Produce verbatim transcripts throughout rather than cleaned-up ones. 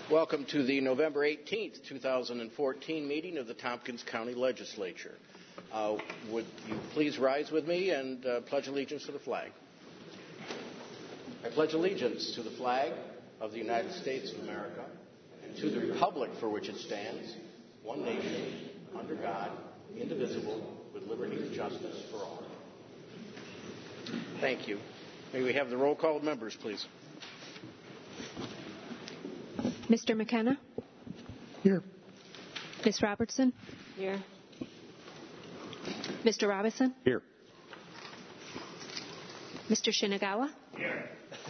Welcome to the November eighteenth, two thousand fourteen meeting of the Tompkins County Legislature. Uh, would you please rise with me and uh, pledge allegiance to the flag? I pledge allegiance to the flag of the United States of America and to the republic for which it stands, one nation, under God, indivisible, with liberty and justice for all. Thank you. May we have the roll call of members, please? Mister McKenna? Here. Miz Robertson? Here. Mister Robinson? Here. Mister Shinagawa? Here.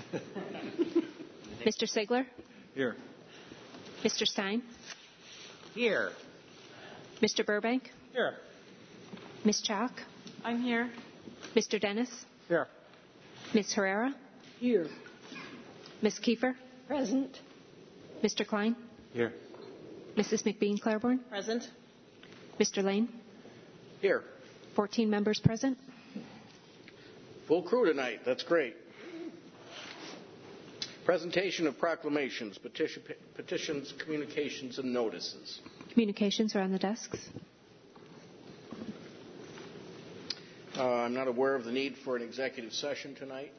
Mister Sigler? Here. Mister Stein? Here. Mister Burbank? Here. Miz Chalk? I'm here. Mister Dennis? Here. Miz Herrera? Here. Miz Kiefer? Present. Mister Klein? Here. Missus McBean Claiborne? Present. Mister Lane? Here. fourteen members present. Full crew tonight. That's great. Presentation of proclamations, petition, petitions, communications, and notices. Communications are on the desks. Uh, I'm not aware of the need for an executive session tonight.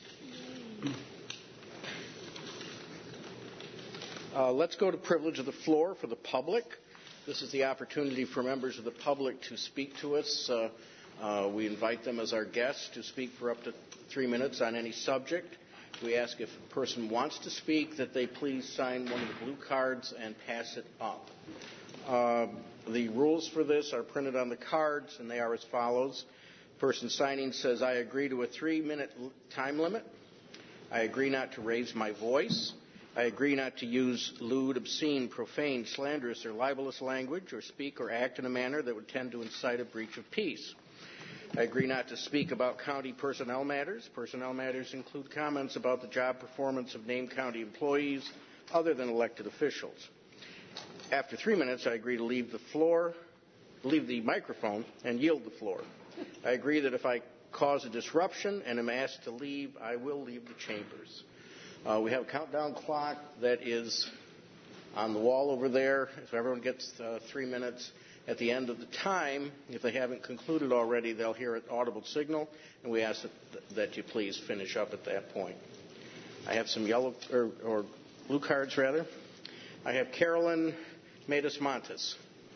Uh, let's go to privilege of the floor for the public. This is the opportunity for members of the public to speak to us. Uh, uh, we invite them as our guests to speak for up to three minutes on any subject. We ask if a person wants to speak that they please sign one of the blue cards and pass it up. Uh, the rules for this are printed on the cards, and they are as follows. Person signing says, I agree to a three-minute time limit. I agree not to raise my voice. I agree not to use lewd, obscene, profane, slanderous, or libelous language or speak or act in a manner that would tend to incite a breach of peace. I agree not to speak about county personnel matters. Personnel matters include comments about the job performance of named county employees other than elected officials. After three minutes, I agree to leave the floor, leave the microphone, and yield the floor. I agree that if I cause a disruption and am asked to leave, I will leave the chambers. Uh, we have a countdown clock that is on the wall over there. If everyone gets uh, three minutes at the end of the time, if they haven't concluded already, they'll hear an audible signal, and we ask that, that you please finish up at that point. I have some yellow or, or blue cards, rather. I have Carolyn Matus Montes.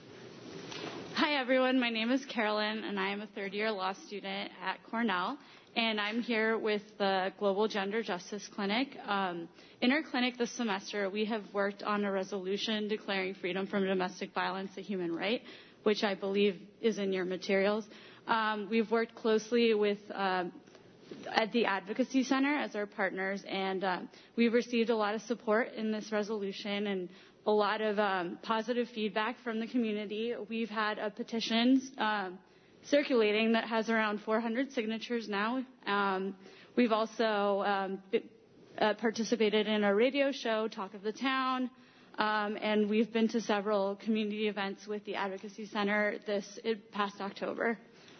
Hi, everyone. My name is Carolyn, and I am a third-year law student at Cornell. And I'm here with the Global Gender Justice Clinic. Um, in our clinic this semester, we have worked on a resolution declaring freedom from domestic violence a human right, which I believe is in your materials. Um, we've worked closely with uh, at the Advocacy Center as our partners, and uh, we've received a lot of support in this resolution and a lot of um, positive feedback from the community. We've had a petition um, circulating that has around four hundred signatures now. Um, we've also um, uh, participated in a radio show, Talk of the Town, um, and we've been to several community events with the Advocacy Center this past October.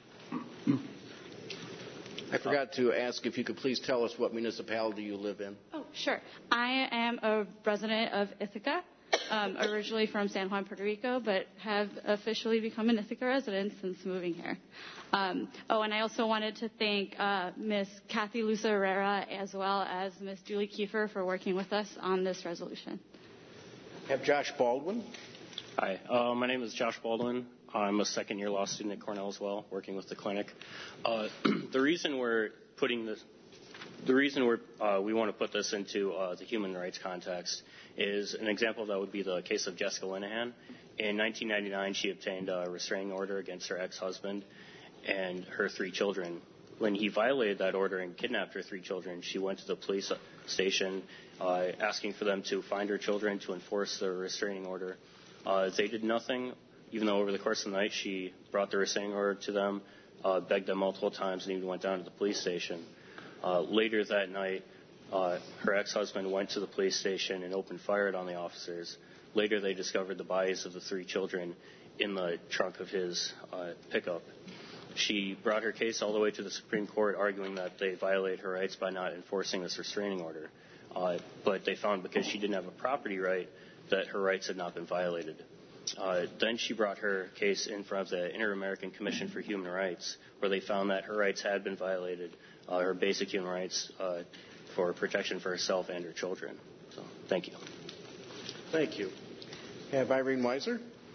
I forgot to ask if you could please tell us what municipality you live in. Oh, sure. I am a resident of Ithaca, um, originally from San Juan, Puerto Rico, but have officially become an Ithaca resident since moving here. Um, oh, and I also wanted to thank uh, Miz Kathy Lusa Herrera as well as Miz Julie Kiefer for working with us on this resolution. I have Josh Baldwin. Hi, uh, my name is Josh Baldwin. I'm a second-year law student at Cornell as well, working with the clinic. Uh, the reason we're putting this, the reason we're, uh, we want to put this into uh, the human rights context is an example that would be the case of Jessica Linehan. In nineteen ninety-nine, she obtained a restraining order against her ex-husband and her three children. When he violated that order and kidnapped her three children, she went to the police station uh, asking for them to find her children to enforce the restraining order. Uh, they did nothing. Even though over the course of the night she brought the restraining order to them, uh, begged them multiple times, and even went down to the police station. Uh, later that night, uh, her ex-husband went to the police station and opened fire on the officers. Later they discovered the bodies of the three children in the trunk of his uh, pickup. She brought her case all the way to the Supreme Court, arguing that they violated her rights by not enforcing this restraining order. Uh, but they found because she didn't have a property right that her rights had not been violated. Uh, then she brought her case in front of the Inter-American Commission for Human Rights, where they found that her rights had been violated, uh, her basic human rights uh, for protection for herself and her children. So, thank you. Thank you. Have Irene Weiser.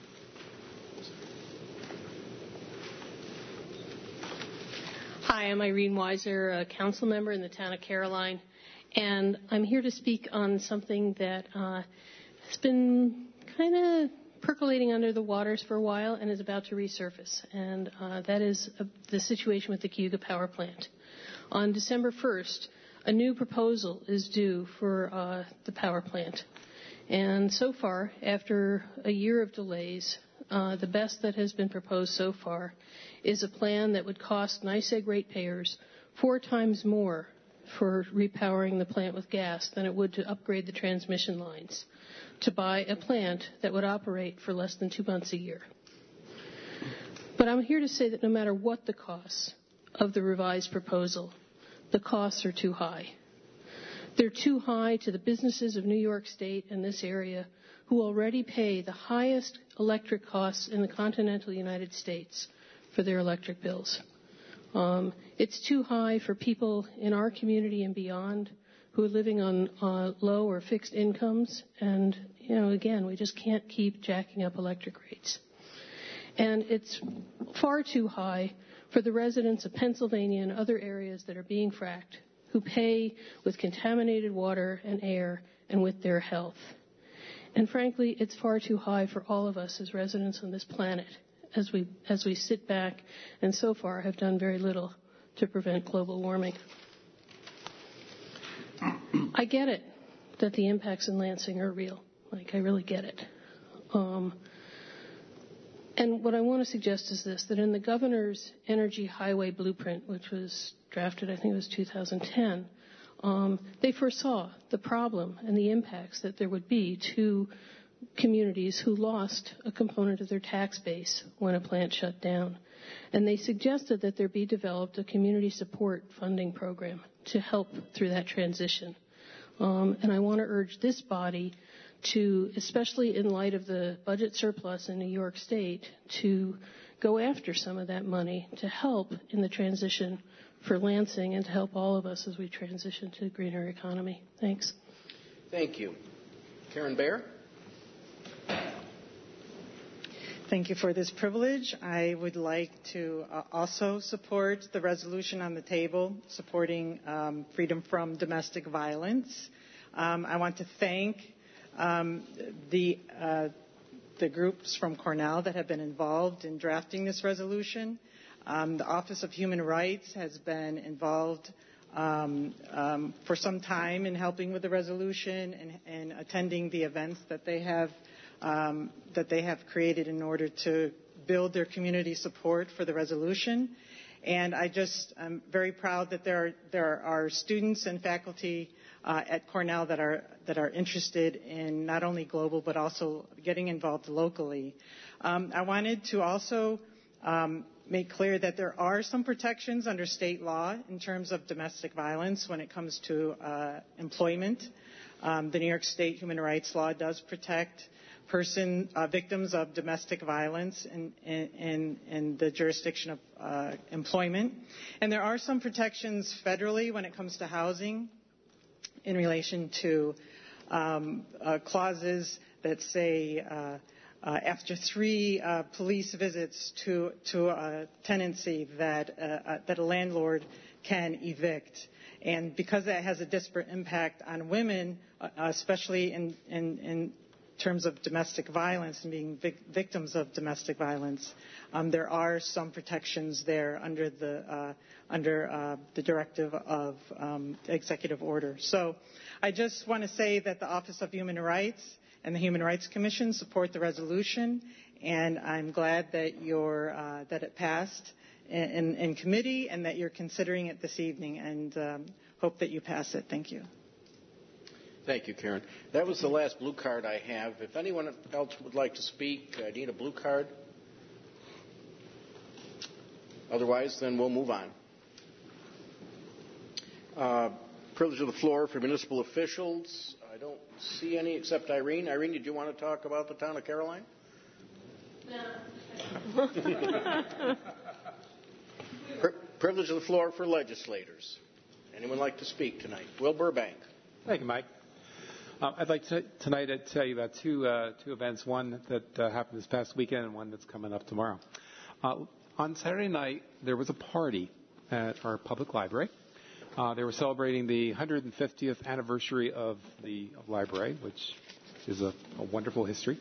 Hi, I'm Irene Weiser, a council member in the town of Caroline, and I'm here to speak on something that uh, has been kind of percolating under the waters for a while and is about to resurface, and uh, that is uh, the situation with the Cayuga Power Plant. On December first, a new proposal is due for uh, the power plant, and so far, after a year of delays, uh, the best that has been proposed so far is a plan that would cost NYSEG ratepayers four times more for repowering the plant with gas than it would to upgrade the transmission lines, to buy a plant that would operate for less than two months a year. But I'm here to say that no matter what the costs of the revised proposal, the costs are too high. They're too high to the businesses of New York State and this area who already pay the highest electric costs in the continental United States for their electric bills. Um, it's too high for people in our community and beyond who are living on uh, low or fixed incomes. And, you know, again, we just can't keep jacking up electric rates. And it's far too high for the residents of Pennsylvania and other areas that are being fracked who pay with contaminated water and air and with their health. And frankly, it's far too high for all of us as residents on this planet as we as we sit back and so far have done very little to prevent global warming. I get it that the impacts in Lansing are real. Like, I really get it. Um, and what I want to suggest is this, that in the governor's Energy Highway Blueprint, which was drafted, I think it was two thousand ten, um, they foresaw the problem and the impacts that there would be to communities who lost a component of their tax base when a plant shut down. And they suggested that there be developed a community support funding program to help through that transition. Um, and I want to urge this body to, especially in light of the budget surplus in New York State, to go after some of that money to help in the transition for Lansing and to help all of us as we transition to a greener economy. Thanks. Thank you. Karen Baer. Thank you for this privilege. I would like to uh, also support the resolution on the table supporting um, freedom from domestic violence. Um, I want to thank um, the uh, the groups from Cornell that have been involved in drafting this resolution. Um, the Office of Human Rights has been involved um, um, for some time in helping with the resolution and, and attending the events that they have Um, that they have created in order to build their community support for the resolution. And I just am very proud that there are, there are students and faculty uh, at Cornell that are that are interested in not only global but also getting involved locally. Um, I wanted to also um, make clear that there are some protections under state law in terms of domestic violence when it comes to uh, employment. Um, the New York State human rights law does protect person uh, victims of domestic violence in, in, in the jurisdiction of uh, employment. And there are some protections federally when it comes to housing in relation to um, uh, clauses that say uh, uh, after three uh, police visits to, to a tenancy that, uh, uh, that a landlord can evict. And because that has a disparate impact on women, uh, especially in, in, in terms of domestic violence and being vic- victims of domestic violence, um, there are some protections there under the uh, under uh, the directive of um, executive order. So I just want to say that the Office of Human Rights and the Human Rights Commission support the resolution, and I'm glad that you're uh, that it passed in, in, in committee and that you're considering it this evening, and um, hope that you pass it. Thank you. Thank you, Karen. That was the last blue card I have. If anyone else would like to speak, I need a blue card. Otherwise, then we'll move on. Uh, privilege of the floor for municipal officials. I don't see any except Irene. Irene, did you want to talk about the town of Caroline? No. Pri- privilege of the floor for legislators. Anyone like to speak tonight? Will Burbank. Thank you, Mike. Uh, I'd like to, tonight to tell you about two uh, two events, one that uh, happened this past weekend and one that's coming up tomorrow. Uh, on Saturday night, there was a party at our public library. Uh, they were celebrating the one hundred fiftieth anniversary of the library, which is a, a wonderful history.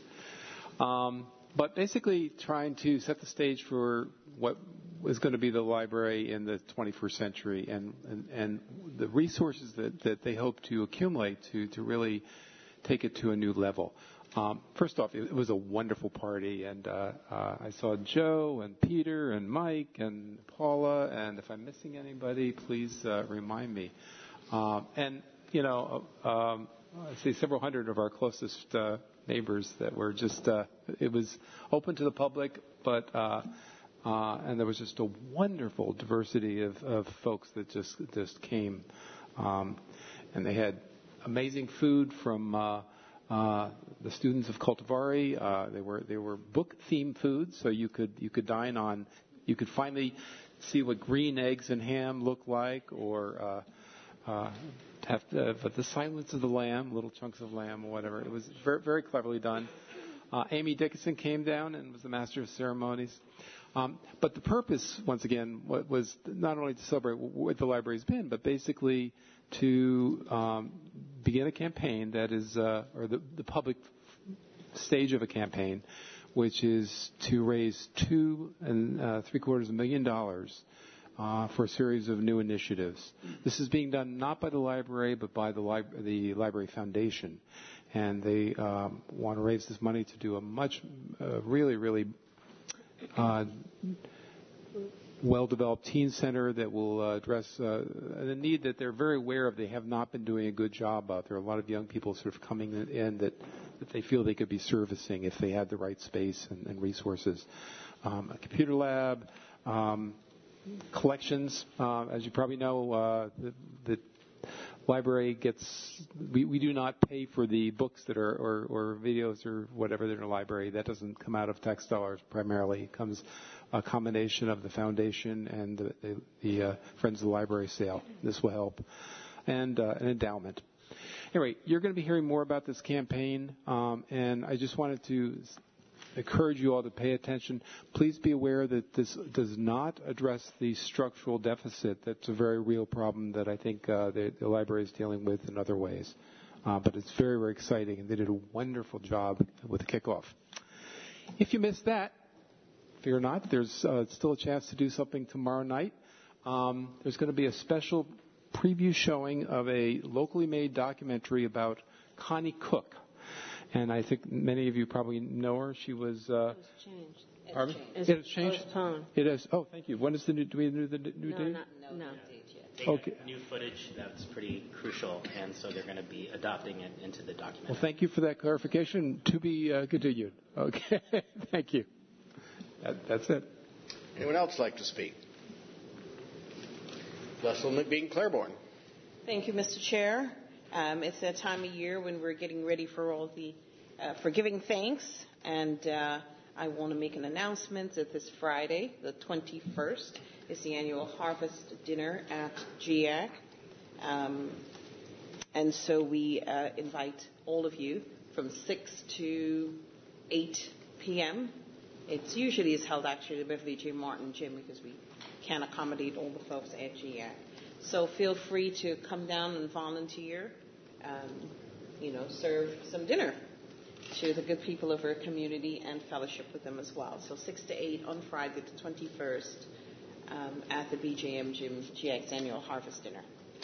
Um, but basically trying to set the stage for what was going to be the library in the twenty-first century and, and, and the resources that, that they hope to accumulate to, to really take it to a new level. Um, first off, it, it was a wonderful party, and uh, uh, I saw Joe and Peter and Mike and Paula, and if I'm missing anybody, please uh, remind me. Um, and, you know, um, I see several hundred of our closest uh, neighbors that were just, uh, it was open to the public, but, uh, uh, and there was just a wonderful diversity of, of folks that just, just came. Um, and they had amazing food from, uh, Uh, the students of Cultivari. Uh, they were they were book themed foods, so you could you could dine on, you could finally see what green eggs and ham look like, or uh, uh, have the, but the Silence of the Lamb, little chunks of lamb or whatever. It was very very cleverly done. Uh, Amy Dickinson came down and was the master of ceremonies. Um, but the purpose, once again, was not only to celebrate what the library's been, but basically to um, begin a campaign that is, uh, or the, the public stage of a campaign, which is to raise two and uh, three quarters of a million dollars uh, for a series of new initiatives. This is being done not by the library, but by the, li- the Library Foundation, and they um, want to raise this money to do a much, uh, really, really uh, well-developed teen center that will uh, address uh, the need that they're very aware of. They have not been doing a good job of. There are a lot of young people sort of coming in that, that they feel they could be servicing if they had the right space and, and resources. Um, a computer lab, um, collections. Uh, as you probably know, uh, the, the library gets, we, we do not pay for the books that are, or, or videos or whatever that are in the library. That doesn't come out of tax dollars primarily. It comes a combination of the foundation and the, the, the uh, Friends of the Library sale. This will help. And uh, an endowment. Anyway, you're going to be hearing more about this campaign, um, and I just wanted to encourage you all to pay attention. Please be aware that this does not address the structural deficit. That's a very real problem that I think uh, the, the library is dealing with in other ways. Uh, but it's very, very exciting, and they did a wonderful job with the kickoff. If you missed that, fear not, there's uh, still a chance to do something tomorrow night. Um, there's going to be a special preview showing of a locally made documentary about Connie Cook. And I think many of you probably know her. She was. Uh, it has changed. It's pardon? changed. It has changed. Postponed. It has. Oh, thank you. When is the new? Do we know the new no, date? Not, no, no. Date yet. They okay. got new footage that's pretty crucial, and so they're going to be adopting it into the documentary. Well, thank you for that clarification. To be uh, continued. Okay. Thank you. That, that's it. Anyone else like to speak? Leslie McBean Claiborne. Thank you, Mister Chair. Um, it's that time of year when we're getting ready for all the uh, for giving thanks, and uh, I want to make an announcement that this Friday, the twenty-first, is the annual harvest dinner at G A C, um, and so we uh, invite all of you from six to eight p.m. It's usually is held actually at the Beverly J. Martin Gym because we can't accommodate all the folks at G A C. So feel free to come down and volunteer, um, you know, serve some dinner to the good people of our community and fellowship with them as well. So six to eight on Friday the twenty-first um, at the B J M Gym, G A C's annual harvest dinner.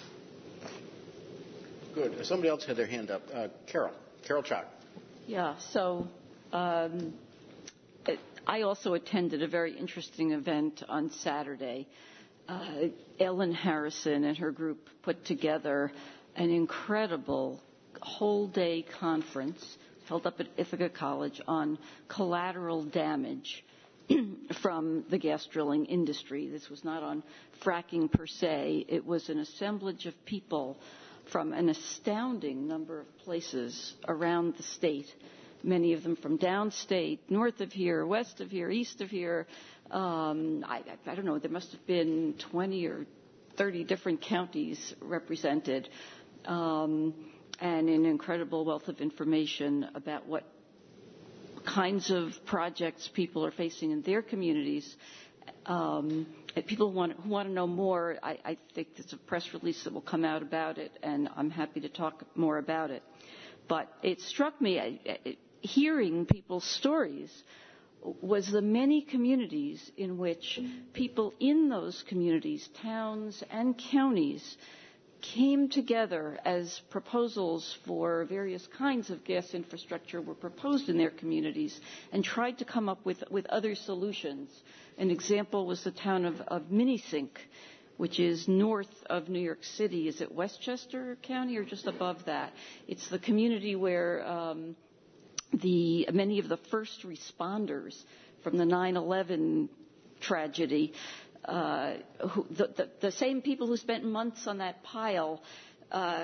Good. Somebody else had their hand up. Uh, Carol. Carol Chalk. Yeah, so um, it, I also attended a very interesting event on Saturday. Uh, Ellen Harrison and her group put together an incredible whole-day conference held up at Ithaca College on collateral damage from the gas drilling industry. This was not on fracking per se. It was an assemblage of people from an astounding number of places around the state, many of them from downstate, north of here, west of here, east of here. Um, I, I don't know, there must have been twenty or thirty different counties represented, um, and an incredible wealth of information about what kinds of projects people are facing in their communities. Um, if people want, who want to know more, I, I think there's a press release that will come out about it, and I'm happy to talk more about it. But it struck me, I, I, hearing people's stories, was the many communities in which people in those communities, towns and counties, came together as proposals for various kinds of gas infrastructure were proposed in their communities and tried to come up with, with other solutions. An example was the town of, of Minisink, which is north of New York City. Is it Westchester County or just above that? It's the community where um, the many of the first responders from the nine eleven tragedy, uh, who, the, the, the same people who spent months on that pile uh,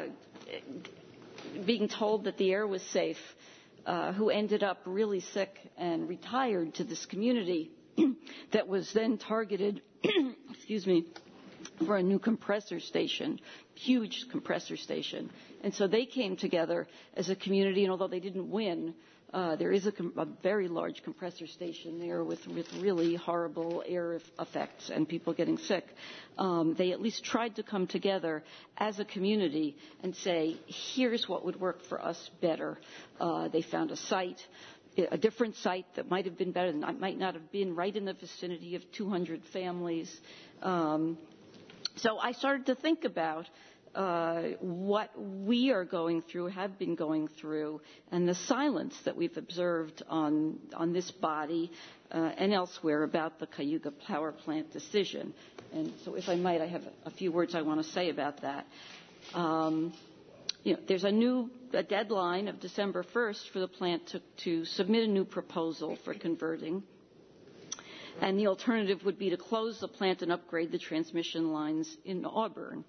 being told that the air was safe, uh, who ended up really sick and retired to this community that was then targeted, excuse me, for a new compressor station, huge compressor station. And so they came together as a community, and although they didn't win, uh, there is a, com- a very large compressor station there with, with really horrible air effects and people getting sick. Um, they at least tried to come together as a community and say, here's what would work for us better. Uh, they found a site, a different site that might have been better, than might not have been right in the vicinity of two hundred families. Um, So I started to think about uh, what we are going through, have been going through, and the silence that we've observed on on this body uh, and elsewhere about the Cayuga power plant decision. And so, if I might, I have a few words I want to say about that. Um, you know, there's a new a deadline of December first for the plant to, to submit a new proposal for converting. And the alternative would be to close the plant and upgrade the transmission lines in Auburn.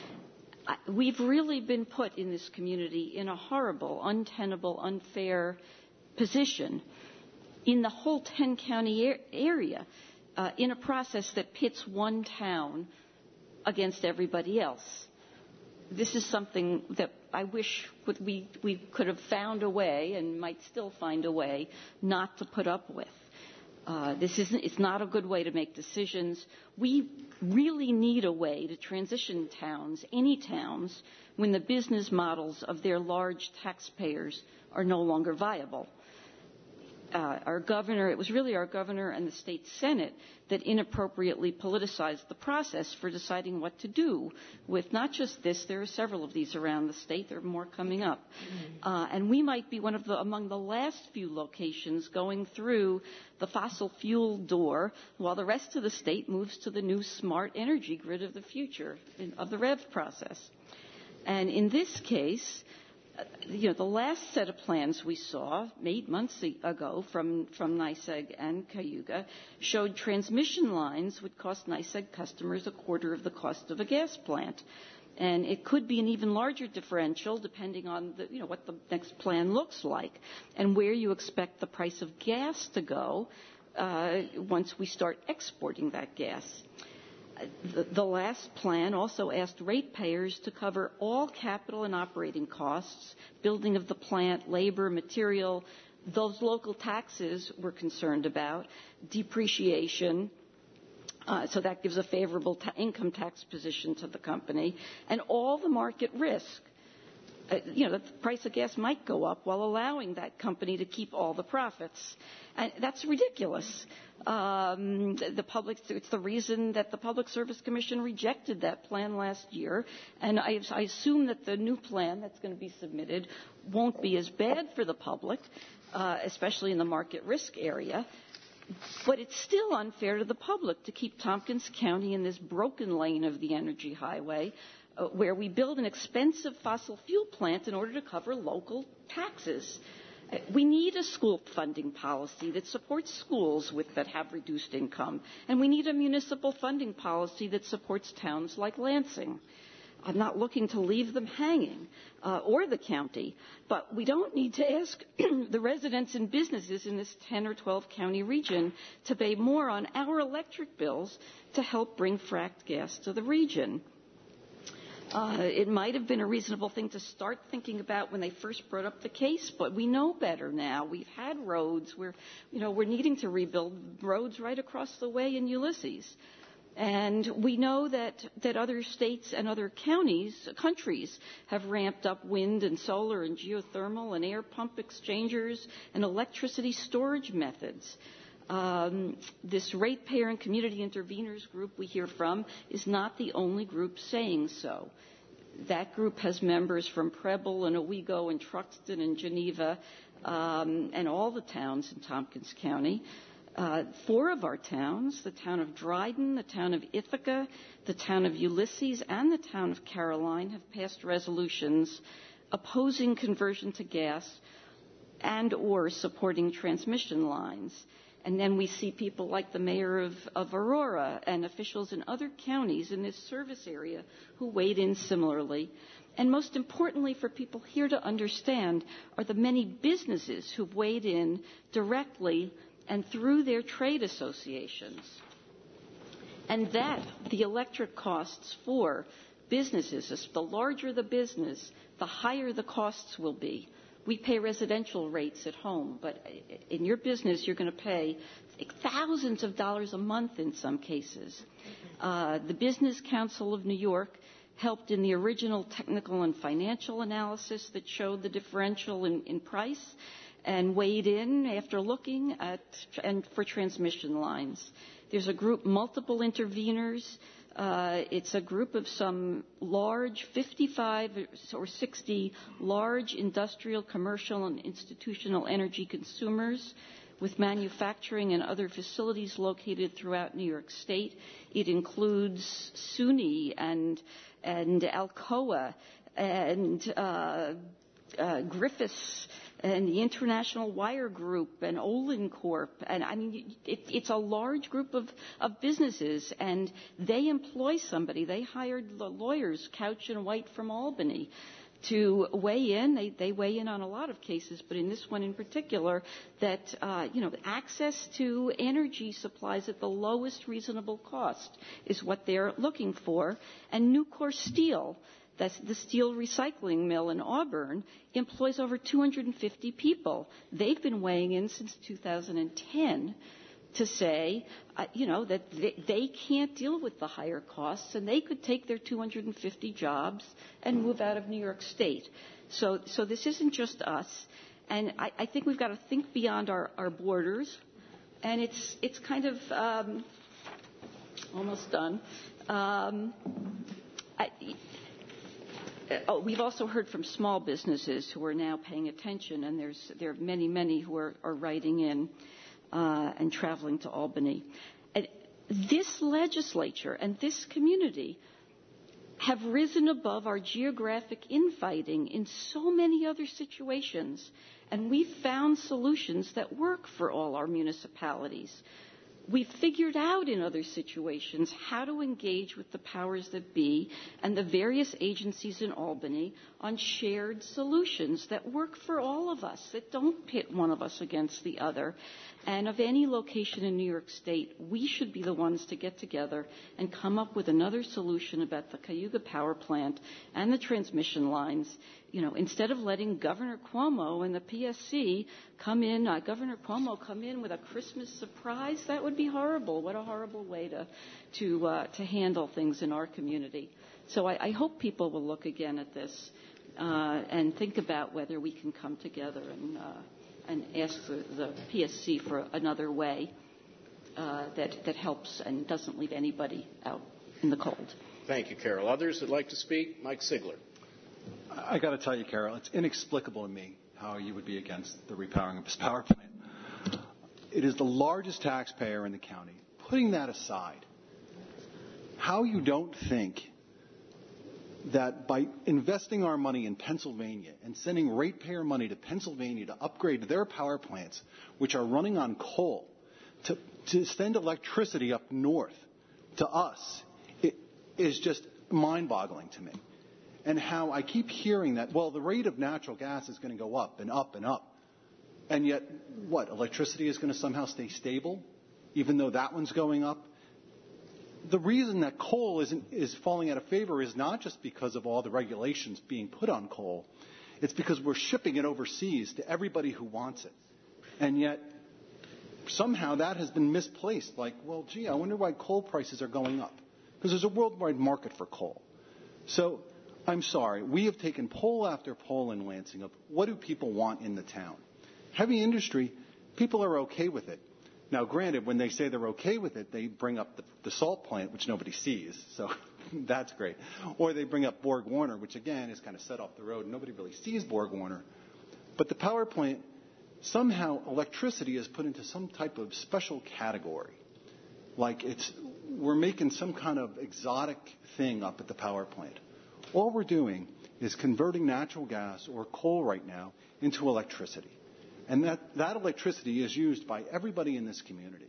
We've really been put in this community in a horrible, untenable, unfair position in the whole ten-county area uh, in a process that pits one town against everybody else. This is something that I wish we, we could have found a way, and might still find a way, not to put up with. Uh, this isn't, it's not a good way to make decisions. We really need a way to transition towns, any towns, when the business models of their large taxpayers are no longer viable. Uh, our governor, it was really our governor and the state Senate that inappropriately politicized the process for deciding what to do with not just this, there are several of these around the state, there are more coming up. Mm-hmm. Uh, and we might be one of the, among the last few locations going through the fossil fuel door while the rest of the state moves to the new smart energy grid of the future, in, of the R E V process. And in this case, you know, the last set of plans we saw eight months ago from, from NYSEG and Cayuga showed transmission lines would cost NYSEG customers a quarter of the cost of a gas plant. And it could be an even larger differential depending on the, you know, what the next plan looks like and where you expect the price of gas to go uh, once we start exporting that gas. The, the last plan also asked ratepayers to cover all capital and operating costs, building of the plant, labor, material. Those local taxes we're concerned about, depreciation, uh, so that gives a favorable ta- income tax position to the company, and all the market risk. Uh, you know, the price of gas might go up while allowing that company to keep all the profits. And that's ridiculous. Um, the, the public, it's the reason that the Public Service Commission rejected that plan last year. And I, I assume that the new plan that's going to be submitted won't be as bad for the public, uh, especially in the market risk area. But it's still unfair to the public to keep Tompkins County in this broken lane of the energy highway, Uh, where we build an expensive fossil fuel plant in order to cover local taxes. Uh, we need a school funding policy that supports schools with, that have reduced income, and we need a municipal funding policy that supports towns like Lansing. I'm not looking to leave them hanging, uh, or the county, but we don't need to ask the residents and businesses in this ten or twelve county region to pay more on our electric bills to help bring fracked gas to the region. Uh, it might have been a reasonable thing to start thinking about when they first brought up the case, but we know better now. We've had roads. We're, you know, we're needing to rebuild roads right across the way in Ulysses. And we know that, that other states and other counties, countries, have ramped up wind and solar and geothermal and air pump exchangers and electricity storage methods. Um, this ratepayer and community interveners group we hear from is not the only group saying so. That group has members from Preble and Owego and Truxton and Geneva um, and all the towns in Tompkins County. Uh, four of our towns, the town of Dryden, the town of Ithaca, the town of Ulysses, and the town of Caroline, have passed resolutions opposing conversion to gas and or supporting transmission lines. And then we see people like the mayor of, of Aurora and officials in other counties in this service area who weighed in similarly. And most importantly for people here to understand are the many businesses who've weighed in directly and through their trade associations. And that the electric costs for businesses, the larger the business, the higher the costs will be. We pay residential rates at home, but in your business, you're going to pay thousands of dollars a month in some cases. Uh, the Business Council of New York helped in the original technical and financial analysis that showed the differential in, in price and weighed in after looking at and for transmission lines. There's a group, multiple interveners. Uh, it's a group of some large, fifty-five or sixty large industrial, commercial, and institutional energy consumers with manufacturing and other facilities located throughout New York State. It includes SUNY and, and Alcoa and uh, uh, Griffiths and the International Wire Group and Olin Corp. And I mean, it, it's a large group of, of businesses, and they employ somebody. They hired the lawyers, Couch and White from Albany, to weigh in. They, they weigh in on a lot of cases, but in this one in particular, that, uh, you know, access to energy supplies at the lowest reasonable cost is what they're looking for. And Nucor Steel, that's the steel recycling mill in Auburn, employs over two hundred fifty people. They've been weighing in since two thousand ten to say, uh, you know, that they, they can't deal with the higher costs, and they could take their two hundred fifty jobs and move out of New York State. So, so this isn't just us, and I, I think we've got to think beyond our, our borders. And it's it's kind of um, almost done. Um, I, Oh, we've also heard from small businesses who are now paying attention, and there's, there are many, many who are, are writing in uh, and traveling to Albany. And this legislature and this community have risen above our geographic infighting in so many other situations, and we've found solutions that work for all our municipalities. We've figured out in other situations how to engage with the powers that be and the various agencies in Albany on shared solutions that work for all of us, that don't pit one of us against the other. And of any location in New York State, we should be the ones to get together and come up with another solution about the Cayuga Power Plant and the transmission lines. You know, instead of letting Governor Cuomo and the P S C come in, uh, Governor Cuomo come in with a Christmas surprise, that would be horrible. What a horrible way to to uh, to handle things in our community. So I, I hope people will look again at this uh, and think about whether we can come together and uh, and ask the, the P S C for another way uh, that that helps and doesn't leave anybody out in the cold. Thank you, Carol. Others that like to speak? Mike Sigler. I got to tell you, Carol, it's inexplicable to me how you would be against the repowering of this power plant. It is the largest taxpayer in the county. Putting that aside, how you don't think that by investing our money in Pennsylvania and sending ratepayer money to Pennsylvania to upgrade their power plants, which are running on coal, to, to send electricity up north to us, it is just mind-boggling to me. and how I keep hearing that, well, the rate of natural gas is going to go up and up and up. And yet, what, electricity is going to somehow stay stable, even though that one's going up? The reason that coal isn't, is falling out of favor is not just because of all the regulations being put on coal. It's because we're shipping it overseas to everybody who wants it. And yet, somehow that has been misplaced. Like, well, gee, I wonder why coal prices are going up. Because there's a worldwide market for coal. So, I'm sorry. We have taken poll after poll in Lansing of what do people want in the town. Heavy industry, people are okay with it. Now, granted, when they say they're okay with it, they bring up the, the salt plant, which nobody sees. So that's great. Or they bring up Borg Warner, which, again, is kind of set off the road. Nobody really sees Borg Warner. But the power plant, somehow electricity is put into some type of special category. Like it's we're making some kind of exotic thing up at the power plant. All we're doing is converting natural gas or coal right now into electricity. And that, that electricity is used by everybody in this community.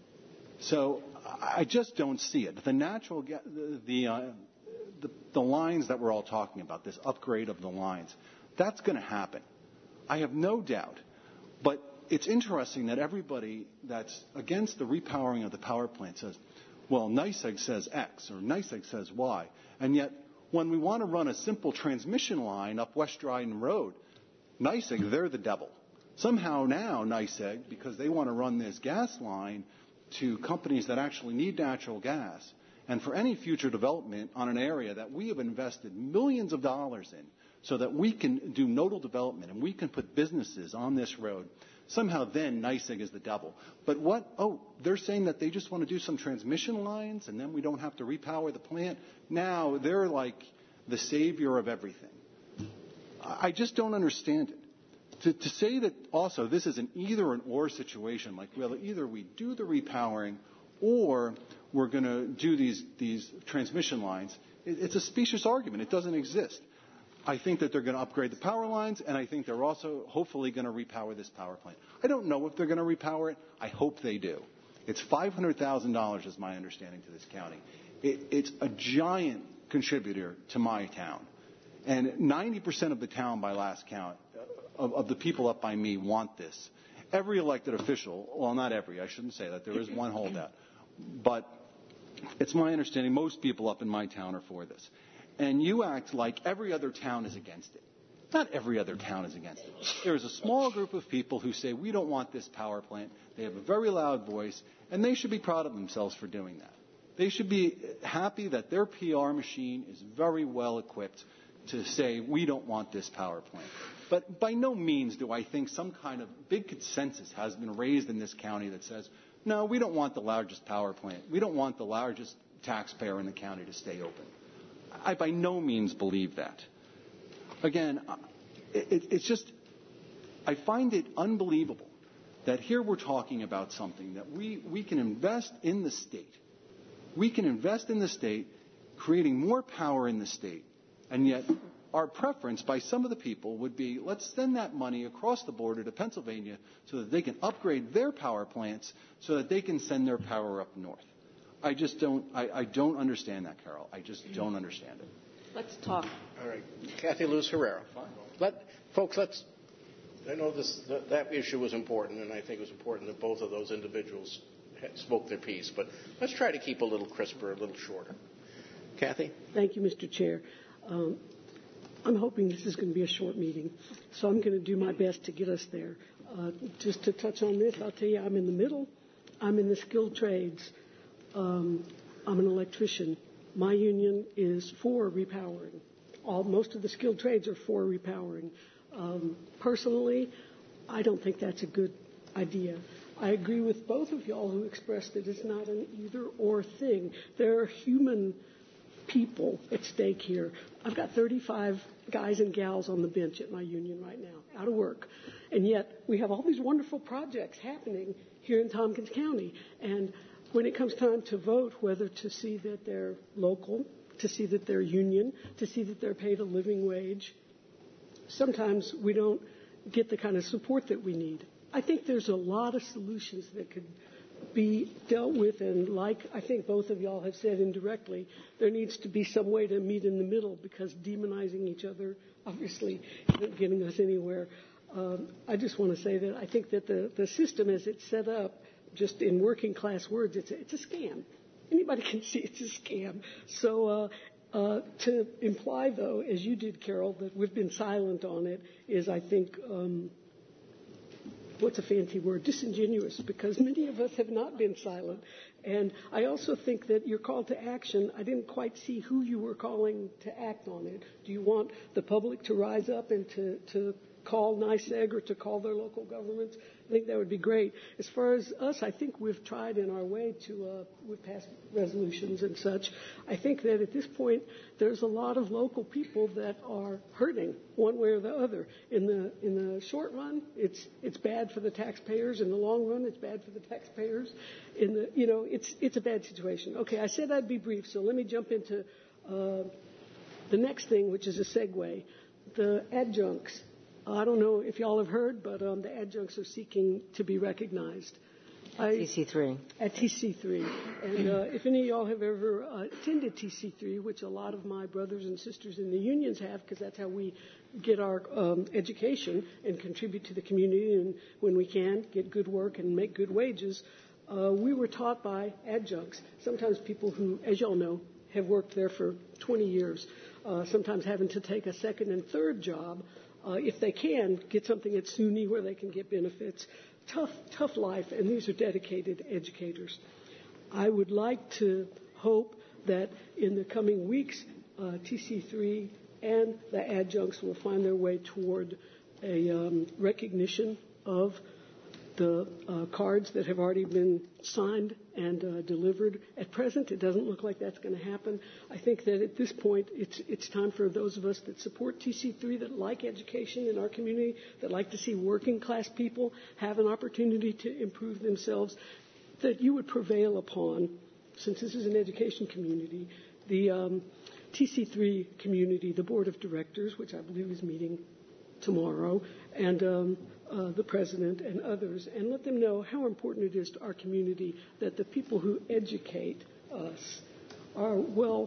So I just don't see it. The natural ga- the the, uh, the the lines that we're all talking about, this upgrade of the lines, that's going to happen. I have no doubt. But it's interesting that everybody that's against the repowering of the power plant says, well, NYSEG says X or NYSEG says Y. And yet when we want to run a simple transmission line up West Dryden Road, NYSEG, they're the devil. Somehow now, NYSEG, because they want to run this gas line to companies that actually need natural gas, and for any future development on an area that we have invested millions of dollars in so that we can do nodal development and we can put businesses on this road, somehow then NYSEG is the devil. But what? Oh, they're saying that they just want to do some transmission lines and then we don't have to repower the plant. Now they're like the savior of everything. I just don't understand it. To, to say that also this is an either an or situation, like well, either we do the repowering or we're going to do these, these transmission lines, it, it's a specious argument. It doesn't exist. I think that they're going to upgrade the power lines, and I think they're also hopefully going to repower this power plant. I don't know if they're going to repower it. I hope they do. It's five hundred thousand dollars is my understanding to this county. It, it's a giant contributor to my town. And ninety percent of the town by last count, of, of the people up by me want this. Every elected official, well, not every, I shouldn't say that. There is one holdout. But it's my understanding most people up in my town are for this. And you act like every other town is against it. Not every other town is against it. There is a small group of people who say, we don't want this power plant. They have a very loud voice, and they should be proud of themselves for doing that. They should be happy that their P R machine is very well equipped to say, we don't want this power plant. But by no means do I think some kind of big consensus has been raised in this county that says, no, we don't want the largest power plant. We don't want the largest taxpayer in the county to stay open. I by no means believe that. Again, it, it's just, I find it unbelievable that here we're talking about something that we, we can invest in the state. We can invest in the state, creating more power in the state, and yet our preference by some of the people would be, let's send that money across the border to Pennsylvania so that they can upgrade their power plants so that they can send their power up north. I just don't, I, I don't understand that, Carol. I just don't understand it. Let's talk. All right. Kathy Luz Herrera. Let, folks, let's, I know this, that, that issue was important, and I think it was important that both of those individuals spoke their piece, but let's try to keep a little crisper, a little shorter. Kathy? Thank you, Mister Chair. Um, I'm hoping this is going to be a short meeting, so I'm going to do my best to get us there. Uh, just to touch on this, I'll tell you, I'm in the middle. I'm in the skilled trades. Um, I'm an electrician. My union is for repowering. All, most of the skilled trades are for repowering. Um, personally, I don't think that's a good idea. I agree with both of y'all who expressed that it's not an either-or thing. There are human people at stake here. I've got thirty-five guys and gals on the bench at my union right now, out of work. And yet we have all these wonderful projects happening here in Tompkins County. And when it comes time to vote whether to see that they're local, to see that they're union, to see that they're paid a living wage, sometimes we don't get the kind of support that we need. I think there's a lot of solutions that could be dealt with, and like I think both of y'all have said indirectly, there needs to be some way to meet in the middle, because demonizing each other obviously isn't getting us anywhere. Um, I just want to say that I think that the, the system as it's set up, just in working class words, it's a, it's a scam. Anybody can see it's a scam. So uh, uh, to imply, though, as you did, Carol, that we've been silent on it is, I think, um, what's a fancy word? Disingenuous, because many of us have not been silent. And I also think that your call to action, I didn't quite see who you were calling to act on it. Do you want the public to rise up and to, to call NYSEG or to call their local governments? I think that would be great. As far as us, I think we've tried in our way to, uh, we've passed resolutions and such. I think that at this point, there's a lot of local people that are hurting one way or the other. In the in the short run, it's it's bad for the taxpayers. In the long run, it's bad for the taxpayers. In the you know, it's it's a bad situation. Okay, I said I'd be brief, so let me jump into uh, the next thing, which is a segue. The adjuncts. I don't know if y'all have heard, but um, the adjuncts are seeking to be recognized. At T C three. At T C three. And uh, if any of y'all have ever uh, attended T C three, which a lot of my brothers and sisters in the unions have, because that's how we get our um, education and contribute to the community, and when we can, get good work and make good wages, uh, we were taught by adjuncts, sometimes people who, as y'all know, have worked there for twenty years, uh, sometimes having to take a second and third job, Uh, if they can, get something at SUNY where they can get benefits. Tough, tough life, and these are dedicated educators. I would like to hope that in the coming weeks, uh, T C three and the adjuncts will find their way toward a um, recognition of the uh, cards that have already been signed and uh, delivered. At present, it doesn't look like that's going to happen. I think that at this point, it's it's time for those of us that support T C three, that like education in our community, that like to see working class people have an opportunity to improve themselves, that you would prevail upon, since this is an education community, the um, T C three community, the board of directors, which I believe is meeting tomorrow, and um, uh, the president and others, and let them know how important it is to our community that the people who educate us are well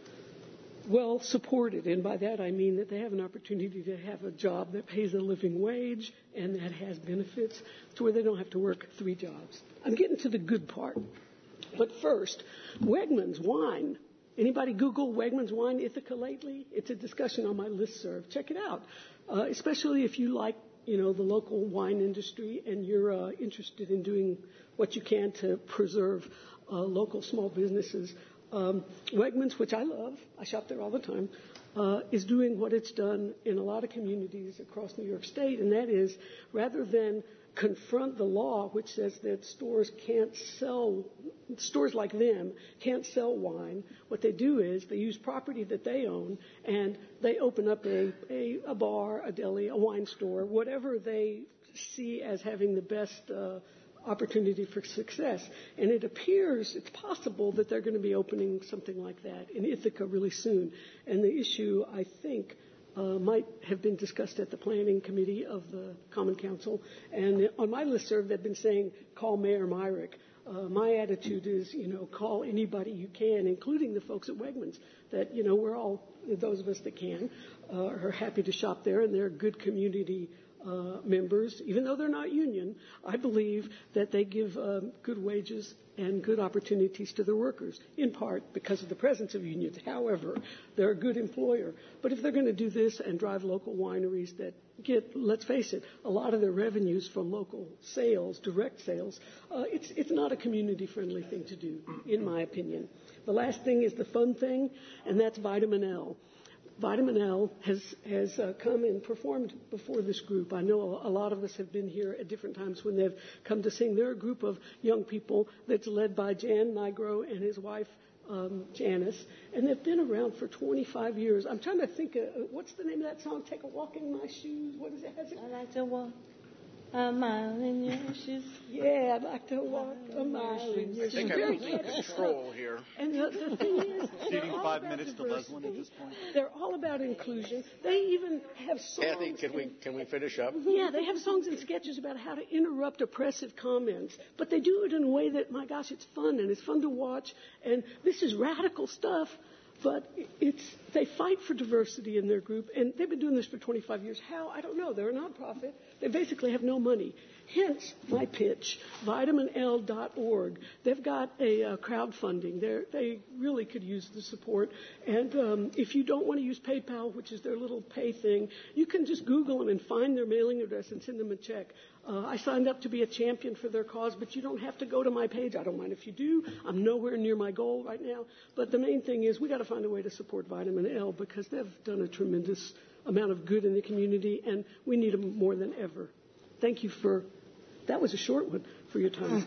well supported. And by that I mean that they have an opportunity to have a job that pays a living wage and that has benefits to where they don't have to work three jobs. I'm getting to the good part. But first, Wegmans wine. Anybody Google Wegmans wine Ithaca lately? It's a discussion on my listserv. Check it out, uh, especially if you like, you know, the local wine industry and you're uh, interested in doing what you can to preserve uh, local small businesses. Um, Wegmans, which I love, I shop there all the time, uh, is doing what it's done in a lot of communities across New York State, and that is, rather than confront the law which says that stores can't sell, stores like them can't sell wine, what they do is they use property that they own and they open up a, a, a bar, a deli, a wine store, whatever they see as having the best uh, opportunity for success. And it appears, it's possible that they're going to be opening something like that in Ithaca really soon. And the issue, I think, Uh, might have been discussed at the planning committee of the Common Council. And on my listserv, they've been saying, call Mayor Myrick. Uh, my attitude is, you know, call anybody you can, including the folks at Wegmans, that, you know, we're all, those of us that can, uh, are happy to shop there, and they're good community uh, members. Even though they're not union, I believe that they give um, good wages and good opportunities to their workers, in part because of the presence of unions. However, they're a good employer. But if they're going to do this and drive local wineries that get, let's face it, a lot of their revenues from local sales, direct sales, uh, it's, it's not a community-friendly thing to do, in my opinion. The last thing is the fun thing, and that's Vitamin L. Vitamin L has, has uh, come and performed before this group. I know a lot of us have been here at different times when they've come to sing. They're a group of young people that's led by Jan Nigro and his wife, um, Janice, and they've been around for twenty-five years. I'm trying to think, of, what's the name of that song, Take a Walk in My Shoes? What is it? Has it? I like to walk. A mile in your shoes. Yeah, I'd like to walk a mile in your I think shoes. I'm losing control here. And the, the thing is, they're Ceding all five about minutes to diversity. Leslin at this point. They're all about inclusion. They even have songs. Kathy, can we can we finish up? Yeah, they have songs and sketches about how to interrupt oppressive comments, but they do it in a way that, my gosh, it's fun and it's fun to watch. And this is radical stuff, but it's they fight for diversity in their group, and they've been doing this for twenty-five years. How? I don't know. They're a nonprofit. They basically have no money. Hence my pitch, vitamin L dot org. They've got a uh, crowdfunding. They're, they really could use the support. And um, if you don't want to use PayPal, which is their little pay thing, you can just Google them and find their mailing address and send them a check. Uh, I signed up to be a champion for their cause, but you don't have to go to my page. I don't mind if you do. I'm nowhere near my goal right now. But the main thing is we got to find a way to support Vitamin L because they've done a tremendous amount of good in the community, and we need them more than ever. Thank you for, that was a short one, for your time.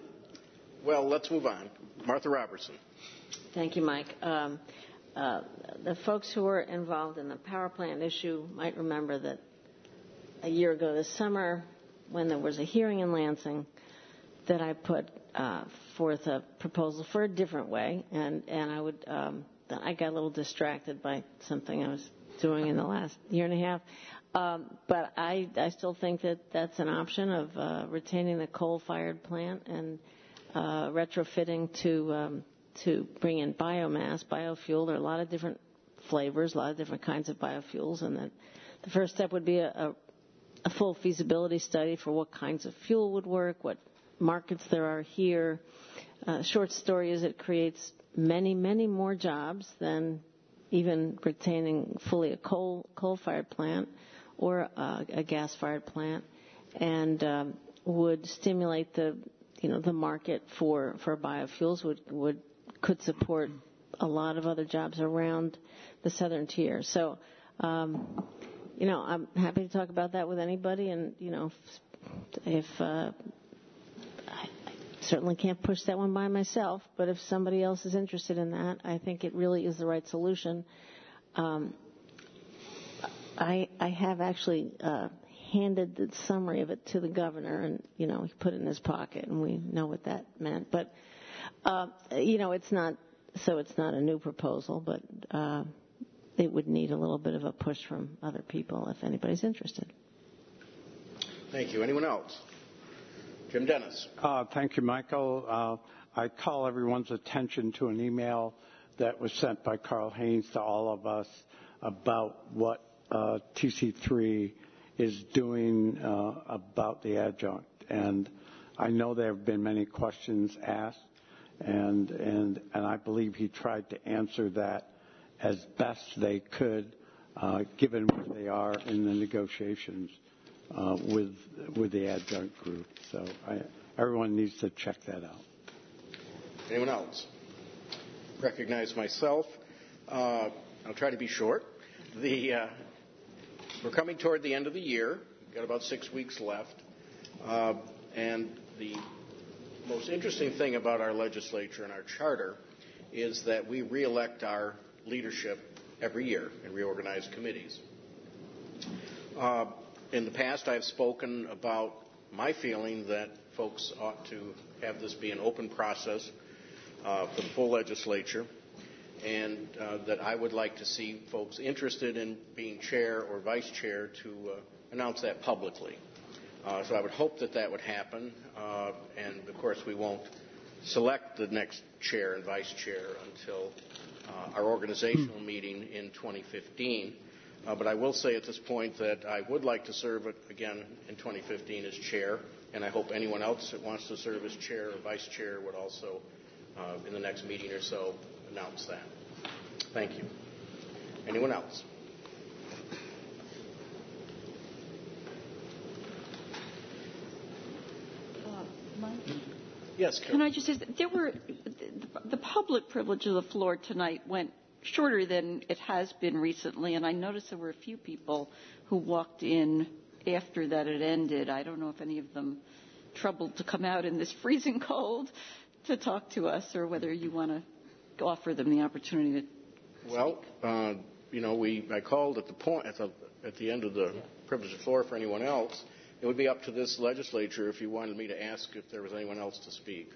Well, let's move on. Martha Robertson. Thank you, Mike. Um, uh, the folks who were involved in the power plant issue might remember that a year ago this summer, when there was a hearing in Lansing, that I put uh, forth a proposal for a different way, and, and I would um, I got a little distracted by something I was doing in the last year and a half. Um, but I, I still think that that's an option of uh, retaining the coal-fired plant and uh, retrofitting to um, to bring in biomass, biofuel. There are a lot of different flavors, a lot of different kinds of biofuels, and that the first step would be a, a, a full feasibility study for what kinds of fuel would work, what markets there are here. Uh, short story is it creates many, many more jobs than even retaining fully a coal coal-fired plant or a, a gas-fired plant, and um, would stimulate the you know the market for, for biofuels. Would would could support a lot of other jobs around the southern tier. So, um, you know, I'm happy to talk about that with anybody, and you know, if, if uh, I certainly can't push that one by myself, but if somebody else is interested in that, I think it really is the right solution. Um, I, I have actually uh, handed the summary of it to the governor, and you know he put it in his pocket, and we know what that meant. But uh, you know, it's not so it's not a new proposal, but uh, it would need a little bit of a push from other people if anybody's interested. Thank you. Anyone else? Jim Dennis. Uh, thank you, Michael. Uh, I call everyone's attention to an email that was sent by Carl Haynes to all of us about what uh, T C three is doing uh, about the adjunct. And I know there have been many questions asked, and, and, and I believe he tried to answer that as best they could, uh, given where they are in the negotiations uh, with, with the adjunct group. So I, everyone needs to check that out. Anyone else? Recognize myself. Uh, I'll try to be short. The, uh, we're coming toward the end of the year. We've got about six weeks left. Uh, and the most interesting thing about our legislature and our charter is that we reelect our leadership every year and reorganize committees. Uh, in the past, I've spoken about my feeling that folks ought to have this be an open process uh, for the full legislature, and uh, that I would like to see folks interested in being chair or vice chair to uh, announce that publicly. Uh, so I would hope that that would happen, uh, and of course we won't select the next chair and vice chair until uh, our organizational meeting in twenty fifteen. Uh, but I will say at this point that I would like to serve again in twenty fifteen as chair, and I hope anyone else that wants to serve as chair or vice chair would also, uh, in the next meeting or so, announce that. Thank you. Anyone else? Uh, Mike? Yes, Carol. Can I just say, there were, the public privilege of the floor tonight went shorter than it has been recently, and I noticed there were a few people who walked in after that had ended. I don't know if any of them troubled to come out in this freezing cold to talk to us, or whether you want to offer them the opportunity to Well, uh, you know, we I called at the point at the at the end of the yeah. privilege of the floor for anyone else, it would be up to this legislature if you wanted me to ask if there was anyone else to speak.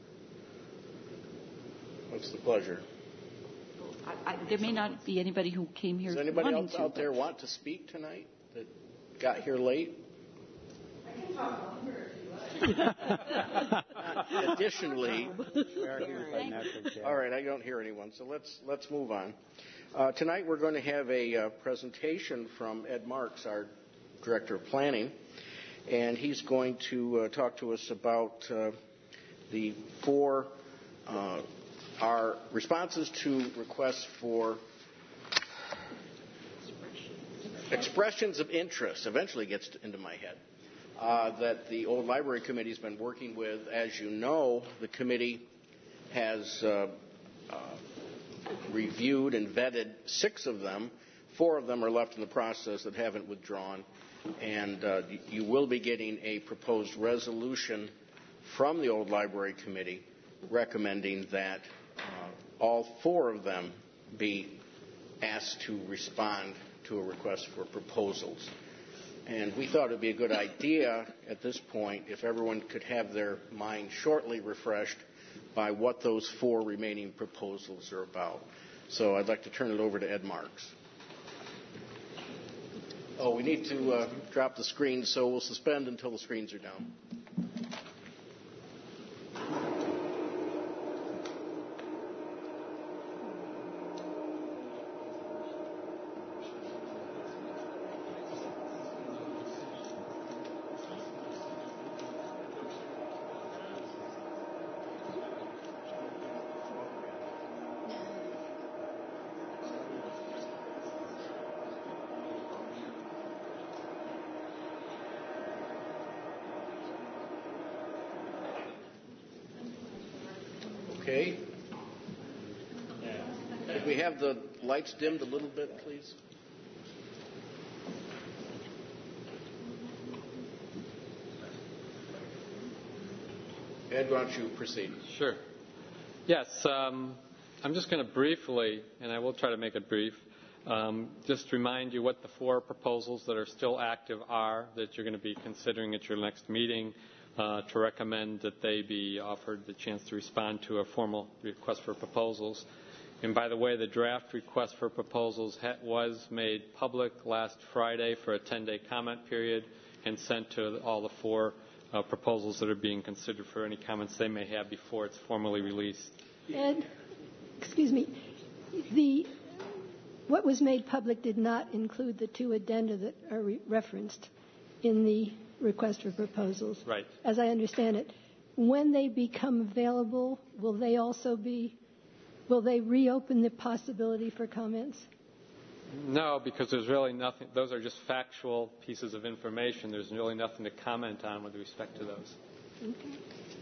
What's the pleasure? I, I, there may not be anybody who came here. Does anybody wanting else to, out but- there want to speak tonight that got here late? I can talk longer if you like. Additionally, all right, I don't hear anyone, so let's let's move on. Uh, tonight we're going to have a uh, presentation from Ed Marks, our Director of Planning, and he's going to uh, talk to us about uh, the four uh, our responses to requests for expressions of interest. Eventually gets into my head. Uh, that the Old Library Committee has been working with. As you know, the committee has uh, uh, reviewed and vetted six of them. Four of them are left in the process that haven't withdrawn. And uh, you will be getting a proposed resolution from the Old Library Committee recommending that uh, all four of them be asked to respond to a request for proposals. And we thought it would be a good idea at this point if everyone could have their mind shortly refreshed by what those four remaining proposals are about. So I'd like to turn it over to Ed Marks. Oh, we need to uh, drop the screens, so we'll suspend until the screens are down. Okay. Could we have the lights dimmed a little bit, please? Ed, why don't you proceed? Sure. Yes, um, I'm just going to briefly, and I will try to make it brief, um, just remind you what the four proposals that are still active are that you're going to be considering at your next meeting. Uh, to recommend that they be offered the chance to respond to a formal request for proposals. And by the way, the draft request for proposals ha- was made public last Friday for a ten-day comment period and sent to all the four uh, proposals that are being considered for any comments they may have before it's formally released. Ed, excuse me, the what was made public did not include the two addenda that are re- referenced in the request for proposals. Right. As I understand it, when they become available, will they also be, will they reopen the possibility for comments? No, because there's really nothing, those are just factual pieces of information. There's really nothing to comment on with respect to those. Okay.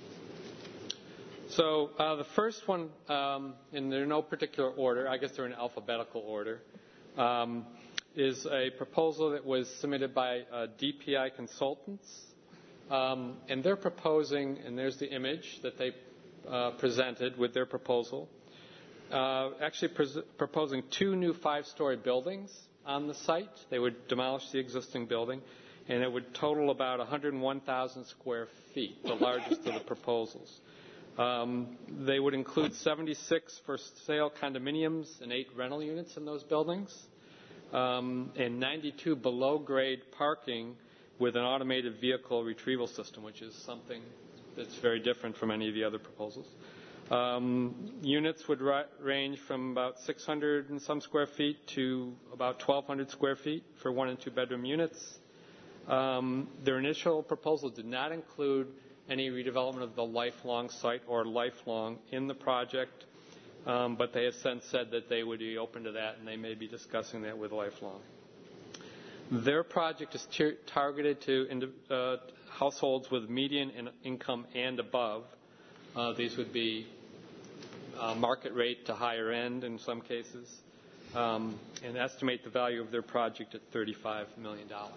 So uh, the first one, um, and they're in no particular order, I guess they're in alphabetical order, um, is a proposal that was submitted by uh, D P I Consultants. Um, and they're proposing, and there's the image that they uh, presented with their proposal, uh, actually pres- proposing two new five-story buildings on the site. They would demolish the existing building, and it would total about one hundred one thousand square feet, the largest of the proposals. Um, they would include seventy-six for sale condominiums and eight rental units in those buildings. Um, and ninety-two below-grade parking with an automated vehicle retrieval system, which is something that's very different from any of the other proposals. Um, units would ra- range from about six hundred and some square feet to about twelve hundred square feet for one and two-bedroom units. Um, their initial proposal did not include any redevelopment of the lifelong site or lifelong in the project. Um, but they have since said that they would be open to that, and they may be discussing that with Lifelong. Their project is t- targeted to uh, households with median in- income and above. Uh, these would be uh, market rate to higher end in some cases, um, and estimate the value of their project at thirty-five million dollars.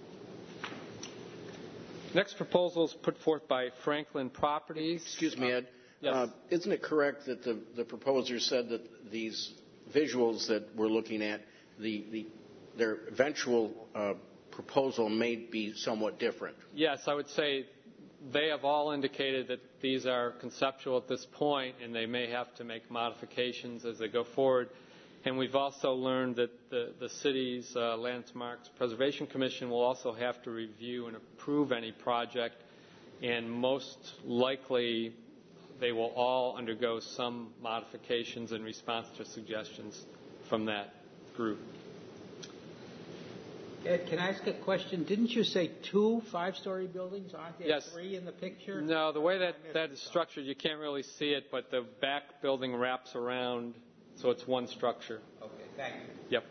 Next proposal is put forth by Franklin Properties. Excuse me, Ed. Yes. Uh, isn't it correct that the, the proposer said that these visuals that we're looking at, the, the their eventual uh, proposal may be somewhat different. Yes, I would say they have all indicated that these are conceptual at this point, and they may have to make modifications as they go forward. And we've also learned that the, the city's uh, Landmarks Preservation Commission will also have to review and approve any project, and most likely they will all undergo some modifications in response to suggestions from that group. Ed, can I ask a question? Didn't you say two five-story buildings? Aren't there Yes. three in the picture? No, the way that, that is structured, you can't really see it, but the back building wraps around, so it's one structure. Okay, thank you. Yep.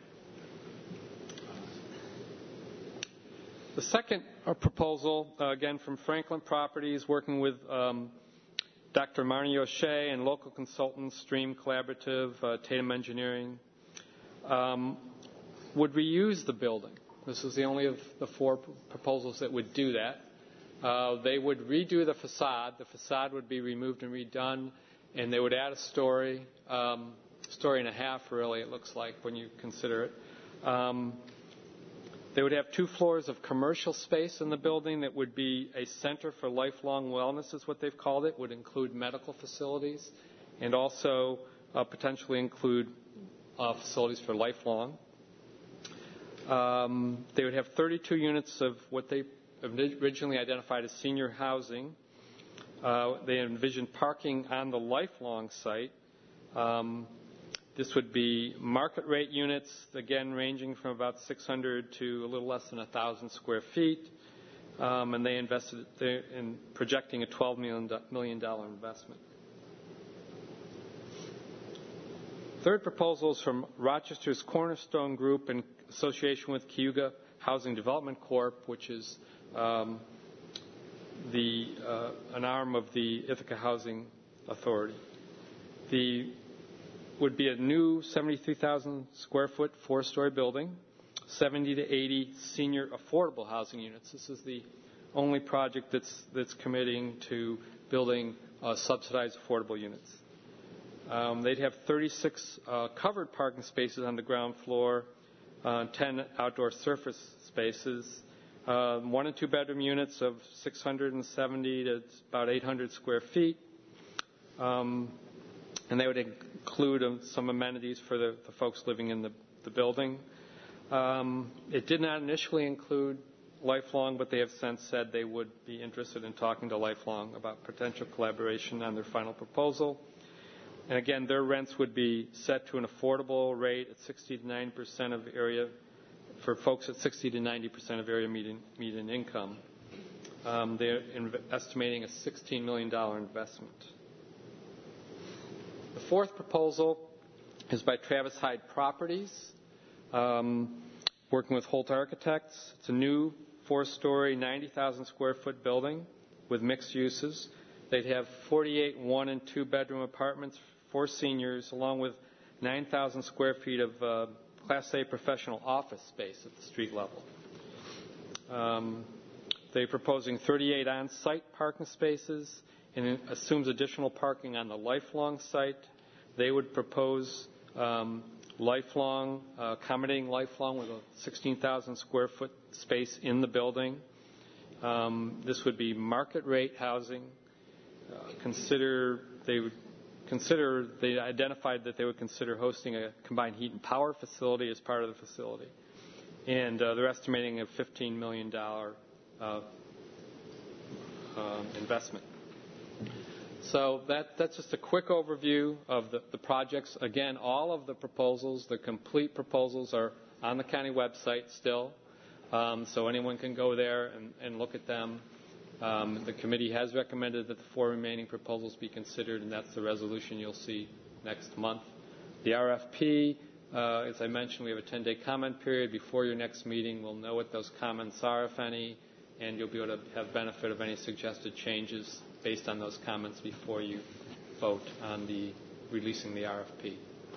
The second uh, proposal, uh, again from Franklin Properties, working with um, Doctor Marnie O'Shea and local consultants, Stream Collaborative, uh, Tatum Engineering, um, would reuse the building. This is the only of the four p- proposals that would do that. Uh, they would redo the facade. The facade would be removed and redone, and they would add a story, um, story and a half, really, it looks like, when you consider it. Um, they would have two floors of commercial space in the building that would be a center for lifelong wellness, is what they've called it, would include medical facilities, and also uh, potentially include uh, facilities for lifelong. Um, they would have thirty-two units of what they originally identified as senior housing. Uh, they envisioned parking on the lifelong site. Um, this would be market rate units, again ranging from about six hundred to a little less than one thousand square feet. Um, and they invested in projecting a twelve million dollars investment. Third proposal is from Rochester's Cornerstone Group in association with Cayuga Housing Development Corp, which is um, the uh, an arm of the Ithaca Housing Authority. The would be a new seventy-three thousand square foot four-story building, seventy to eighty senior affordable housing units. This is the only project that's that's committing to building uh, subsidized affordable units. Um, they'd have thirty-six uh, covered parking spaces on the ground floor, uh, ten outdoor surface spaces, uh, one and two bedroom units of six hundred seventy to about eight hundred square feet, um, and they would include um, some amenities for the, the folks living in the, the building. Um, it did not initially include Lifelong, but they have since said they would be interested in talking to Lifelong about potential collaboration on their final proposal. And again, their rents would be set to an affordable rate at sixty to ninety percent of area, for folks at sixty to ninety percent of area median, median income. Um, they're inv- estimating a sixteen million dollars investment. The fourth proposal is by Travis Hyde Properties, um, working with Holt Architects. It's a new four-story, ninety thousand square foot building with mixed uses. They'd have forty-eight one and two bedroom apartments for seniors, along with nine thousand square feet of uh, Class A professional office space at the street level. Um, they're proposing thirty-eight on-site parking spaces, and it assumes additional parking on the Lifelong site. They would propose um, Lifelong, uh, accommodating Lifelong with a sixteen thousand square foot space in the building. Um, this would be market rate housing. Uh, consider they would consider they identified that they would consider hosting a combined heat and power facility as part of the facility, and uh, they're estimating a fifteen million dollars uh, um, investment. So that, that's just a quick overview of the, the projects. Again, all of the proposals, the complete proposals, are on the county website still, um, so anyone can go there and, and look at them. Um, the committee has recommended that the four remaining proposals be considered, and that's the resolution you'll see next month. The R F P, uh, as I mentioned, we have a ten-day comment period. Before your next meeting, we'll know what those comments are, if any, and you'll be able to have benefit of any suggested changes based on those comments before you vote on the releasing the R F P.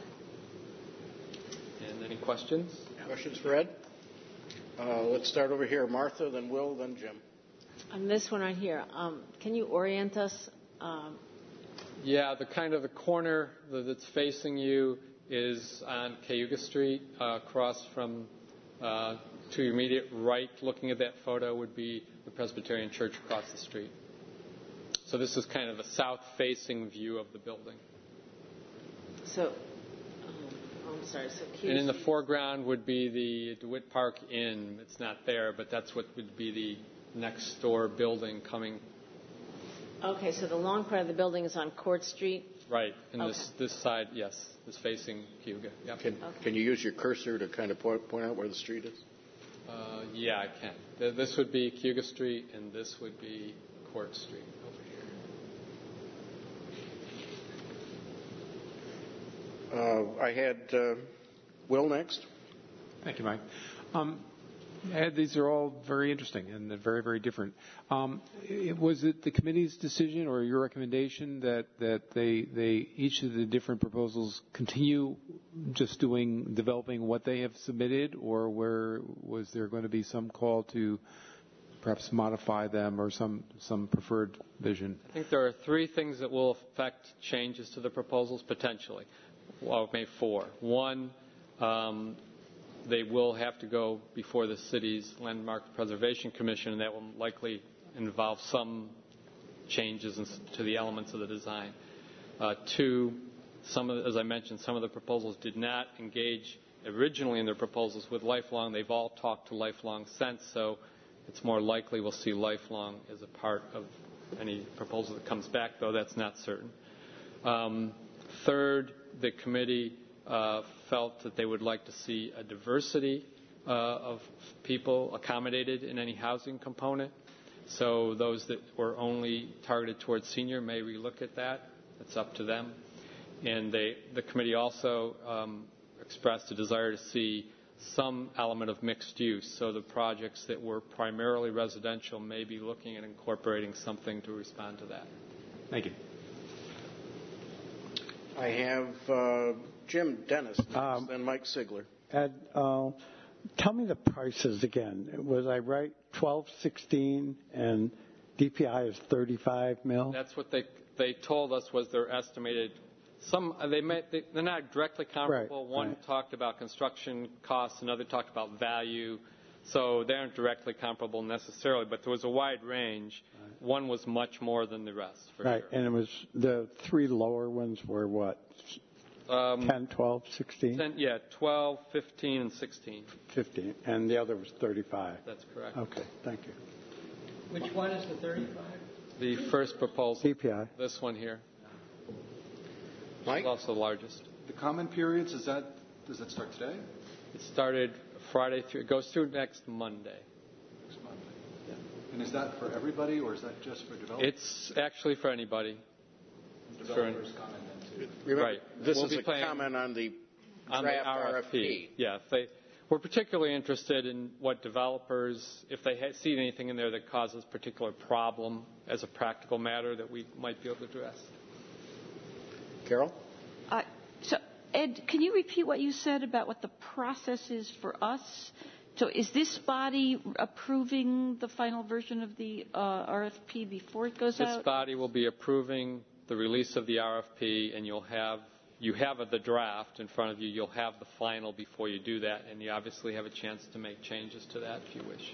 And any questions? Questions for Ed? Uh, let's start over here. Martha, then Will, then Jim. On this one right here, um, can you orient us? Um, Yeah, the kind of the corner that's facing you is on Cayuga Street, uh, across from Uh, to your immediate right, looking at that photo, would be the Presbyterian Church across the street. So this is kind of a south-facing view of the building. So, um, oh, I'm sorry. So and in the foreground would be the DeWitt Park Inn. It's not there, but that's what would be the next door building coming. Okay, so the long part of the building is on Court Street. Right, and Okay. this this side, yes, is facing Cayuga. Yep. Can, Okay. can you use your cursor to kind of point, point out where the street is? Uh, yeah, I can. Th- This would be Cayuga Street, and this would be Court Street over here. Uh, I had uh, Will next. Thank you, Mike. Um, Ed, these are all very interesting and very, very different. Um, it, was it the committee's decision or your recommendation that, that they, they each of the different proposals continue just doing developing what they have submitted, or where was there going to be some call to perhaps modify them or some some preferred vision? I think there are three things that will affect changes to the proposals potentially. Well, maybe four. One, um, they will have to go before the city's Landmark Preservation Commission, and that will likely involve some changes in, to the elements of the design. Uh, two, some of the, as I mentioned, some of the proposals did not engage originally in their proposals with Lifelong. They've all talked to Lifelong since, so it's more likely we'll see Lifelong as a part of any proposal that comes back, though that's not certain. Um, third, the committee uh, felt that they would like to see a diversity uh, of people accommodated in any housing component. So those that were only targeted towards senior may relook at that. It's up to them. And they, the committee also um, expressed a desire to see some element of mixed use. So the projects that were primarily residential may be looking at incorporating something to respond to that. Thank you. I have uh, Jim Dennis, next, Um, then Mike Sigler. Ed, uh, tell me the prices again. Was I right? twelve sixteen and D P I is thirty-five mil? That's what they they told us was their estimated. Some they may, they, they're not directly comparable. Right, One right. talked about construction costs, another talked about value. So they aren't directly comparable necessarily, but there was a wide range. Right. One was much more than the rest, for Right, sure. and it was the three lower ones were what? Um, ten, twelve, sixteen? ten, yeah, twelve, fifteen, and sixteen. fifteen, and the other was thirty-five. That's correct. Okay, thank you. Which one is the thirty-five? The first proposal. D P I. This one here. Mike? It's also the largest. The comment periods, is that, does that start today? It started Friday through, it goes through next Monday. Next Monday. Yeah. And is that for everybody, or is that just for developers? It's actually for anybody. Developers comment then too. Remember, Right. This We'll is be a playing comment on the on the draft R F P. Yeah, if they, we're particularly interested in what developers, if they ha- see anything in there that causes particular problem as a practical matter that we might be able to address. Carol? Uh, so, Ed, can you repeat what you said about what the process is for us? So is this body approving the final version of the uh, R F P before it goes This out? body will be approving the release of the R F P, and you'll have you have the draft in front of you. You'll have the final before you do that, and you obviously have a chance to make changes to that if you wish.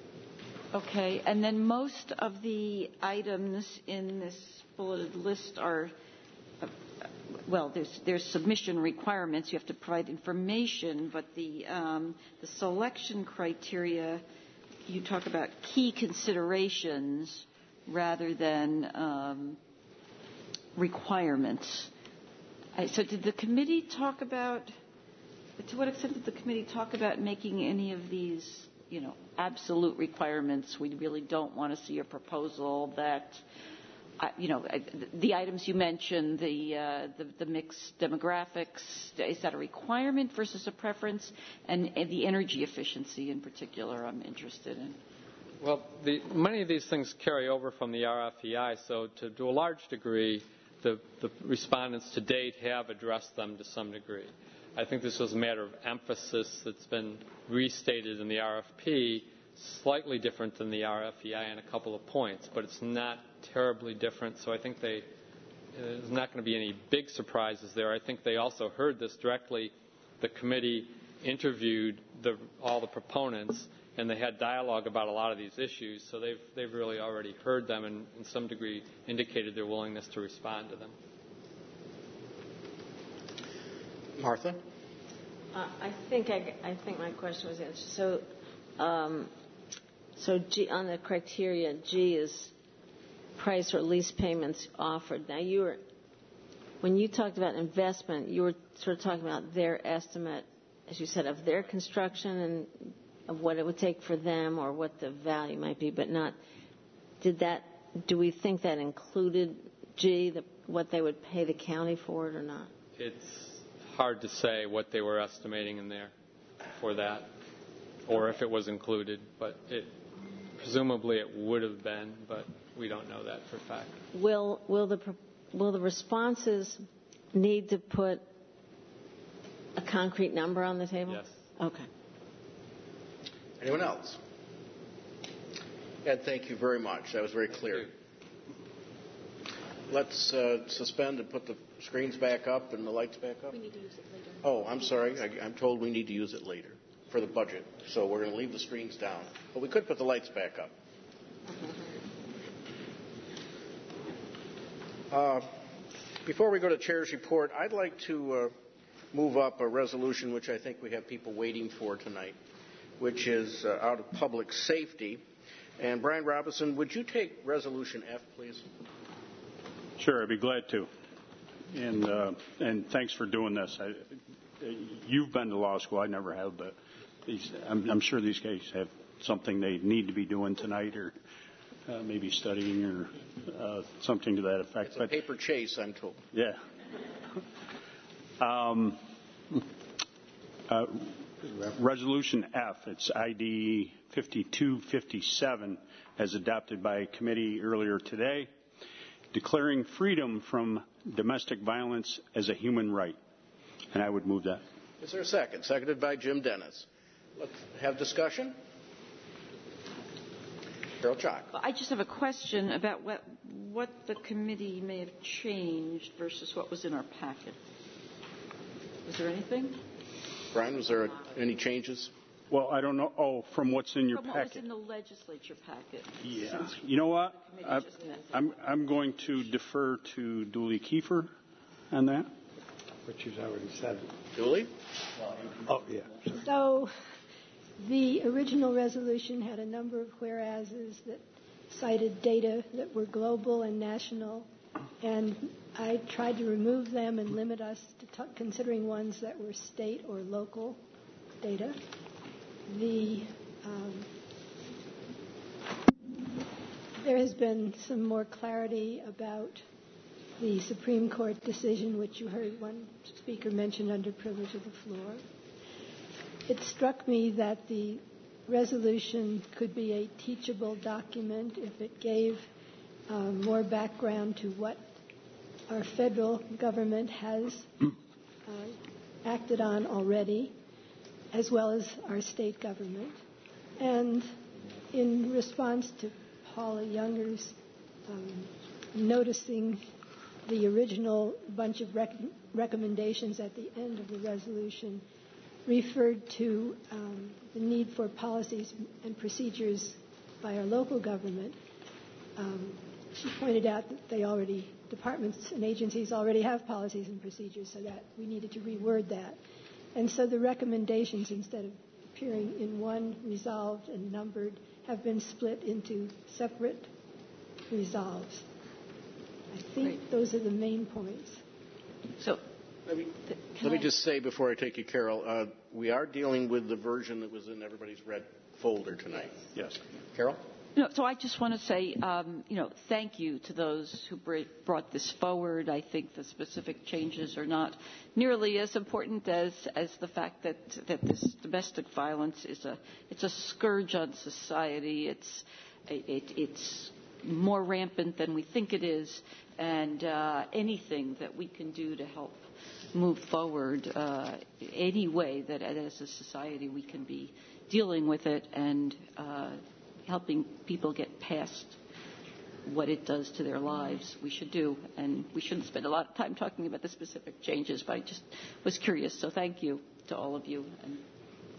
Okay, and then most of the items in this bulleted list are, uh, well, there's, there's submission requirements. You have to provide information, but the, um, the selection criteria, you talk about key considerations rather than um, requirements. I, so did the committee talk about, to what extent did the committee talk about making any of these, you know, absolute requirements? We really don't want to see a proposal that, uh, you know, the items you mentioned, the, uh, the the mixed demographics, is that a requirement versus a preference? And, and the energy efficiency in particular, I'm interested in. Well, the, many of these things carry over from the R F E I, so to, to a large degree, the, the respondents to date have addressed them to some degree. I think this was a matter of emphasis that's been restated in the R F P, slightly different than the R F E I in a couple of points, but it's not terribly different, so I think they, there's not going to be any big surprises there. I think they also heard this directly. The committee interviewed the, all the proponents, and they had dialogue about a lot of these issues, so they've, they've really already heard them and, in some degree, indicated their willingness to respond to them. Martha? Uh, I think I, I think my question was answered. So, um, so G, on the criteria, G is price or lease payments offered. Now, you were when you talked about investment, you were sort of talking about their estimate, as you said, of their construction and of what it would take for them or what the value might be, but not. Did that? Do we think that included G, the, what they would pay the county for it or not? It's hard to say what they were estimating in there for that, or if it was included, but it presumably it would have been, but we don't know that for a fact. Will will the will the responses need to put a concrete number on the table? Yes. Okay. Anyone else? Ed, thank you very much. That was very clear. Let's uh, suspend and put the screens back up and the lights back up. We need to use it later. Oh, I'm sorry. I, I'm told we need to use it later for the budget. So we're going to leave the screens down. But we could put the lights back up. Uh, before we go to Chair's report, I'd like to uh, move up a resolution which I think we have people waiting for tonight, which is uh, out of public safety. And Brian Robinson, would you take Resolution F, please? Sure, I'd be glad to. And uh, and thanks for doing this. I, you've been to law school. I never have, but these, I'm, I'm sure these guys have something they need to be doing tonight, or uh, maybe studying, or uh, something to that effect. It's a but, paper chase, I'm told. Yeah. Um, uh, Resolution F, it's I D fifty-two fifty-seven, as adopted by committee earlier today, declaring freedom from domestic violence as a human right. And I would move that. Is there a second? Seconded by Jim Dennis. Let's have discussion. Carol Chalk. I just have a question about what, what the committee may have changed versus what was in our packet. Is there anything? Brian, was there any changes? Well, I don't know. Oh, from what's in your From what packet? was in the legislature packet. Yeah. You know what? I, I'm, I'm going to defer to Dooley Kiefer on that. Which you've already said. Dooley? Oh, yeah. So the original resolution had a number of whereases that cited data that were global and national, and I tried to remove them and limit us to t- considering ones that were state or local data. The um, there has been some more clarity about the Supreme Court decision, which you heard one speaker mention under privilege of the floor. It struck me that the resolution could be a teachable document if it gave um, more background to what our federal government has uh, acted on already, as well as our state government. And in response to Paula Younger's um, noticing the original bunch of rec- recommendations at the end of the resolution referred to um, the need for policies and procedures by our local government. Um, she pointed out that they already, departments and agencies already have policies and procedures, so that we needed to reword that. And so the recommendations, instead of appearing in one resolved and numbered, have been split into separate resolves. I think right. Those are the main points. So, let me, let me just say before I take you, Carol, uh, we are dealing with the version that was in everybody's red folder tonight. Yes. Carol? No, so I just want to say, um, you know, thank you to those who brought this forward. I think the specific changes are not nearly as important as, as the fact that, that this domestic violence is a it's a scourge on society. It's it, it's more rampant than we think it is, and uh, anything that we can do to help move forward, uh, any way that as a society we can be dealing with it and uh, helping people get past what it does to their lives, we should do. And we shouldn't spend a lot of time talking about the specific changes, but I just was curious. So thank you to all of you and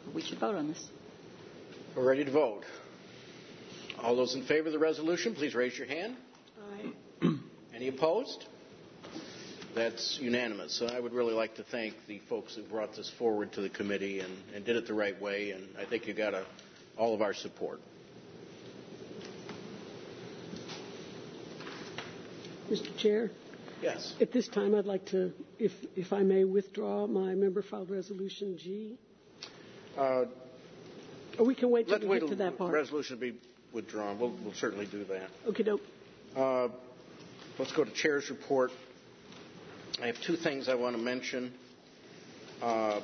we should vote on this. We're ready to vote. All those in favor of the resolution, please raise your hand. Aye. Any opposed? That's unanimous. So I would really like to thank the folks who brought this forward to the committee and, and did it the right way, and I think you got a, all of our support. Mister Chair? Yes. At this time, I'd like to, if, if I may, withdraw my member-filed resolution G. Uh, or we can wait till let, we wait get to that part. The resolution be withdrawn. We'll, we'll certainly do that. Okay, dope. Uh, let's go to Chair's report. I have two things I want to mention. Uh,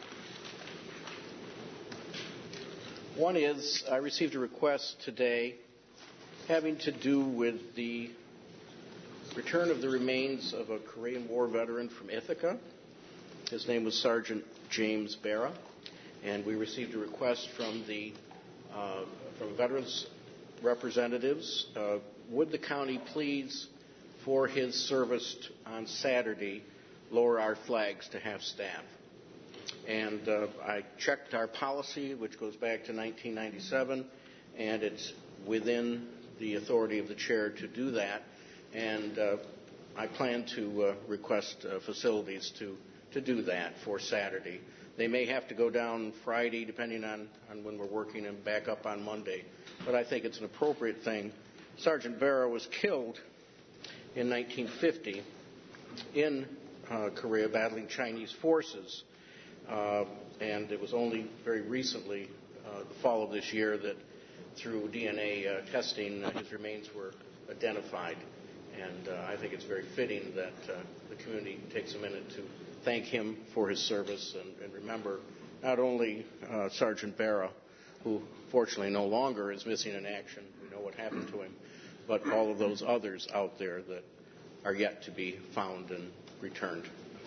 one is I received a request today having to do with the return of the remains of a Korean War veteran from Ithaca. His name was Sergeant James Barra, and we received a request from the uh, from veterans representatives. Uh, would the county please, for his service on Saturday, lower our flags to half staff? And uh, I checked our policy, which goes back to nineteen ninety-seven, and it's within the authority of the chair to do that. And uh, I plan to uh, request uh, facilities to, to do that for Saturday. They may have to go down Friday, depending on, on when we're working, and back up on Monday. But I think it's an appropriate thing. Sergeant Barra was killed in nineteen fifty in uh, Korea battling Chinese forces. Uh, and it was only very recently, uh, the fall of this year, that through D N A uh, testing, uh, his remains were identified. And uh, I think it's very fitting that uh, the community takes a minute to thank him for his service and, and remember not only uh, Sergeant Barra, who fortunately no longer is missing in action, we know what happened to him, but all of those others out there that are yet to be found and returned.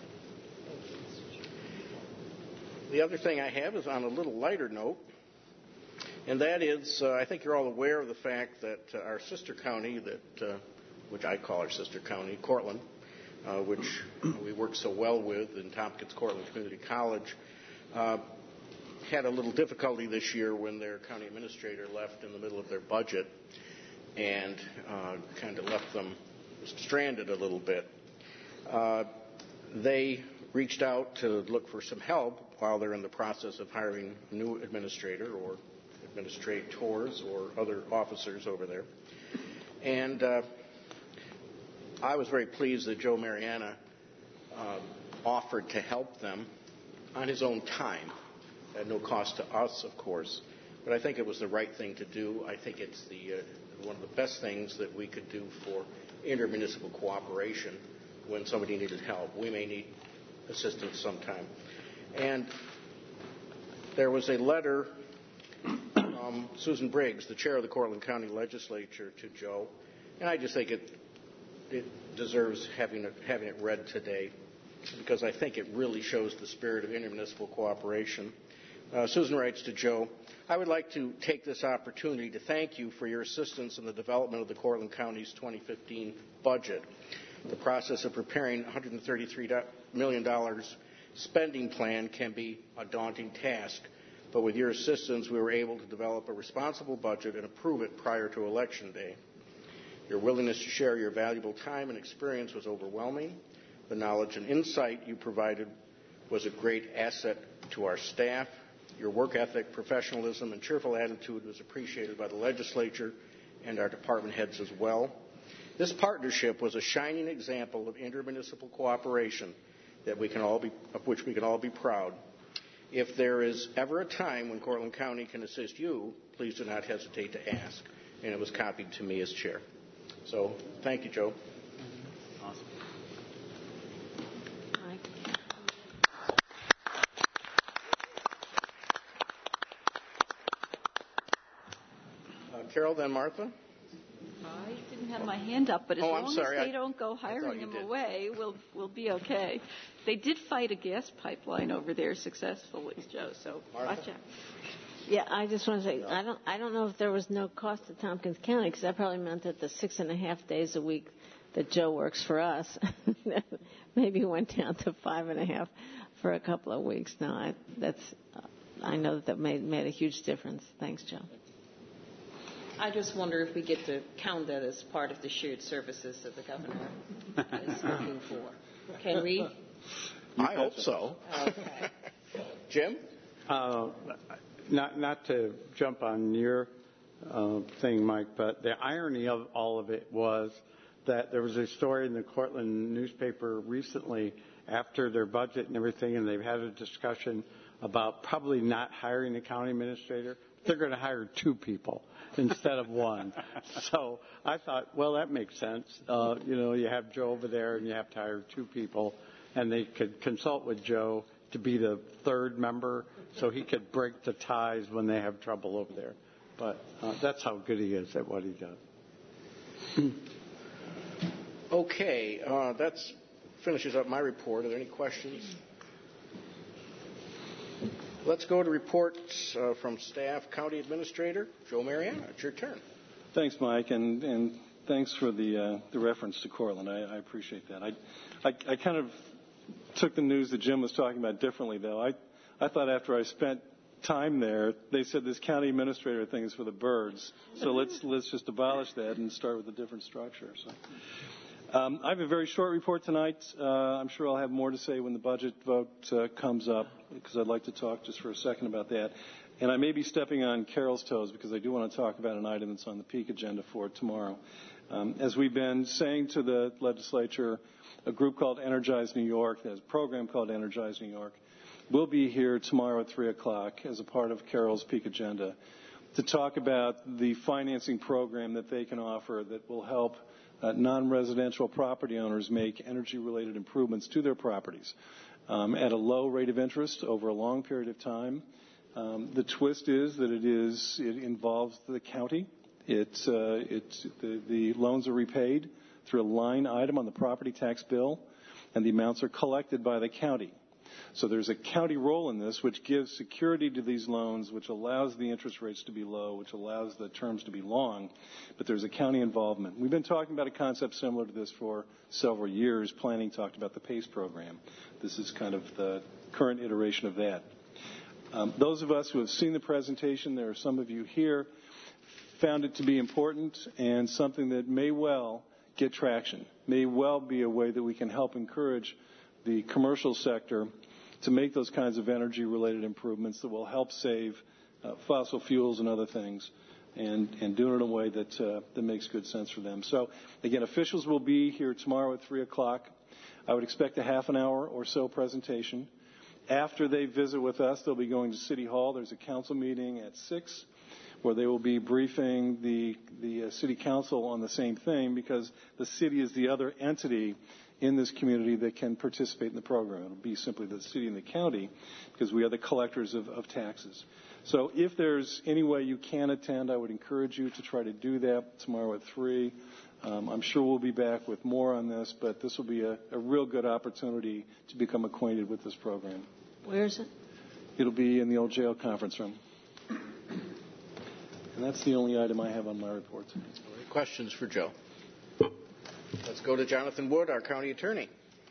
The other thing I have is on a little lighter note, and that is uh, I think you're all aware of the fact that uh, our sister county that uh, which I call our sister county, Cortland, uh, which we work so well with in Tompkins Cortland Community College, uh, had a little difficulty this year when their county administrator left in the middle of their budget and uh, kind of left them stranded a little bit. Uh, they reached out to look for some help while they're in the process of hiring a new administrator or administrators or other officers over there. And uh, I was very pleased that Joe Mariana uh, offered to help them on his own time, at no cost to us, of course. But I think it was the right thing to do. I think it's the uh, one of the best things that we could do for intermunicipal cooperation when somebody needed help. We may need assistance sometime. And there was a letter from Susan Briggs, the chair of the Cortland County Legislature, to Joe, and I just think it it deserves having it, having it read today because I think it really shows the spirit of intermunicipal cooperation. Uh, Susan writes to Joe, I would like to take this opportunity to thank you for your assistance in the development of the Cortland County's twenty fifteen budget. The process of preparing one hundred thirty-three million dollars spending plan can be a daunting task, but with your assistance, we were able to develop a responsible budget and approve it prior to Election Day. Your willingness to share your valuable time and experience was overwhelming. The knowledge and insight you provided was a great asset to our staff. Your work ethic, professionalism, and cheerful attitude was appreciated by the legislature and our department heads as well. This partnership was a shining example of intermunicipal cooperation that we can all be, of which we can all be proud. If there is ever a time when Cortland County can assist you, please do not hesitate to ask. And it was copied to me as chair. So thank you, Joe. Awesome. Uh, Carol, then Martha. I didn't have my hand up, but as oh, I'm long sorry. as they I, don't go hiring them did. away, we'll we'll be okay. They did fight a gas pipeline over there successfully, Joe. So Martha? watch out. Yeah, I just want to say, I don't, I don't know if there was no cost to Tompkins County, because that probably meant that the six and a half days a week that Joe works for us maybe went down to five and a half for a couple of weeks. No, I, that's, uh, I know that that made, made a huge difference. Thanks, Joe. I just wonder if we get to count that as part of the shared services that the governor is looking for. Can we? I hope so. Okay. Jim? Uh, not, not to jump on your uh, thing, Mike, but the irony of all of it was that there was a story in the Cortland newspaper recently after their budget and everything, and they've had a discussion about probably not hiring a county administrator. They're going to hire two people instead of one. So I thought, well, that makes sense. Uh, you know, you have Joe over there, and you have to hire two people, and they could consult with Joe to be the third member so he could break the ties when they have trouble over there. But uh, that's how good he is at what he does. Okay, uh, that finishes up my report. Are there any questions? Let's go to reports uh, from staff. County Administrator Joe Mariano, it's your turn. Thanks, Mike, and, and thanks for the uh, the reference to Cortland. I, I appreciate that. I, I I kind of took the news that Jim was talking about differently, though. I I thought after I spent time there, they said this county administrator thing is for the birds. So let's let's just abolish that and start with a different structure. So. Um, I have a very short report tonight. Uh, I'm sure I'll have more to say when the budget vote uh, comes up, because I'd like to talk just for a second about that. And I may be stepping on Carol's toes, because I do want to talk about an item that's on the peak agenda for tomorrow. Um, as we've been saying to the legislature, a group called Energize New York, there's a program called Energize New York, will be here tomorrow at three o'clock as a part of Carol's peak agenda to talk about the financing program that they can offer that will help Uh, non-residential property owners make energy-related improvements to their properties um, at a low rate of interest over a long period of time. Um, the twist is that it is it involves the county. It's, uh, it's the, the loans are repaid through a line item on the property tax bill, and the amounts are collected by the county. So there's a county role in this, which gives security to these loans, which allows the interest rates to be low, which allows the terms to be long, but there's a county involvement. We've been talking about a concept similar to this for several years. Planning talked about the PACE program. This is kind of the current iteration of that. Um, those of us who have seen the presentation, there are some of you here, found it to be important and something that may well get traction, may well be a way that we can help encourage the commercial sector to make those kinds of energy-related improvements that will help save uh, fossil fuels and other things, and, and do it in a way that, uh, that makes good sense for them. So, again, officials will be here tomorrow at three o'clock. I would expect a half an hour or so presentation. After they visit with us, they'll be going to City Hall. There's a council meeting at six where they will be briefing the, the uh, City Council on the same thing, because the city is the other entity in this community that can participate in the program. It'll be simply the city and the county, because we are the collectors of, of taxes. So if there's any way you can attend, I would encourage you to try to do that tomorrow at three. Um, I'm sure we'll be back with more on this, but this will be a, a real good opportunity to become acquainted with this program. Where is it? It'll be in the old jail conference room. And that's the only item I have on my report tonight. Questions for Joe? Let's go to Jonathan Wood, our county attorney.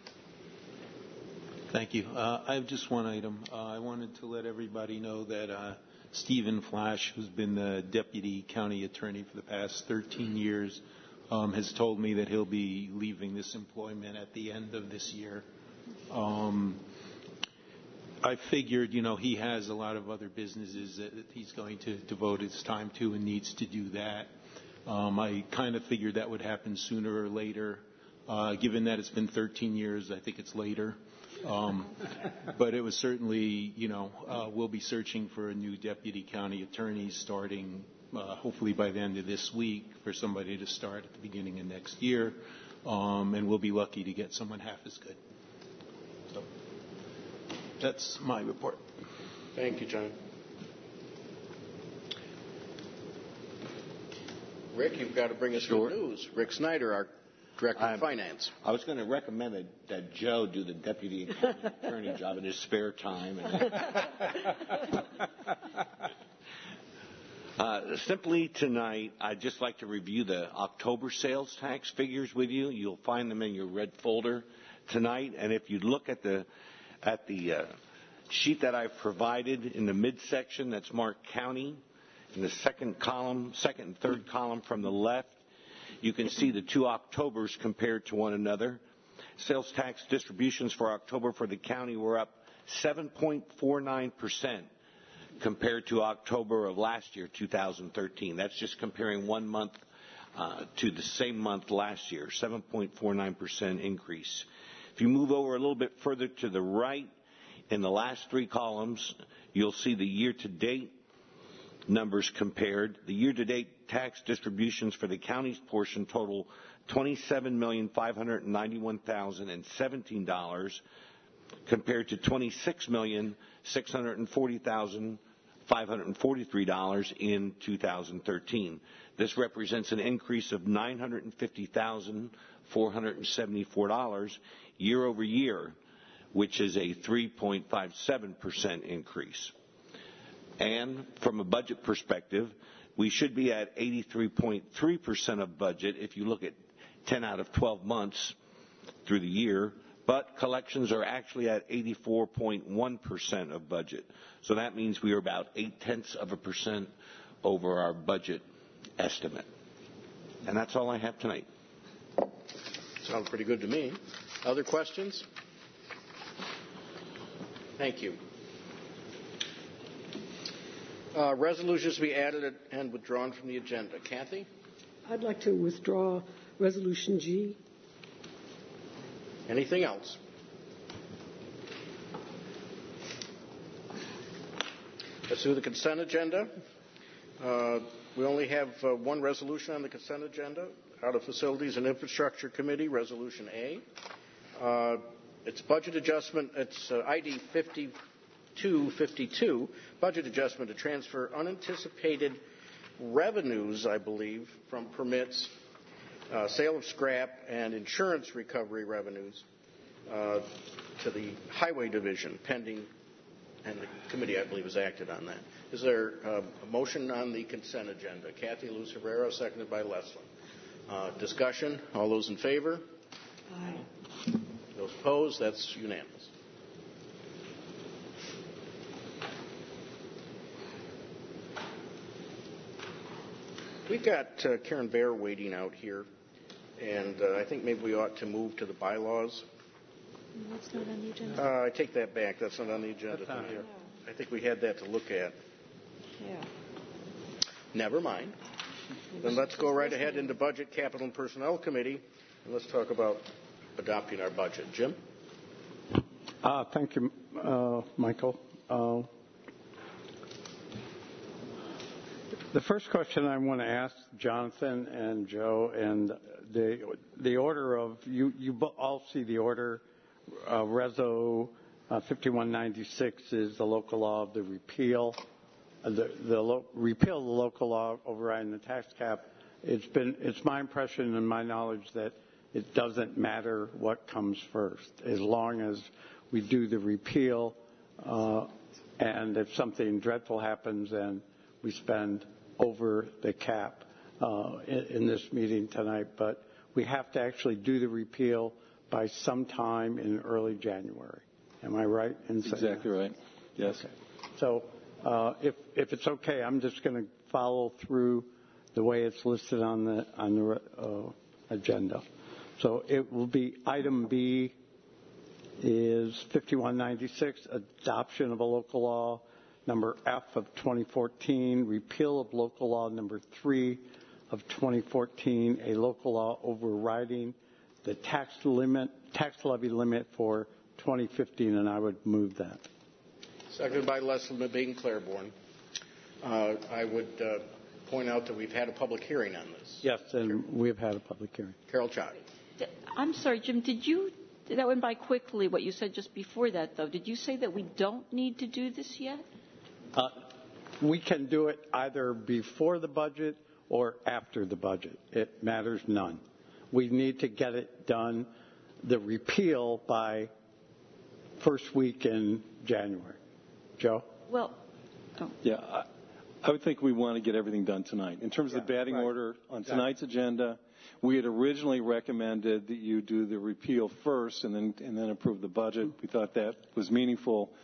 Thank you. Uh, I have just one item. Uh, I wanted to let everybody know that uh, Stephen Flash, who's been the deputy county attorney for the past thirteen years, um, has told me that he'll be leaving this employment at the end of this year. Um, I figured, you know, he has a lot of other businesses that he's going to devote his time to and needs to do that. Um, I kind of figured that would happen sooner or later. Uh, given that it's been thirteen years, I think it's later. Um, but it was certainly, you know, uh, we'll be searching for a new deputy county attorney starting uh, hopefully by the end of this week, for somebody to start at the beginning of next year. Um, and we'll be lucky to get someone half as good. So that's my report. Thank you, John. Rick, you've got to bring us Sure. good news. Rick Snyder, our Director of Finance. I was going to recommend that, that Joe do the deputy attorney job in his spare time. uh, simply tonight, I'd just like to review the October sales tax figures with you. You'll find them in your red folder tonight. And if you look at the at the uh, sheet that I've provided in the midsection that's marked county, in the second column, second and third column from the left, you can see the two Octobers compared to one another. Sales tax distributions for October for the county were up seven point four nine percent compared to October of last year, two thousand thirteen. That's just comparing one month uh, to the same month last year, seven point four nine percent increase. If you move over a little bit further to the right, in the last three columns, you'll see the year-to-date numbers compared. The year-to-date tax distributions for the county's portion total twenty-seven million five hundred ninety-one thousand seventeen dollars compared to twenty-six million six hundred forty thousand five hundred forty-three dollars in two thousand thirteen. This represents an increase of nine hundred fifty thousand four hundred seventy-four dollars year over year, which is a three point five seven percent increase. And from a budget perspective, we should be at eighty-three point three percent of budget if you look at ten out of twelve months through the year, but collections are actually at eighty-four point one percent of budget. So that means we are about eight-tenths of a percent over our budget estimate. And that's all I have tonight. Sounds pretty good to me. Other questions? Thank you. Uh, resolutions to be added and withdrawn from the agenda. Kathy? I'd like to withdraw Resolution G. Anything else? Let's do the consent agenda. Uh, we only have uh, one resolution on the consent agenda out of Facilities and Infrastructure Committee, Resolution A. Uh, it's budget adjustment. It's uh, I D fifty-two fifty-two, budget adjustment to transfer unanticipated revenues, I believe, from permits, uh, sale of scrap, and insurance recovery revenues uh, to the Highway Division, pending, and the committee, I believe, has acted on that. Is there uh, a motion on the consent agenda? Kathy Luz Herrera, seconded by Leslie. Uh, discussion? All those in favor? Aye. Those opposed? That's unanimous. We've got uh, Karen Baer waiting out here, and uh, I think maybe we ought to move to the bylaws. No, that's not on the agenda. Uh, I take that back. That's not on the agenda. That's not here. I think we had that to look at. Yeah. Never mind. Then let's go right ahead into Budget, Capital, and Personnel Committee, and let's talk about adopting our budget. Jim? Uh, thank you, uh, Michael. Uh, the first question I want to ask Jonathan and Joe, and the the order of you you all see the order. Uh, Reso uh, fifty-one ninety-six is the local law of the repeal. Uh, the the lo- repeal of the local law overriding the tax cap. It's been it's my impression and my knowledge that it doesn't matter what comes first, as long as we do the repeal, uh, and if something dreadful happens, then we spend over the cap uh, in, in this meeting tonight. But we have to actually do the repeal by sometime in early January. Am I right in saying exactly that? right? Yes. Okay. So uh, if if it's okay, I'm just going to follow through the way it's listed on the on the uh, agenda. So it will be item B is fifty-one ninety-six, adoption of a local law. Number F of twenty fourteen, repeal of local law number three of twenty fourteen, a local law overriding the tax limit, tax levy limit for twenty fifteen, and I would move that. Seconded by Leslie McBean Claiborne. Uh, I would uh, point out that we've had a public hearing on this. Yes, and we've had a public hearing. Carol Chott. I'm sorry, Jim, did you, that went by quickly, what you said just before that, though. Did you say that we don't need to do this yet? Uh, we can do it either before the budget or after the budget. It matters none. We need to get it done, the repeal, by first week in January. Joe? Well, oh. Yeah, I, I would think we want to get everything done tonight. In terms of Yeah, the batting right. order on Exactly. tonight's agenda, we had originally recommended that you do the repeal first and then and then approve the budget. We thought that was meaningful.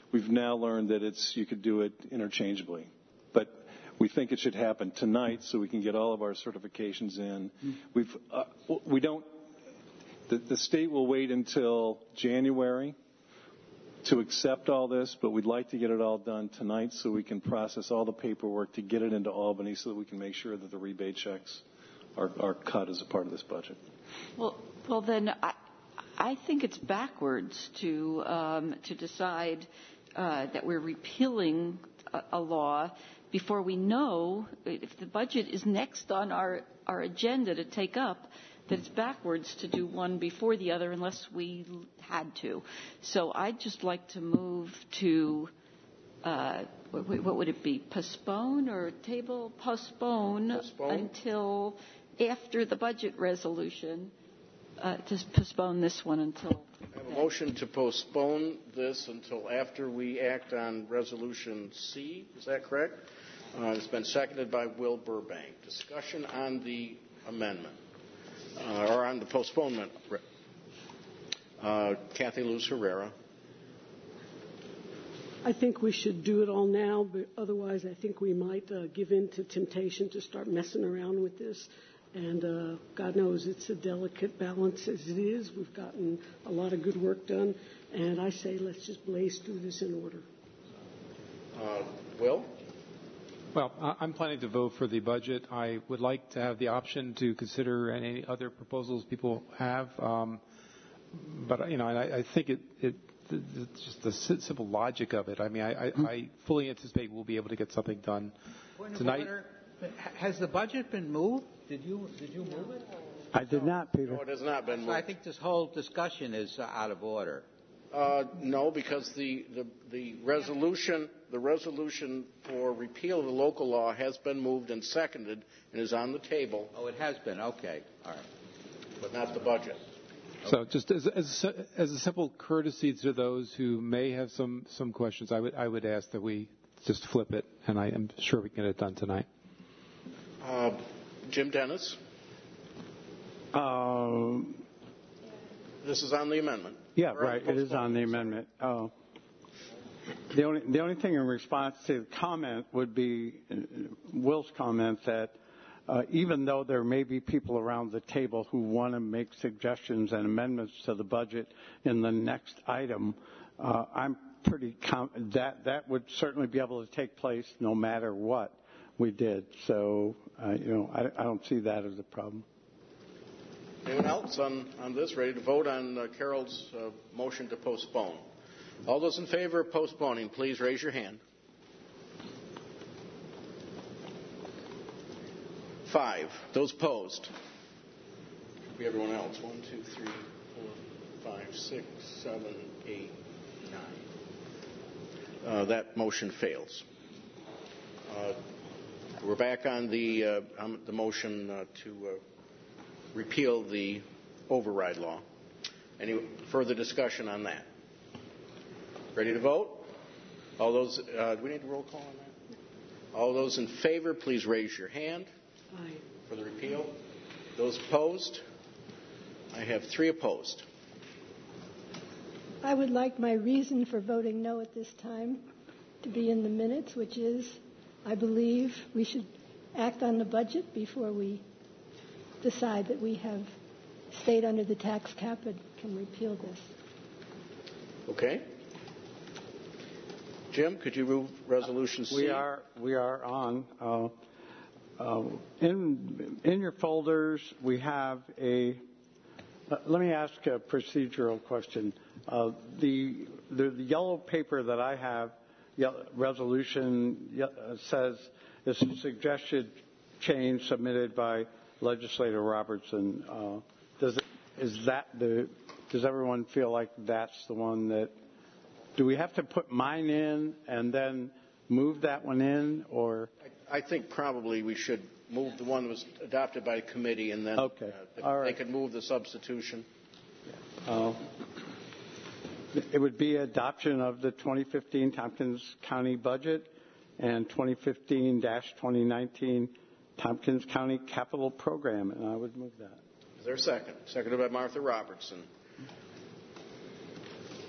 we've now learned that it's you could do it interchangeably. But we think it should happen tonight so we can get all of our certifications in. We've uh, we don't. The, the state will wait until January to accept all this, but we'd like to get it all done tonight so we can process all the paperwork to get it into Albany so that we can make sure that the rebate checks are, are cut as a part of this budget. Well, well then I, I think it's backwards to um, to decide uh, that we're repealing a, a law before we know if the budget is next on our, our agenda to take up. That it's backwards to do one before the other unless we had to. So I'd just like to move to, uh, what, what would it be, postpone or table? Postpone, postpone. until after the budget resolution. Uh, just postpone this one until. I have a motion to postpone this until after we act on Resolution C. Is that correct? Uh, it's been seconded by Will Burbank. Discussion on the amendment. Uh, or on the postponement. Uh, Kathy Luz Herrera. I think we should do it all now, but otherwise I think we might uh, give in to temptation to start messing around with this. And uh, God knows it's a delicate balance as it is. We've gotten a lot of good work done. And I say let's just blaze through this in order. Uh, Will? Well, I'm planning to vote for the budget. I would like to have the option to consider any other proposals people have. Um, but, you know, I, I think it, it, it's just the simple logic of it. I mean, I, I, I fully anticipate we'll be able to get something done Point of tonight. Order. Has the budget been moved? Did you did you move it? I did not, Peter. No, it has not been moved. So I think this whole discussion is uh, out of order. Uh, no, because the, the, the resolution the resolution for repeal of the local law has been moved and seconded and is on the table. Oh, it has been. Okay. All right. But not the budget. So just as, as, as a simple courtesy to those who may have some, some questions, I would, I would ask that we just flip it, and I am sure we can get it done tonight. Uh, Jim Dennis? Um, this is on the amendment. Yeah, right. It is on the amendment. Uh, the only the only thing in response to the comment would be uh, Will's comment that uh, even though there may be people around the table who want to make suggestions and amendments to the budget in the next item, uh, I'm pretty com- that that would certainly be able to take place no matter what we did. So uh, you know, I, I don't see that as a problem. Anyone else on, on this? Ready to vote on uh, Carol's uh, motion to postpone? All those in favor of postponing, please raise your hand. Five. Those opposed? Be everyone else. One, two, three, four, five, six, seven, eight, nine. Uh, that motion fails. Uh, we're back on the uh, on the motion uh, to uh, repeal the override law. Any further discussion on that? Ready to vote? All those, uh, do we need a roll call on that? All those in favor, please raise your hand. Aye. For the repeal. Those opposed? I have three opposed. I would like my reason for voting no at this time to be in the minutes, which is I believe we should act on the budget before we decide that we have stayed under the tax cap and can repeal this. Okay. Jim, could you move Resolution C? We are we are on. Uh, uh, in in your folders, we have a. Uh, let me ask a procedural question. Uh, the, the the yellow paper that I have, yellow, resolution uh, says is a suggested change submitted by Legislator Robertson. Uh, does it, is that the? Does everyone feel like that's the one that? Do we have to put mine in and then move that one in, or? I, I think probably we should move the one that was adopted by committee, and then okay. uh, All right. they could move the substitution. Uh, it would be adoption of the twenty fifteen Tompkins County budget and twenty fifteen to twenty nineteen Tompkins County capital program, and I would move that. Is there a second? Seconded by Martha Robertson.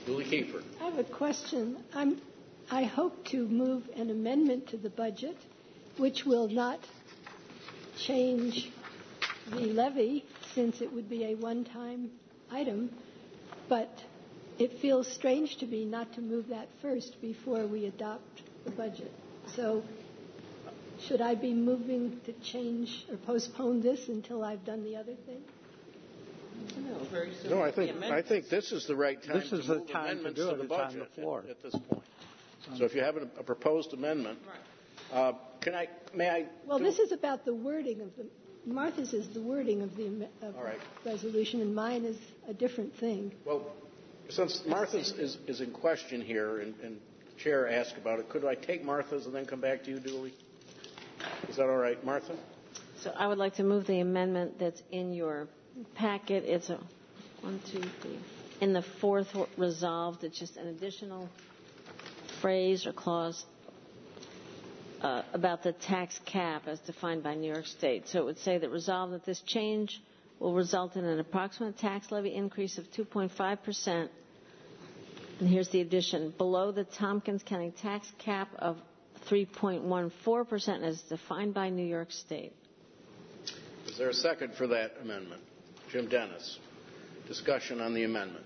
Julie Kiefer. I have a question. I'm, I hope to move an amendment to the budget which will not change the levy, since it would be a one-time item, but it feels strange to me not to move that first before we adopt the budget. So should I be moving to change or postpone this until I've done the other thing? No, very soon. No, I think I think this is the right time This to is the move time to amendments do to it. the It's on budget the floor. At, at this point. So if you have a, a proposed amendment, uh, can I? May I? Well, do, this is about the wording of the. Martha's is the wording of the of All right. resolution, and mine is a different thing. Well, since Martha's is, is in question here, and, and the chair asked about it, could I take Martha's and then come back to you, Dooley? Is that all right, Martha? So I would like to move the amendment that's in your packet. It's a one, two, three. In the fourth resolved, it's just an additional phrase or clause uh, about the tax cap as defined by New York State. So it would say that resolved that this change will result in an approximate tax levy increase of two point five percent. And here's the addition. Below the Tompkins County tax cap of three point one four percent as defined by New York State. Is there a second for that amendment? Jim Dennis. Discussion on the amendment.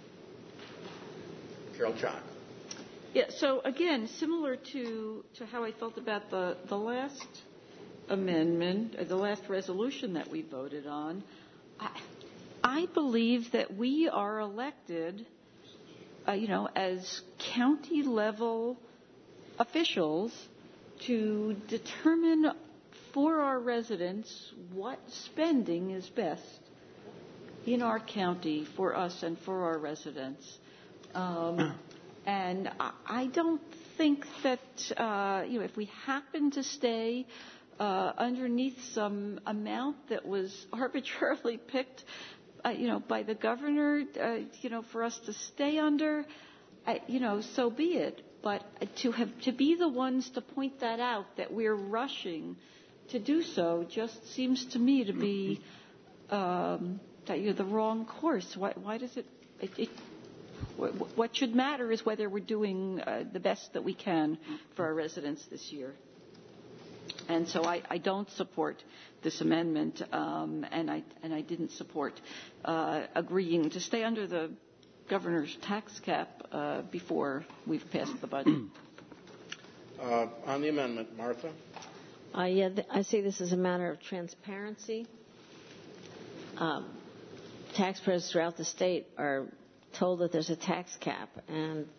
Carol Chalk. Yeah, so again, similar to, to how I felt about the, the last amendment, uh, the last resolution that we voted on, I, I believe that we are elected, uh, you know, as county level officials to determine for our residents what spending is best in our county for us and for our residents. Um, and I, I don't think that, uh, you know, if we happen to stay uh, underneath some amount that was arbitrarily picked, uh, you know, by the governor, uh, you know, for us to stay under, uh, you know, so be it. But to have to be the ones to point that out, that we're rushing to do so, just seems to me to be um, that you're the wrong course. Why, why does it, it, it? What should matter is whether we're doing uh, the best that we can for our residents this year. And so I, I don't support this amendment, um, and I and I didn't support uh, agreeing to stay under the governor's tax cap uh, before we've passed the budget. Uh, on the amendment, Martha? Uh, yeah, th- I see this as a matter of transparency. Um, taxpayers throughout the state are told that there's a tax cap, and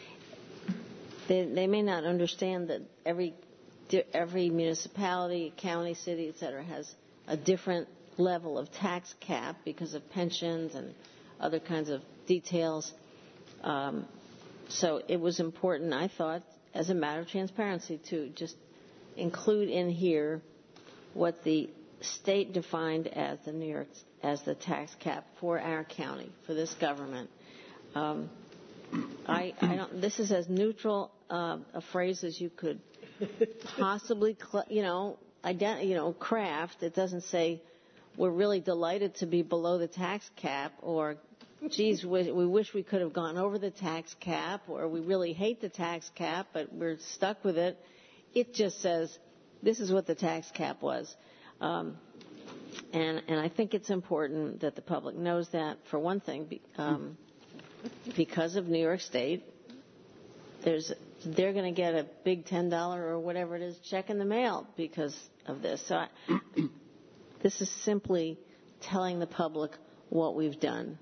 they, they may not understand that every every municipality, county, city, et cetera, has a different level of tax cap because of pensions and other kinds of details. Um, so it was important, I thought, as a matter of transparency, to just include in here what the state defined as the New York as the tax cap for our county, for this government. Um, I, I don't. This is as neutral uh, a phrase as you could possibly, cl- you know, ident- you know, craft. It doesn't say we're really delighted to be below the tax cap, or geez, we, we wish we could have gone over the tax cap, or we really hate the tax cap, but we're stuck with it. It just says this is what the tax cap was. Um, and, and I think it's important that the public knows that, for one thing, be, um, because of New York State, there's they're going to get a big ten dollars or whatever it is check in the mail because of this. So I, this is simply telling the public what we've done.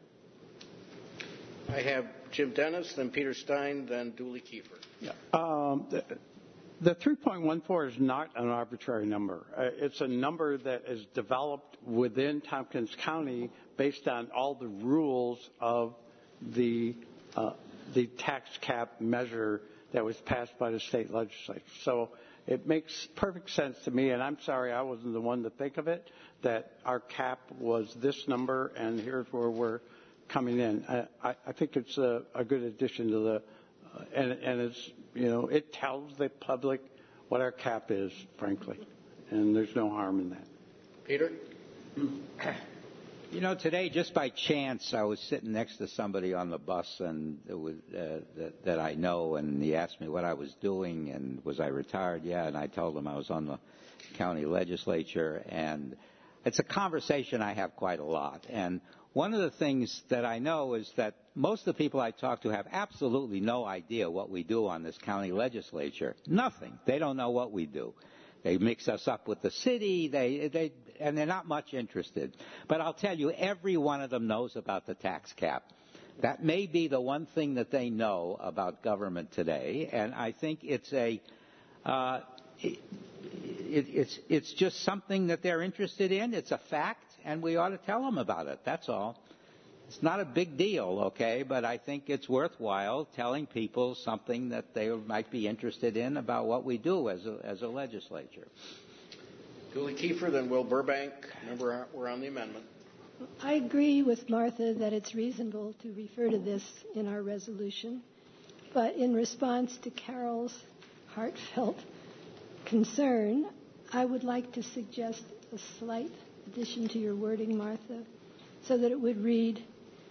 I have Jim Dennis, then Peter Stein, then Dooley Kiefer. Yeah. Um, the, the three point one four is not an arbitrary number. Uh, it's a number that is developed within Tompkins County based on all the rules of the uh, the tax cap measure that was passed by the state legislature. So it makes perfect sense to me, and I'm sorry I wasn't the one to think of it, that our cap was this number, and here's where we're coming in. I, I think it's a, a good addition to the, uh, and, and it's, you know, it tells the public what our cap is, frankly, and there's no harm in that. Peter? You know, today, just by chance, I was sitting next to somebody on the bus and it was, uh, that, that I know, and he asked me what I was doing and was I retired? Yeah, and I told him I was on the county legislature, and it's a conversation I have quite a lot. And one of the things that I know is that most of the people I talk to have absolutely no idea what we do on this county legislature. Nothing. They don't know what we do. They mix us up with the city, they, they, and they're not much interested. But I'll tell you, every one of them knows about the tax cap. That may be the one thing that they know about government today, and I think it's a, uh, it, it, it's, it's just something that they're interested in. It's a fact, and we ought to tell them about it. That's all. It's not a big deal, okay, but I think it's worthwhile telling people something that they might be interested in about what we do as a, as a legislature. Julie Kiefer, then Will Burbank. Remember, we're on the amendment. I agree with Martha that it's reasonable to refer to this in our resolution, but in response to Carol's heartfelt concern, I would like to suggest a slight addition to your wording, Martha, so that it would read,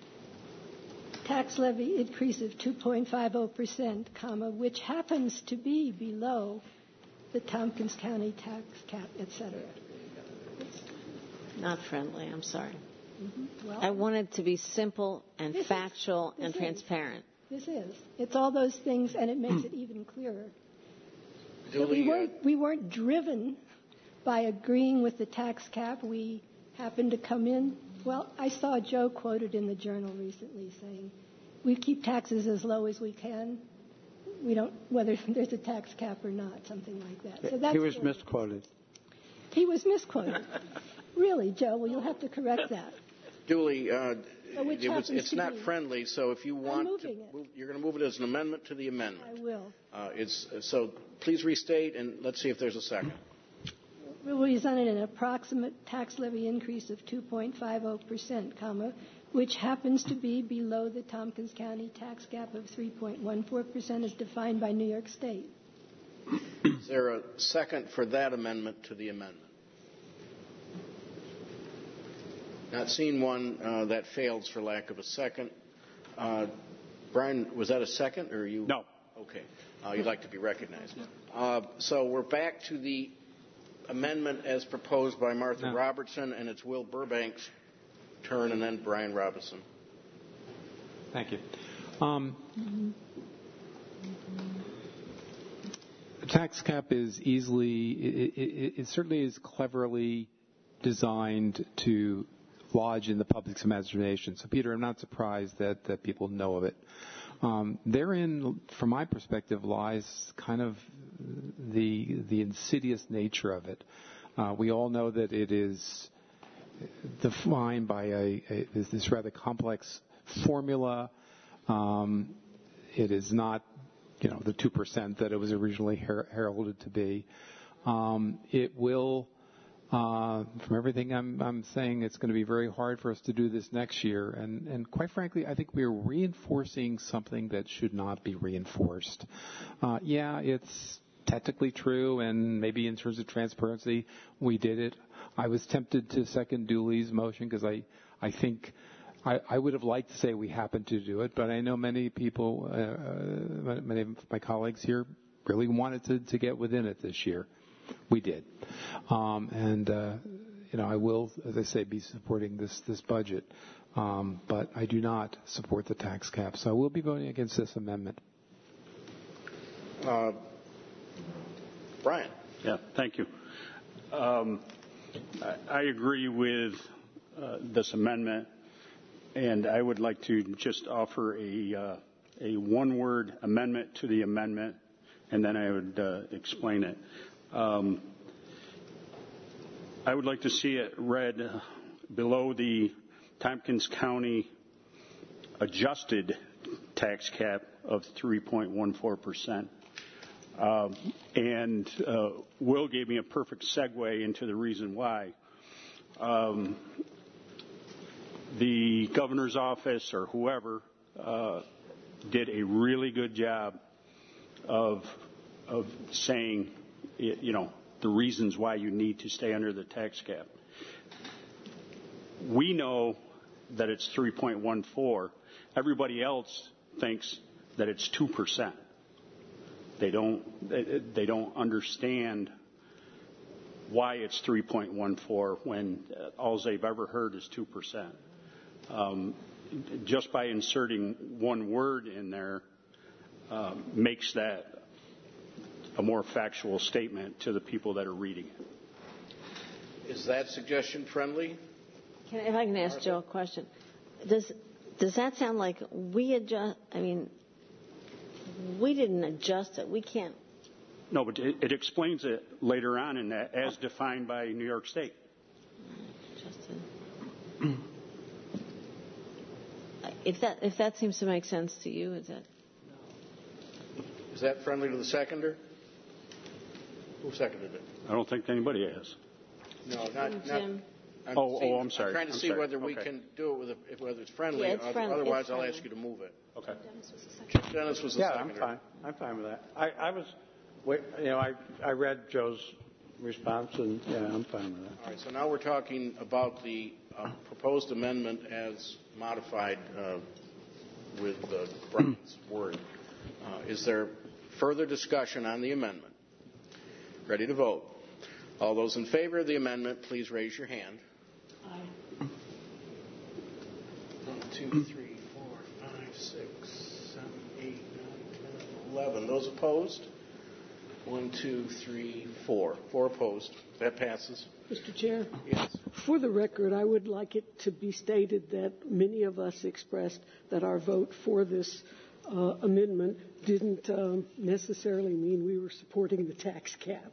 tax levy increase of two point five zero percent, comma, which happens to be below the Tompkins County tax cap, et cetera. Not friendly, I'm sorry. Mm-hmm. Well, I want it to be simple and this factual is, and this transparent. Is. This is. It's all those things, and it makes it even clearer. That we, weren't, we weren't driven by agreeing with the tax cap. We happened to come in. Well, I saw Joe quoted in the Journal recently saying, we keep taxes as low as we can. We don't, whether there's a tax cap or not, something like that. So that's he was good. misquoted. He was misquoted. Really, Joe? Well, you'll have to correct that. Julie, uh, so it was, it's not be. friendly, so if you want to, it. move, you're going to move it as an amendment to the amendment. I will. Uh, it's, so please restate, and let's see if there's a second. Will result in an approximate tax levy increase of two point five zero percent, comma, which happens to be below the Tompkins County tax cap of three point one four percent as defined by New York State. Is there a second for that amendment to the amendment? Not seeing one, uh, that fails for lack of a second. Uh, Brian, was that a second, or you? No. Okay. Uh, you'd like to be recognized. Uh, so we're back to the amendment as proposed by Martha no. Robertson, and it's Will Burbank's turn, and then Brian Robinson. Thank you. Um, the tax cap is easily, it, it, it certainly is cleverly designed to lodge in the public's imagination. So, Peter, I'm not surprised that, that people know of it. Um, therein, from my perspective, lies kind of the the insidious nature of it. Uh, we all know that it is defined by a, a this rather complex formula. Um, it is not, you know, the two percent that it was originally her- heralded to be. Um, it will. Uh, from everything I'm, I'm saying, it's going to be very hard for us to do this next year. And, and quite frankly, I think we're reinforcing something that should not be reinforced. Uh, yeah, it's technically true, and maybe in terms of transparency, we did it. I was tempted to second Dooley's motion because I, I think I, I would have liked to say we happened to do it, but I know many people, uh, many of my colleagues here really wanted to, to get within it this year. We did. Um, and, uh, you know, I will, as I say, be supporting this, this budget. Um, but I do not support the tax cap. So I will be voting against this amendment. Uh, Brian. Yeah, thank you. Um, I, I agree with uh, this amendment, and I would like to just offer a, uh, a one-word amendment to the amendment, and then I would uh, explain it. Um, I would like to see it read below the Tompkins County adjusted tax cap of three point one four percent. Um, and uh, Will gave me a perfect segue into the reason why. Um, the governor's office or whoever uh, did a really good job of of saying, you know, the reasons why you need to stay under the tax cap. we know that it's three point one four. Everybody else thinks that it's two percent. They don't, they, they don't understand why it's three point one four when all they've ever heard is two percent. Um, just by inserting one word in there uh, makes that a more factual statement to the people that are reading it. Is that suggestion friendly? Can, if I can ask Joe a question, does does that sound like we adjust? I mean, we didn't adjust it. We can't. No, but it, it explains it later on in that, as defined by New York State. Justin. If that if that seems to make sense to you, is that? Is that friendly to the seconder? Who seconded it? I don't think anybody has. No, not Jim. Not, I'm oh, seeing, oh, I'm sorry. I'm trying to I'm see sorry. whether we okay. can do it with a, whether it's friendly. Yeah, it's friendly. Otherwise, it's I'll friendly. ask you to move it. Okay. Jim Dennis was the yeah, seconder. I'm fine. I'm fine with that. I, I was, you know, I I read Joe's response, and yeah, I'm fine with that. All right. So now we're talking about the uh, proposed amendment as modified uh, with uh, Brian's word. Uh, is there further discussion on the amendment? Ready to vote? All those in favor of the amendment, please raise your hand. Aye. One, two, three, four, five, six, seven, eight, nine, ten, eleven. Those opposed? One, two, three, four. Four opposed. That passes. Mister Chair? Yes. For the record, I would like it to be stated that many of us expressed that our vote for this uh, amendment didn't um, necessarily mean we were supporting the tax cap.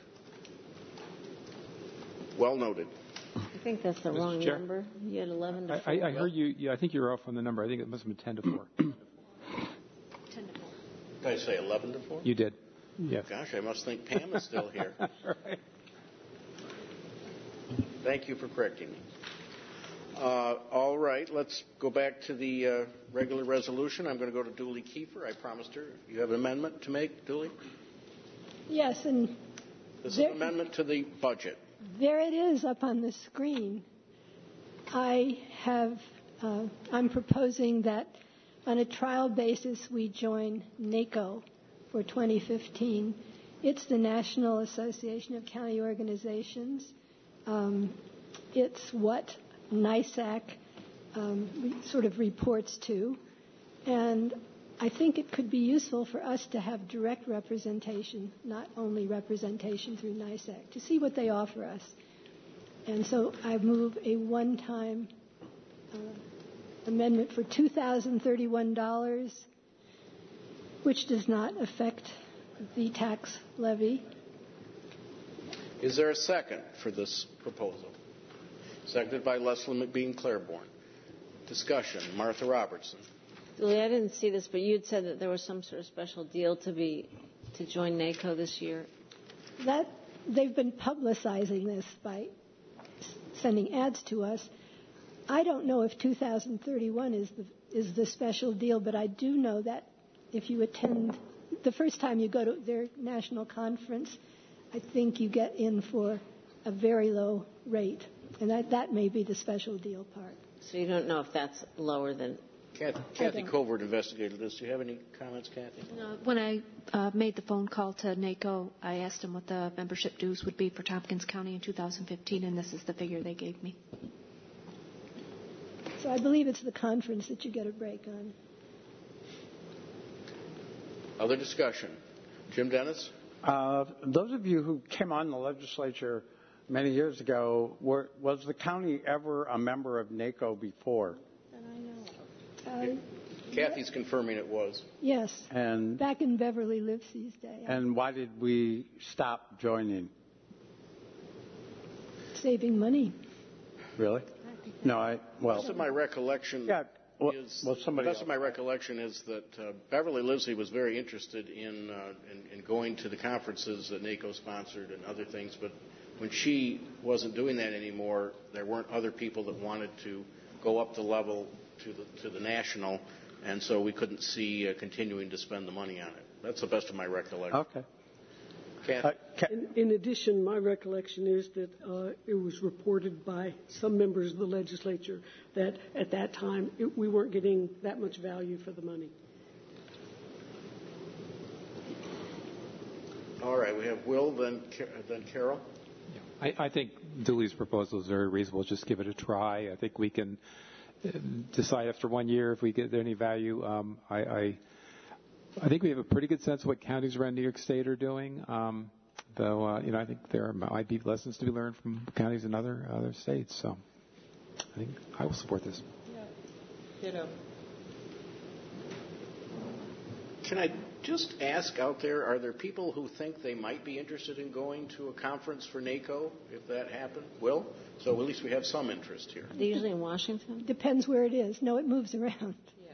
Well noted. I think that's the Mister wrong Chair? number. You had eleven to four. I, I heard you. Yeah, I think you were off on the number. I think it must have been ten to four. ten to four. Did I say eleven to four? You did. Yes. Gosh, I must think Pam is still here. Right. Thank you for correcting me. Uh, all right, let's go back to the uh, regular resolution. I'm going to go to Dooley Kiefer. I promised her. You have an amendment to make, Dooley? Yes, and This is there, an amendment to the budget. there it is up on the screen. I have, uh, I'm proposing that on a trial basis we join NACO for twenty fifteen. It's the National Association of County Organizations. Um, it's what NISAC um, re- sort of reports to. And I think it could be useful for us to have direct representation, not only representation through NISAC, to see what they offer us. And so I move a one-time uh, amendment for two thousand thirty-one dollars, which does not affect the tax levy. Is there a second for this proposal? Seconded by Leslie McBean Claiborne. Discussion. Martha Robertson. Julie, I didn't see this, but you had said that there was some sort of special deal to be to join NACO this year. That they've been publicizing this by sending ads to us. I don't know if two thousand thirty-one is the is the special deal, but I do know that if you attend the first time you go to their national conference, I think you get in for a very low rate, and that that may be the special deal part. So you don't know if that's lower than. Kathy, Kathy Covert investigated this. Do you have any comments, Kathy? No, when I uh, made the phone call to NACO, I asked them what the membership dues would be for Tompkins County in two thousand fifteen, and this is the figure they gave me. So I believe it's the conference that you get a break on. Other discussion. Jim Dennis? Uh, those of you who came on the legislature many years ago, were, was the county ever a member of NACO before? Uh, Kathy's confirming it was. yes, And back in Beverly Livesey's day. and why did we stop joining? Saving money. Really? No, I well. Most of my recollection Yeah. Well, is well, somebody the best of my recollection is that uh, Beverly Livesey was very interested in, uh, in in going to the conferences that NACO sponsored and other things, but when she wasn't doing that anymore, there weren't other people that wanted to go up the level to the to the national, and so we couldn't see uh, continuing to spend the money on it. That's the best of my recollection. Okay. Uh, in, in addition, my recollection is that uh, it was reported by some members of the legislature that at that time it, we weren't getting that much value for the money. All right, we have Will, then then Carol. I, I think Dooley's proposal is very reasonable. Just give it a try. I think we can decide after one year if we get any value. Um, I, I I think we have a pretty good sense of what counties around New York State are doing. Um, though uh, you know, I think there might be lessons to be learned from counties in other other states. So I think I will support this. Yeah. Ditto. Can I just ask out there, are there people who think they might be interested in going to a conference for NACO if that happened? Will? So at least we have some interest here. Are they usually in Washington? Depends where it is. No, it moves around.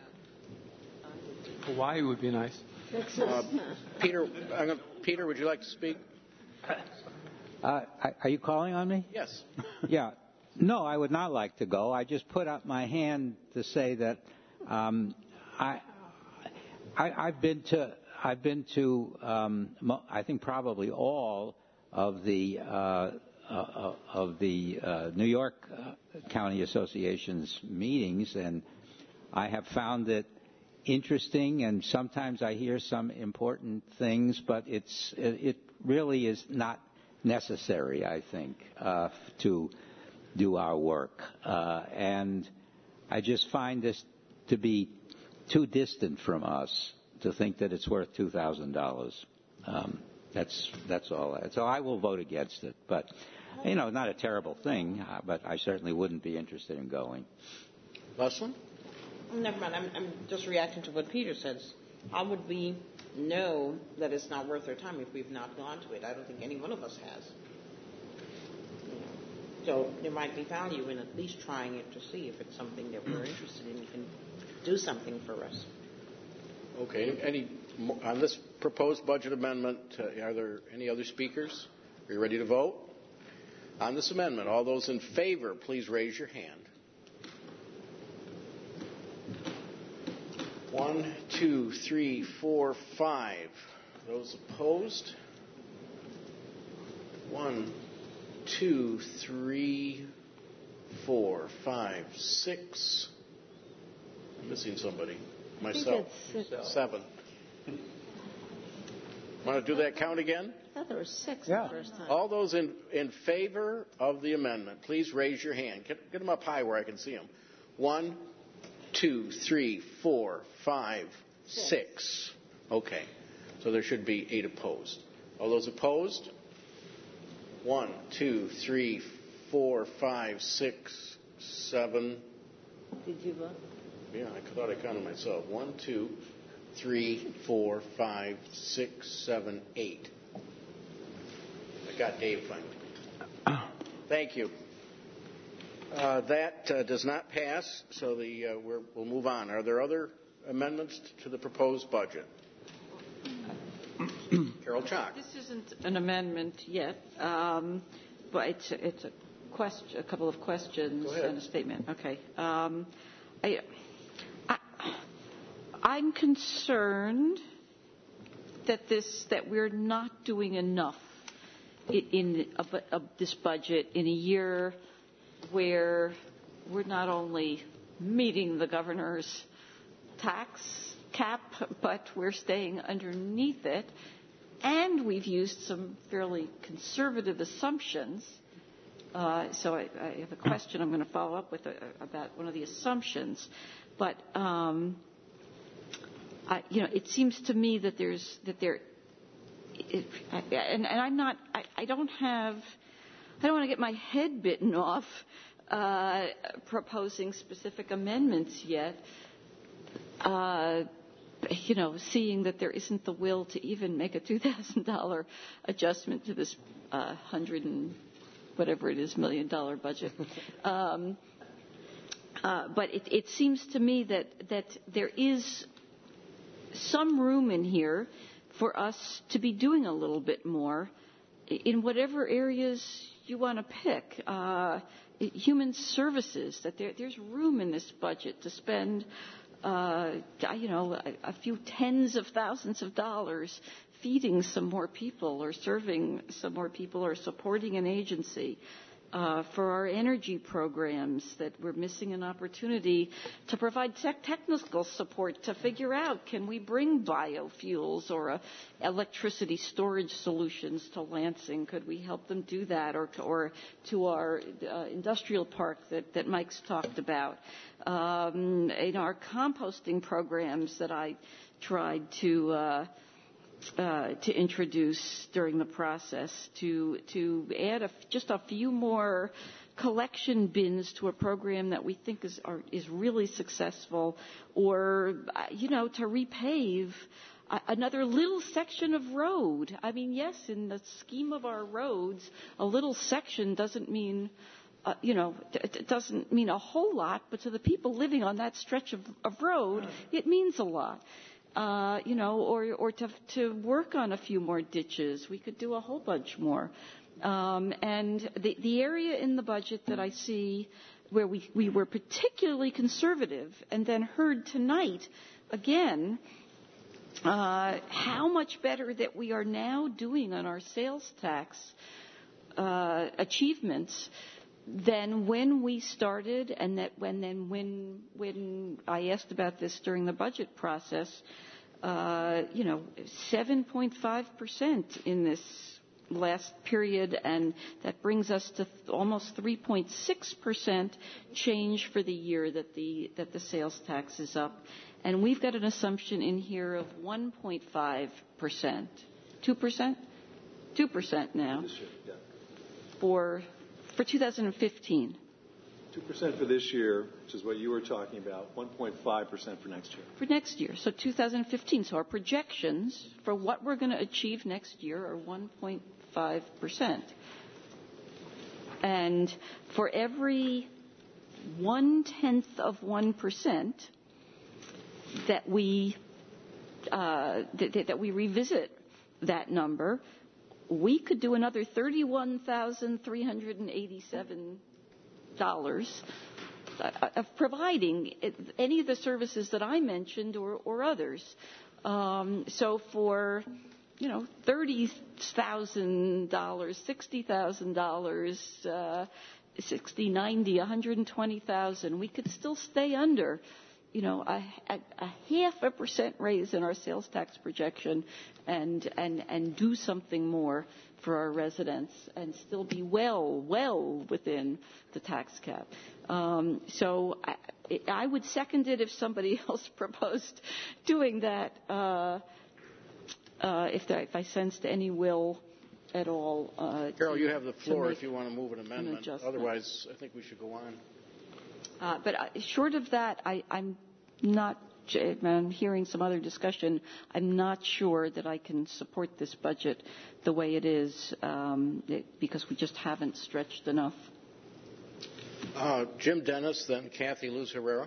Hawaii would be nice. Uh, Peter, I'm gonna, Peter, would you like to speak? Uh, are you calling on me? Yes. Yeah. No, I would not like to go. I just put up my hand to say that um, I, I, I've been to, I've been to, um, I think probably all of the uh, uh, of the uh, New York uh, County Association's meetings, and I have found it interesting, and sometimes I hear some important things, but it's it really is not necessary, I think, uh, to do our work. Uh, and I just find this to be too distant from us to think that it's worth two thousand dollars. Um, that's that's all. So I will vote against it. But, you know, not a terrible thing, uh, but I certainly wouldn't be interested in going. Leslie? Never mind. I'm, I'm just reacting to what Peter says. How would we know that it's not worth our time if we've not gone to it? I don't think any one of us has. You know. So there might be value in at least trying it to see if it's something that we're interested in. You can do something for us. Okay. Any on this proposed budget amendment? Uh, are there any other speakers? Are you ready to vote on this amendment? All those in favor, please raise your hand. One, two, three, four, five. Those opposed? One, two, three, four, five, six. I'm missing somebody. Myself. I think it's Seven. Want to do that count again? I thought there were six Yeah. the first time. All those in, in favor of the amendment, please raise your hand. Get, get them up high where I can see them. One, two, three, four, five, six. Okay. So there should be eight opposed. All those opposed? One, two, three, four, five, six, seven. Did you vote? Yeah, I thought I counted myself. One, two, three, four, five, six, seven, eight. I got Dave finally. Thank you. Uh, that uh, does not pass, so the, uh, we're, we'll move on. Are there other amendments to the proposed budget? Carol Chalk. This isn't an amendment yet, um, but it's a, it's a, question, a couple of questions and a statement. Okay. Um, I, I, I'm concerned that this that we're not doing enough in, in a, a, this budget in a year where we're not only meeting the governor's tax cap, but we're staying underneath it, and we've used some fairly conservative assumptions. Uh, so I, I have a question I'm going to follow up with uh, about one of the assumptions. But um, I, you know, it seems to me that there's that there, it, and, and I'm not. I, I don't have. I don't want to get my head bitten off uh, proposing specific amendments yet. Uh, you know, seeing that there isn't the will to even make a two thousand dollars adjustment to this uh, hundred and whatever it is million dollar budget. Um, uh, but it, it seems to me that that there is some room in here for us to be doing a little bit more in whatever areas you want to pick. Uh, human services, that there, there's room in this budget to spend, uh, you know, a, a few tens of thousands of dollars feeding some more people or serving some more people or supporting an agency. Uh, for our energy programs, that we're missing an opportunity to provide tech technical support to figure out, can we bring biofuels or uh, electricity storage solutions to Lansing? Could we help them do that? Or, or to our uh, industrial park that, that Mike's talked about. Um, in our composting programs that I tried to uh, Uh, to introduce during the process, to to add a, just a few more collection bins to a program that we think is are, is really successful, or uh, you know, to repave a, another little section of road. I mean, yes, in the scheme of our roads, a little section doesn't mean. Uh, you know, it, it doesn't mean a whole lot, but to the people living on that stretch of, of road, it means a lot. Uh, you know, or or to to work on a few more ditches. We could do a whole bunch more. Um, and the the area in the budget that I see where we we were particularly conservative, and then heard tonight again uh, how much better that we are now doing on our sales tax uh, achievements than when we started, and that when then when when I asked about this during the budget process, uh, you know, seven point five percent in this last period, and that brings us to th- almost three point six percent change for the year that the that the sales tax is up, and we've got an assumption in here of one point five percent, two percent, two percent now for. For two thousand fifteen. two percent for this year, which is what you were talking about, one point five percent for next year. For next year, so two thousand fifteen. So our projections for what we're going to achieve next year are one point five percent. And for every one-tenth of one percent that we, uh, that, that we revisit that number, we could do another thirty-one thousand three hundred eighty-seven dollars of providing any of the services that I mentioned or, or others. Um, so for, you know, thirty thousand dollars, sixty thousand dollars, uh, sixty, ninety, one hundred twenty thousand dollars, we could still stay under, you know, a, a, a half a percent raise in our sales tax projection and, and, and do something more for our residents and still be well, well within the tax cap. Um, so I, I would second it if somebody else proposed doing that, uh, uh, if, there, if I sensed any will at all. Uh, Carol, to, you have the floor if you want to move an amendment. An Otherwise, I think we should go on. Uh, but uh, short of that, I, I'm not, I'm hearing some other discussion, I'm not sure that I can support this budget the way it is um, it, because we just haven't stretched enough. Uh, Jim Dennis, then Kathy Luz Herrera.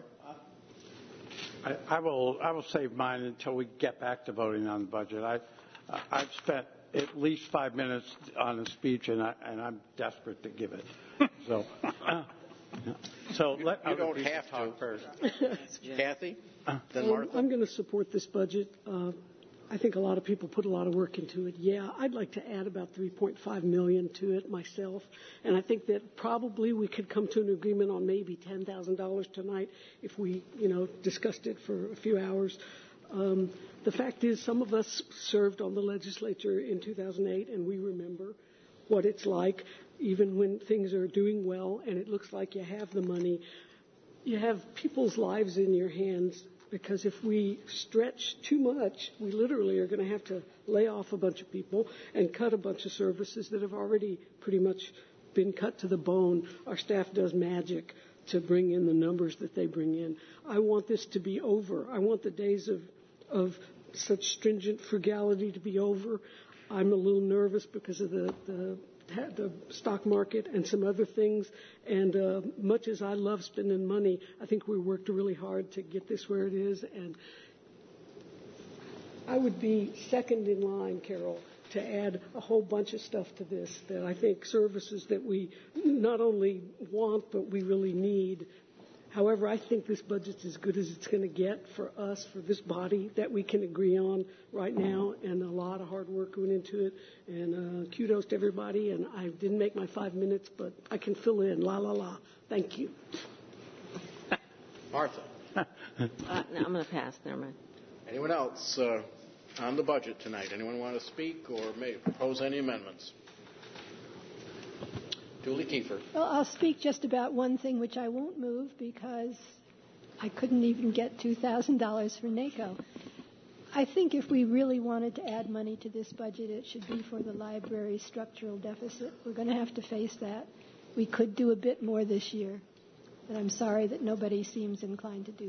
I, I will I will save mine until we get back to voting on the budget. I, I've spent at least five minutes on a speech, and, I, and I'm desperate to give it. So, uh, so let you don't have to first. Kathy, then Martha. I'm going to support this budget. Uh, I think a lot of people put a lot of work into it. Yeah, I'd like to add about three point five million dollars to it myself, and I think that probably we could come to an agreement on maybe ten thousand dollars tonight if we, you know, discussed it for a few hours. Um, the fact is, some of us served on the legislature in two thousand eight, and we remember what it's like, even when things are doing well and it looks like you have the money. You have people's lives in your hands, because if we stretch too much, we literally are going to have to lay off a bunch of people and cut a bunch of services that have already pretty much been cut to the bone. Our staff does magic to bring in the numbers that they bring in. I want this to be over. I want the days of, of such stringent frugality to be over. I'm a little nervous because of the, the the stock market and some other things. And uh, much as I love spending money, I think we worked really hard to get this where it is. And I would be second in line, Carol, to add a whole bunch of stuff to this that I think services that we not only want but we really need However, I think this budget's as good as it's going to get for us, for this body, that we can agree on right now, and a lot of hard work went into it. And uh, kudos to everybody. And I didn't make my five minutes, but I can fill in. La, la, la. Thank you. Martha. Uh, no, I'm going to pass. Never mind. Anyone else uh, on the budget tonight? Anyone want to speak or may propose any amendments? Julie Kiefer. Well, I'll speak just about one thing which I won't move because I couldn't even get two thousand dollars for NACO. I think if we really wanted to add money to this budget, it should be for the library structural deficit. We're going to have to face that. We could do a bit more this year, but I'm sorry that nobody seems inclined to do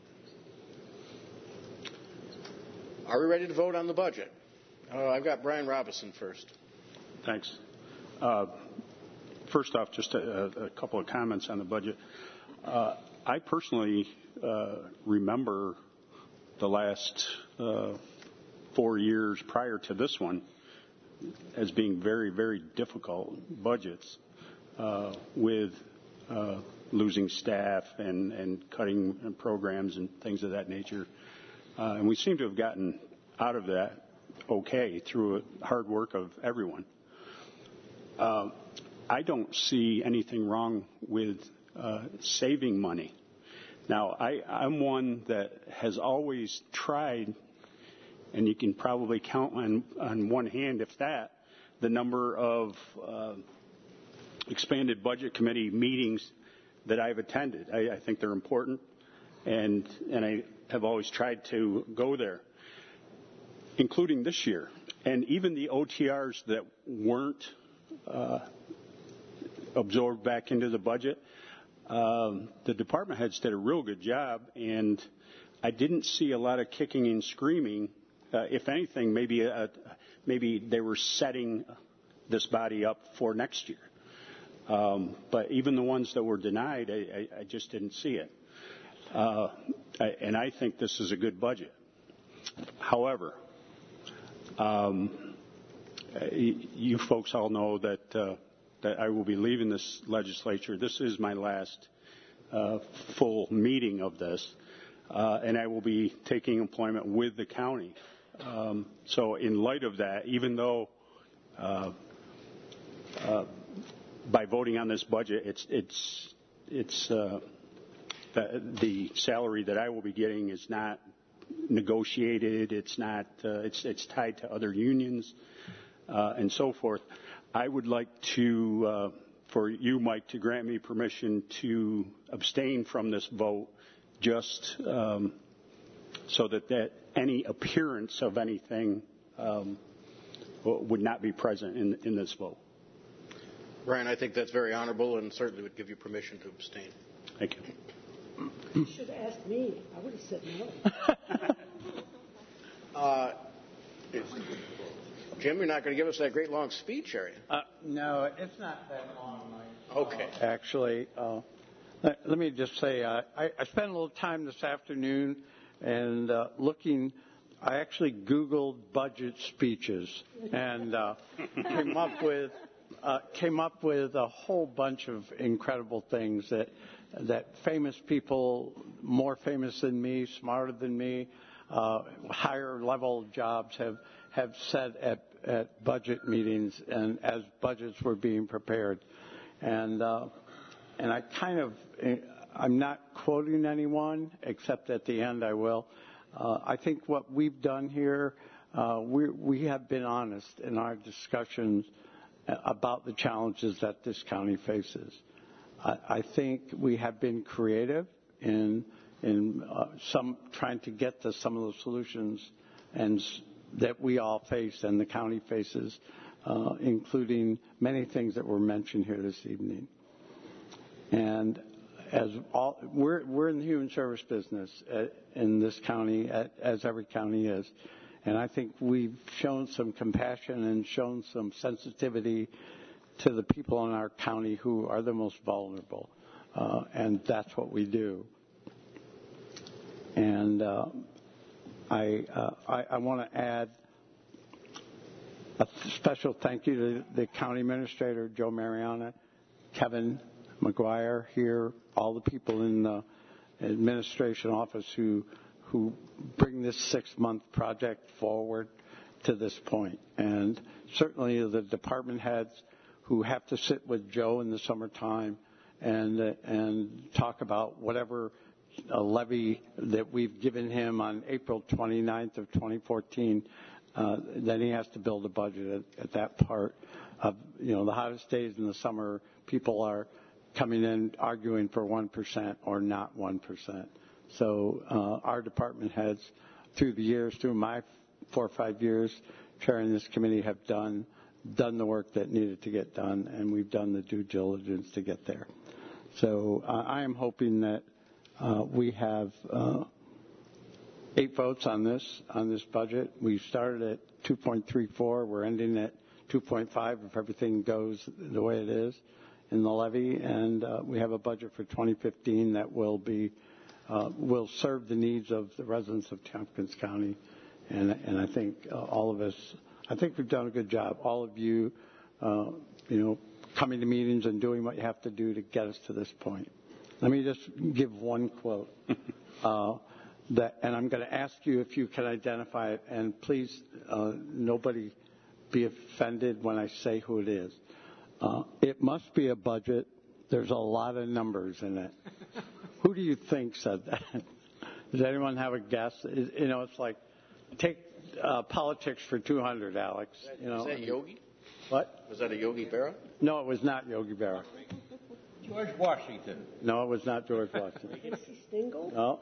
that. Are we ready to vote on the budget? Uh, I've got Brian Robison first. Thanks. Uh, first off, just a, a couple of comments on the budget. Uh, I personally uh, remember the last uh, four years prior to this one as being very, very difficult budgets uh, with uh, losing staff and, and cutting programs and things of that nature. Uh, and we seem to have gotten out of that okay through hard work of everyone. Uh, I don't see anything wrong with uh, saving money. Now, I, I'm one that has always tried, and you can probably count on, on one hand, if that, the number of uh, expanded budget committee meetings that I've attended. I, I think they're important, and and I have always tried to go there, including this year. And even the O T Rs that weren't uh, absorbed back into the budget, um, the department heads did a real good job, and I didn't see a lot of kicking and screaming. Uh, if anything, maybe a, maybe they were setting this body up for next year. Um, but even the ones that were denied, I, I, I just didn't see it. Uh, I, and I think this is a good budget. However, um, you folks all know that uh, that I will be leaving this legislature. This is my last uh, full meeting of this, uh, and I will be taking employment with the county. Um, so, in light of that, even though uh, uh, by voting on this budget, it's it's it's uh, the, the salary that I will be getting is not negotiated. It's not. Uh, it's it's tied to other unions uh, and so forth. I would like to, uh, for you, Mike, to grant me permission to abstain from this vote, just um, so that that any appearance of anything um, would not be present in in this vote. Brian, I think that's very honorable and certainly would give you permission to abstain. Thank you. You should have asked me. I would have said no. uh, Jim, you're not going to give us that great long speech, are you? Uh, no, it's not that long, Mike. Okay. Uh, actually, uh, let, let me just say, uh, I, I spent a little time this afternoon and uh, looking. I actually Googled budget speeches and uh, came up with uh, came up with a whole bunch of incredible things that that famous people, more famous than me, smarter than me, uh, higher level jobs have have said at, at budget meetings and as budgets were being prepared. And, uh, and I kind of, I'm not quoting anyone, except at the end I will. Uh, I think what we've done here, uh, we, we have been honest in our discussions about the challenges that this county faces. I, I think we have been creative in, in uh, some trying to get to some of the solutions and that we all face and the county faces, uh, including many things that were mentioned here this evening. And as all, we're, we're in the human service business at, in this county, at, as every county is. And I think we've shown some compassion and shown some sensitivity to the people in our county who are the most vulnerable. Uh, and that's what we do. And uh, I, uh, I, I want to add a special thank you to the county administrator, Joe Mariana, Kevin McGuire here, all the people in the administration office who who bring this six-month project forward to this point. And certainly the department heads who have to sit with Joe in the summertime and uh, and talk about whatever uh, levy that we've given him on April twenty-ninth of twenty fourteen. Uh, then he has to build a budget at, at that part of, you know, the hottest days in the summer, people are coming in arguing for one percent or not one percent. So uh, our department heads through the years, through my four or five years chairing this committee, have done done the work that needed to get done, and we've done the due diligence to get there. So uh, I am hoping that uh, we have uh, eight votes on this on this budget. We started at two point three four. We're ending at two point five if everything goes the way it is in the levy, and uh, we have a budget for twenty fifteen that will be uh, will serve the needs of the residents of Tompkins County, and and I think uh, all of us, I think we've done a good job. All of you, uh, you know, coming to meetings and doing what you have to do to get us to this point. Let me just give one quote. uh, That, and I'm going to ask you if you can identify it, and please, uh, nobody be offended when I say who it is. Uh, it must be a budget. There's a lot of numbers in it. Who do you think said that? Does anyone have a guess? Is, you know, it's like, take uh, politics for two hundred, Alex. You know, was that Yogi? What? Was that a Yogi Berra? No, it was not Yogi Berra. George Washington. No, it was not George Washington. Nancy Stengel? No.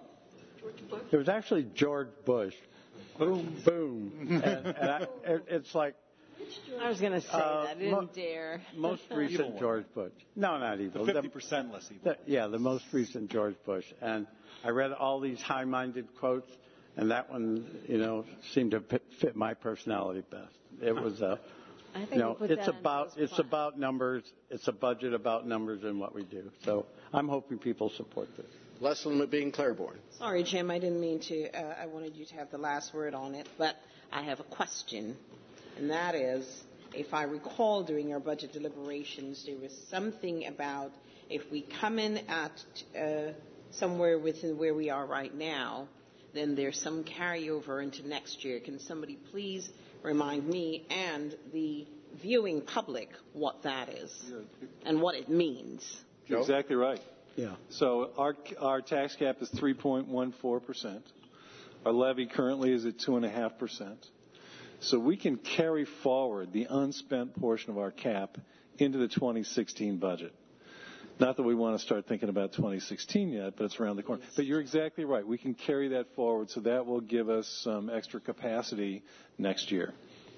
It was actually George Bush. Boom, boom. and, and I, it, it's like. I was going to say uh, that. I didn't mo- dare. Most recent George Bush. No, not evil. fifty percent less evil. The, yeah, the most recent George Bush. And I read all these high-minded quotes, and that one, you know, seemed to fit, fit my personality best. It was a. I think You know, we'll put it's that in about those it's about numbers. It's a budget about numbers and what we do. So I'm hoping people support this. Leslin being Claiborne. Sorry, Jim, I didn't mean to. Uh, I wanted you to have the last word on it, but I have a question, and that is, if I recall during our budget deliberations, there was something about if we come in at uh, somewhere within where we are right now, then there's some carryover into next year. Can somebody please remind me and the viewing public what that is and what it means? You're exactly right. Yeah. So our our tax cap is three point one four percent. Our levy currently is at two point five percent. So we can carry forward the unspent portion of our cap into the twenty sixteen budget. Not that we want to start thinking about twenty sixteen yet, but it's around the corner. But you're exactly right. We can carry that forward, so that will give us some extra capacity next year.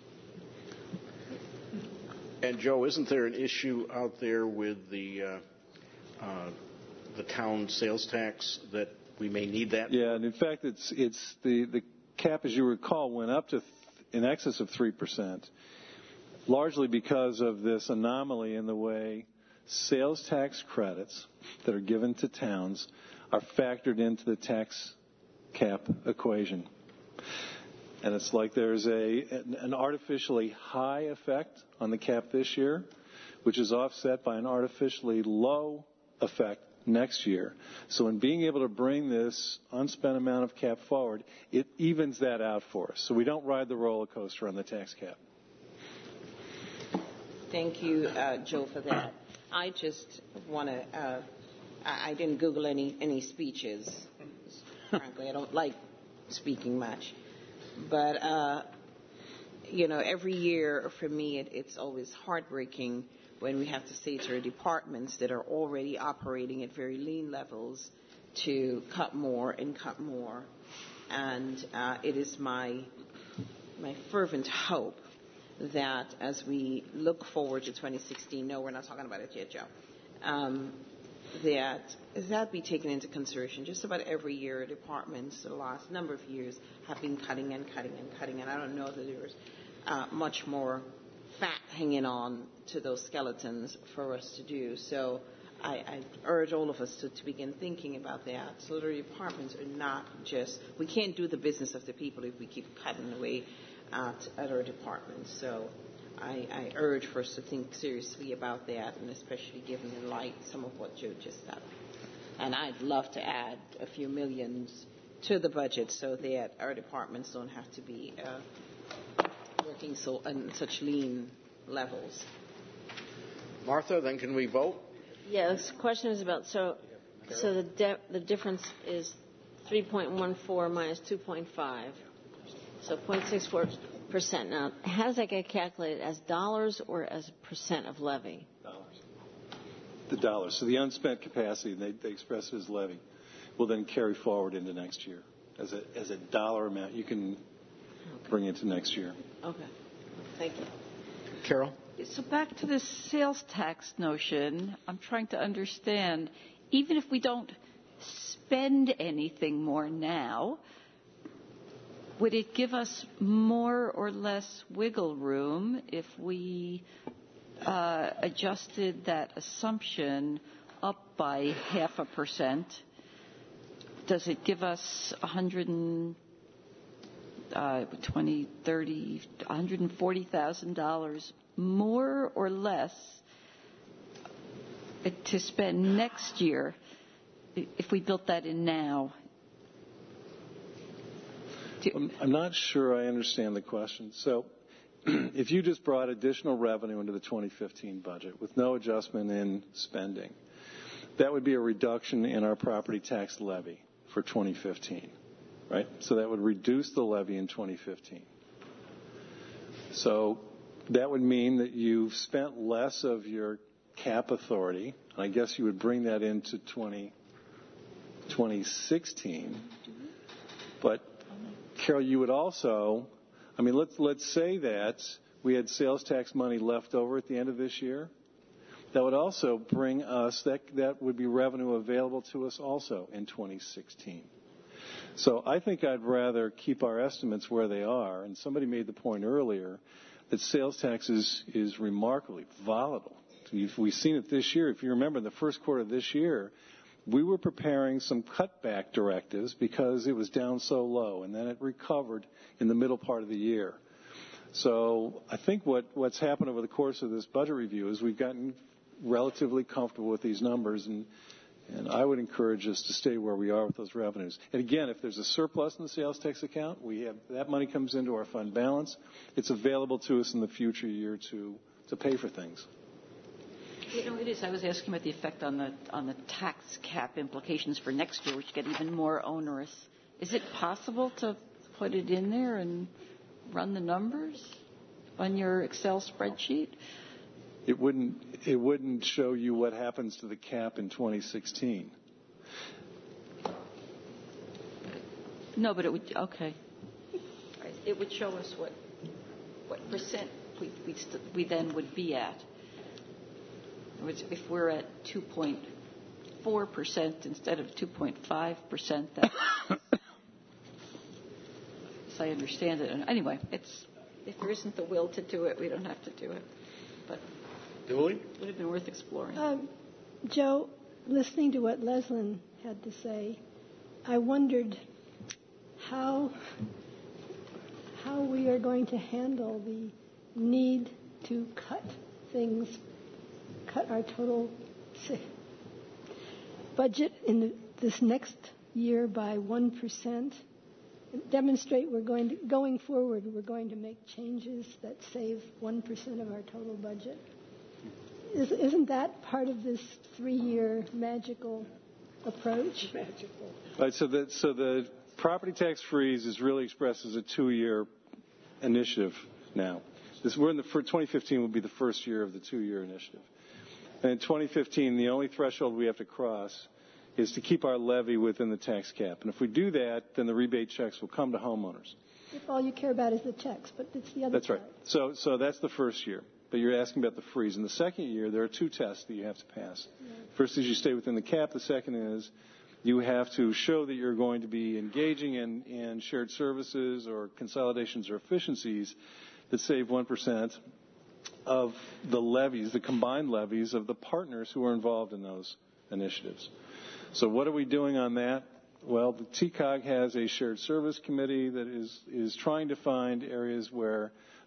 And Joe, isn't there an issue out there with the uh, uh, the town sales tax that we may need that? Yeah, and in fact, it's it's the the cap, as you recall, went up to th- in excess of three percent, largely because of this anomaly in the way sales tax credits that are given to towns are factored into the tax cap equation. And it's like there's a an artificially high effect on the cap this year, which is offset by an artificially low effect next year. So in being able to bring this unspent amount of cap forward, it evens that out for us. So we don't ride the roller coaster on the tax cap. Thank you, uh, Joe, for that. I just want to, uh, I, I didn't Google any, any speeches. Frankly, I don't like speaking much. But, uh, you know, every year for me, it, it's always heartbreaking when we have to say to our departments that are already operating at very lean levels to cut more and cut more. And uh, it is my my fervent hope that as we look forward to twenty sixteen, no, we're not talking about it yet, Joe, um, that that be taken into consideration. Just about every year, departments, the last number of years, have been cutting and cutting and cutting, and I don't know that there's uh, much more fat hanging on to those skeletons for us to do. So I, I urge all of us to, to begin thinking about that, so that our departments are not just, we can't do the business of the people if we keep cutting away at, at our departments. So I, I urge for us to think seriously about that, and especially given in light some of what Joe just said. And I'd love to add a few millions to the budget so that our departments don't have to be uh, working so on such lean levels. Martha, then can we vote? Yes. The question is about so. So the de- the difference is three point one four minus two point five, so zero point six four percent. Now, how does that get calculated, as dollars or as a percent of levy? Dollars. The dollars. So the unspent capacity, they, they express it as levy, will then carry forward into next year as a as a dollar amount. You can okay. bring it to next year. Okay. Thank you. Carol? So back to this sales tax notion, I'm trying to understand, even if we don't spend anything more now, would it give us more or less wiggle room if we uh, adjusted that assumption up by half a percent? Does it give us one hundred twenty, thirty, one hundred forty thousand dollars more or less to spend next year if we built that in now? I'm not sure I understand the question. So if you just brought additional revenue into the twenty fifteen budget with no adjustment in spending, that would be a reduction in our property tax levy for twenty fifteen, right? So that would reduce the levy in twenty fifteen. So that would mean that you've spent less of your cap authority, and I guess you would bring that into twenty sixteen. But, Carol, you would also, I mean, let's let's say that we had sales tax money left over at the end of this year. That would also bring us, that, that would be revenue available to us also in twenty sixteen. So I think I'd rather keep our estimates where they are. And somebody made the point earlier that sales tax is, is remarkably volatile. We've seen it this year. If you remember, in the first quarter of this year, we were preparing some cutback directives because it was down so low, and then it recovered in the middle part of the year. So I think what, what's happened over the course of this budget review is we've gotten relatively comfortable with these numbers, and, and I would encourage us to stay where we are with those revenues. And again, if there's a surplus in the sales tax account, we have that money comes into our fund balance. It's available to us in the future year to, to pay for things. You know, it is. I was asking about the effect on the on the tax cap implications for next year, which get even more onerous. Is it possible to put it in there and run the numbers on your Excel spreadsheet? It wouldn't. It wouldn't show you what happens to the cap in twenty sixteen. No, but it would. Okay. Right. It would show us what what percent we we, st- we then would be at. If we're at two point four percent instead of two point five percent, that, as I understand it. And anyway, it's if there isn't the will to do it, we don't have to do it. But Julie? It would have been worth exploring. Um, Joe, listening to what Leslyn had to say, I wondered how how we are going to handle the need to cut things. Cut our total budget in the, this next year by one percent. Demonstrate we're going to, going forward, we're going to make changes that save one percent of our total budget. Is, isn't that part of this three-year magical approach? Magical. All right, so the, so the property tax freeze is really expressed as a two-year initiative now. This, we're in the, for twenty fifteen will be the first year of the two-year initiative. And in twenty fifteen, the only threshold we have to cross is to keep our levy within the tax cap. And if we do that, then the rebate checks will come to homeowners. If all you care about is the checks, but it's the other That's part. right. So, so that's the first year. But you're asking about the freeze. In the second year, there are two tests that you have to pass. Yeah. First is you stay within the cap. The second is you have to show that you're going to be engaging in, in shared services or consolidations or efficiencies that save one percent of the levies, the combined levies of the partners who are involved in those initiatives. So what are we doing on that? Well, the T C O G has a shared service committee that is, is trying to find areas where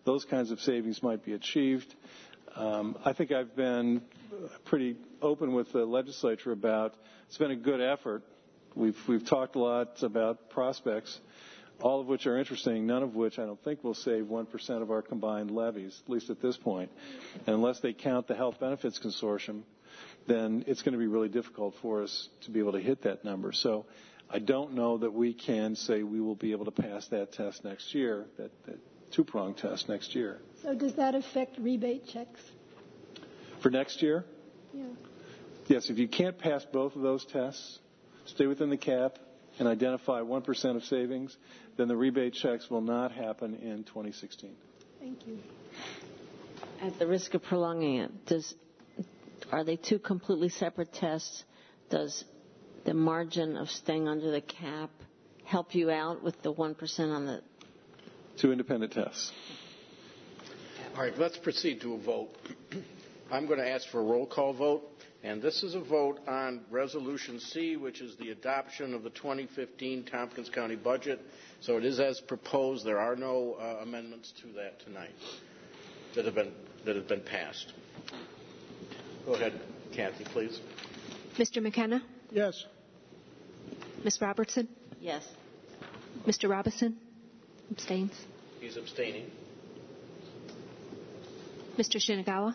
those kinds of savings might be achieved. Um, I think I've been pretty open with the legislature about it's been a good effort. We've we've talked a lot about prospects, all of which are interesting, none of which I don't think will save one percent of our combined levies, at least at this point. And unless they count the Health Benefits Consortium, then it's going to be really difficult for us to be able to hit that number. So I don't know that we can say we will be able to pass that test next year, that, that two-prong test next year. So does that affect rebate checks? For next year? Yeah. Yes, if you can't pass both of those tests, stay within the cap, and identify one percent of savings, then the rebate checks will not happen in twenty sixteen. Thank you. At the risk of prolonging it, does are they two completely separate tests? Does the margin of staying under the cap help you out with the one percent on the... Two independent tests. All right, let's proceed to a vote. I'm going to ask for a roll call vote. And this is a vote on Resolution C, which is the adoption of the twenty fifteen Tompkins County budget. So it is as proposed. There are no uh, amendments to that tonight that have been that have been passed. Go ahead, Kathy, please. Mister McKenna? Yes. Miz Robertson? Yes. Mister Robison? Abstains. He's abstaining. Mister Shinagawa?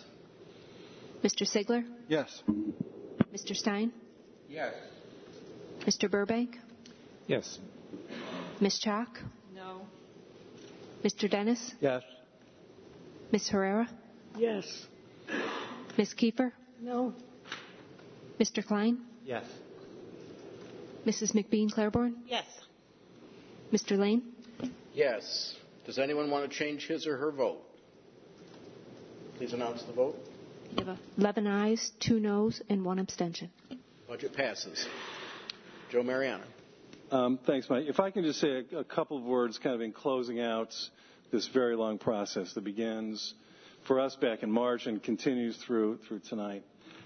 Mister Sigler? Yes. Mister Stein? Yes. Mister Burbank? Yes. Miz Chalk? No. Mister Dennis? Yes. Miz Herrera? Yes. Miz Kiefer? No. Mister Klein? Yes. Missus McBean Claiborne? Yes. Mister Lane? Yes. Does anyone want to change his or her vote? Please announce the vote. We have eleven ayes, two noes, and one abstention. Budget passes. Joe Mariano. Um, thanks, Mike. If I can just say a, a couple of words kind of in closing out this very long process that begins for us back in March and continues through through tonight.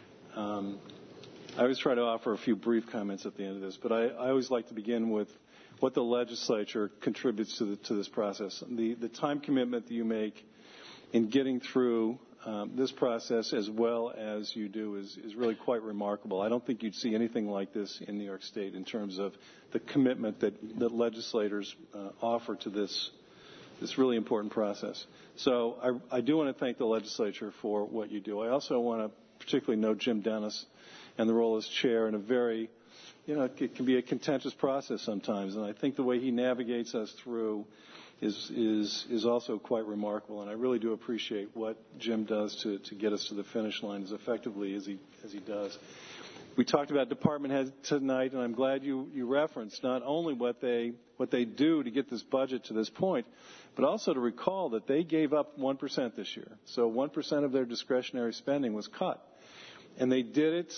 Um, I always try to offer a few brief comments at the end of this, but I, I always like to begin with what the legislature contributes to, the, to this process. The, the time commitment that you make in getting through Um, this process, as well as you do, is, is really quite remarkable. I don't think you'd see anything like this in New York State in terms of the commitment that, that legislators uh, offer to this this really important process. So I, I do want to thank the legislature for what you do. I also want to particularly note Jim Dennis and the role as chair in a very, you know, it can be a contentious process sometimes, and I think the way he navigates us through is is is also quite remarkable, and I really do appreciate what Jim does to, to get us to the finish line as effectively as he as he does. We talked about department heads tonight, and I'm glad you, you referenced not only what they what they do to get this budget to this point, but also to recall that they gave up one percent this year. So one percent of their discretionary spending was cut, and they did it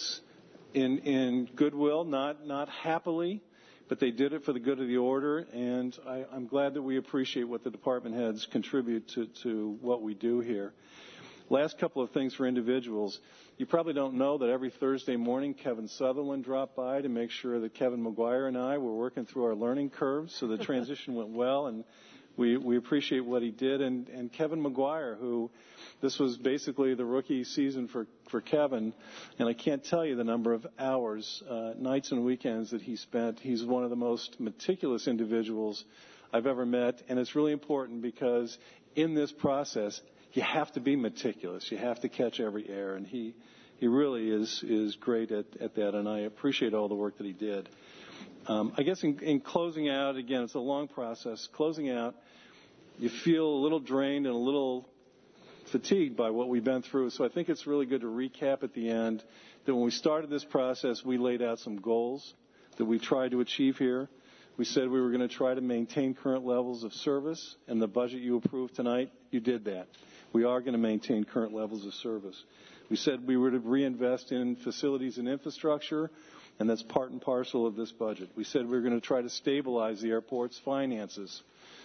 in in goodwill, not not happily. But they did it for the good of the order, and I, I'm glad that we appreciate what the department heads contribute to, to what we do here. Last couple of things for individuals. You probably don't know that every Thursday morning Kevin Sutherland dropped by to make sure that Kevin McGuire and I were working through our learning curves, so the transition went well, and we, we appreciate what he did. And, and Kevin McGuire, who this was basically the rookie season for, for Kevin, and I can't tell you the number of hours, uh, nights and weekends that he spent. He's one of the most meticulous individuals I've ever met, and it's really important because in this process, you have to be meticulous. You have to catch every error, and he, he really is, is great at, at that, and I appreciate all the work that he did. Um, I guess in, in closing out, again, it's a long process. Closing out, you feel a little drained and a little fatigued by what we've been through. So I think it's really good to recap at the end that when we started this process, we laid out some goals that we tried to achieve here. We said we were going to try to maintain current levels of service, and the budget you approved tonight, you did that. We are going to maintain current levels of service. We said we were to reinvest in facilities and infrastructure, and that's part and parcel of this budget. We said we were going to try to stabilize the airport's finances.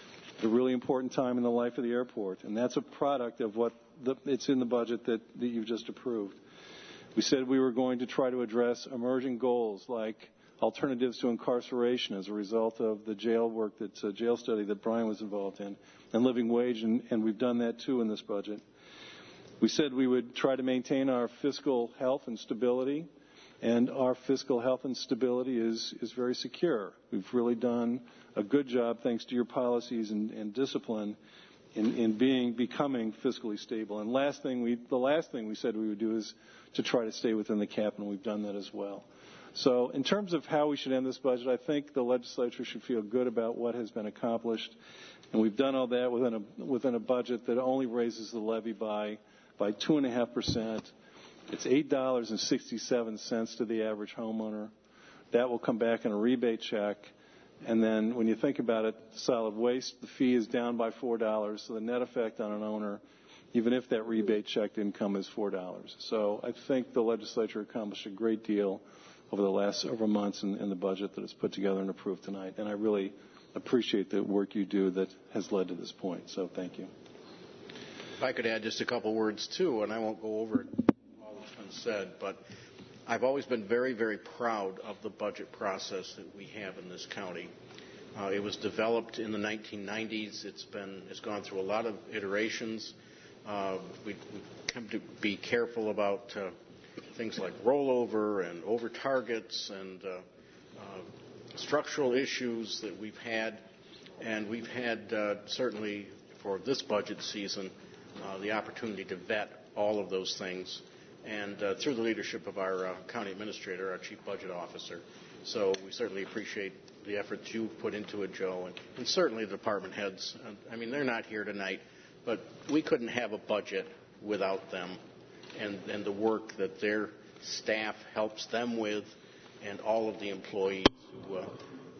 A really important time in the life of the airport, and that's a product of what the, it's in the budget that, that you've just approved. We said we were going to try to address emerging goals like alternatives to incarceration as a result of the jail work, that uh, jail study that Brian was involved in, and living wage, and, and we've done that too in this budget. We said we would try to maintain our fiscal health and stability, and our fiscal health and stability is, is very secure. We've really done a good job, thanks to your policies and, and discipline, in, in being becoming fiscally stable. And last thing we, the last thing we said we would do is to try to stay within the cap, and we've done that as well. So in terms of how we should end this budget, I think the legislature should feel good about what has been accomplished, and we've done all that within a, within a budget that only raises the levy by by two and a half percent. It's eight dollars and sixty-seven cents to the average homeowner. That will come back in a rebate check. And then when you think about it, solid waste, the fee is down by four dollars. So the net effect on an owner, even if that rebate check didn't come, is four dollars. So I think the legislature accomplished a great deal over the last several months in, in the budget that is put together and approved tonight. And I really appreciate the work you do that has led to this point. So thank you. If I could add just a couple words, too, and I won't go over all that's been said, but I've always been very, very proud of the budget process that we have in this county. Uh, it was developed in the nineteen nineties. It's been, it's gone through a lot of iterations. Uh, we, we come to be careful about uh, things like rollover and over targets and uh, uh, structural issues that we've had. And we've had uh, certainly for this budget season uh, the opportunity to vet all of those things, and uh, through the leadership of our uh, county administrator, our chief budget officer. So we certainly appreciate the efforts you've put into it, Joe, and, and certainly the department heads. Uh, I mean, they're not here tonight, but we couldn't have a budget without them and, and the work that their staff helps them with, and all of the employees who uh, uh,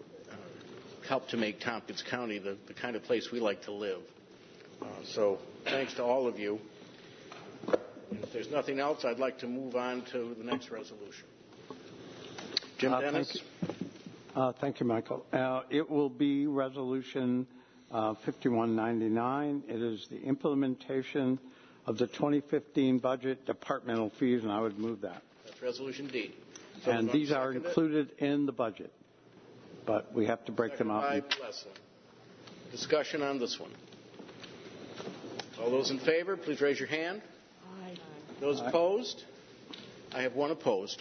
help to make Tompkins County the, the kind of place we like to live. Uh, so thanks to all of you. And if there's nothing else, I'd like to move on to the next resolution. Jim uh, Dennis. Thank you, uh, thank you Michael. Uh, it will be Resolution uh, fifty-one ninety-nine. It is the implementation of the twenty fifteen budget departmental fees, and I would move that. That's Resolution D. So and these are included it. in the budget, but we have to break Second them out. By Leslie. Discussion on this one. All those in favor, please raise your hand. Aye. Those Aye. opposed? I have one opposed.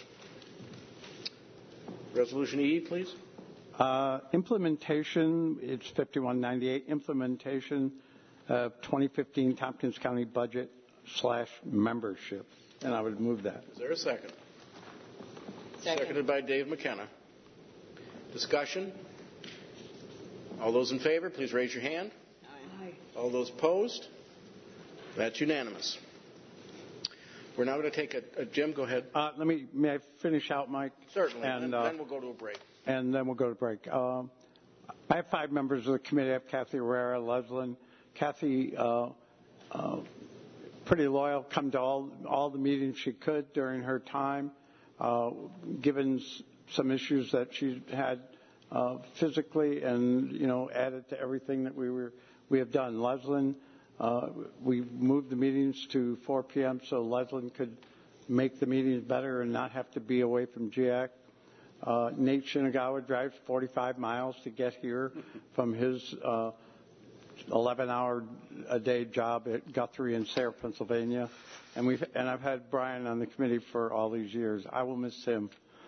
Resolution E, please. Uh, implementation, it's fifty-one ninety-eight, implementation of twenty fifteen Tompkins County budget slash membership. And I would move that. Is there a second? Second. Seconded by Dave McKenna. Discussion? All those in favor, please raise your hand. Aye. All those opposed? That's unanimous. We're now going to take a, a Jim, go ahead. Uh, let me, may I finish out, Mike? Certainly, and, and uh, then we'll go to a break. And then we'll go to break. Um, I have five members of the committee. I have Kathy Herrera, Leslin. Kathy, uh, uh, pretty loyal, come to all, all the meetings she could during her time, uh, given s- some issues that she had uh, physically, and, you know, added to everything that we were we have done. Leslin, uh, we moved the meetings to four p.m. so Leslin could make the meetings better and not have to be away from G A C. Uh, Nate Shinagawa drives forty-five miles to get here from his uh, eleven-hour a day job at Guthrie in Sayre, Pennsylvania, and we've and I've had Brian on the committee for all these years. I will miss him.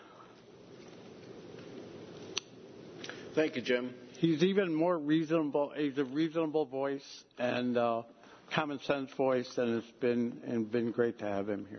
Thank you, Jim. He's even more reasonable. He's a reasonable voice and uh, common sense voice, and it's been and been great to have him here.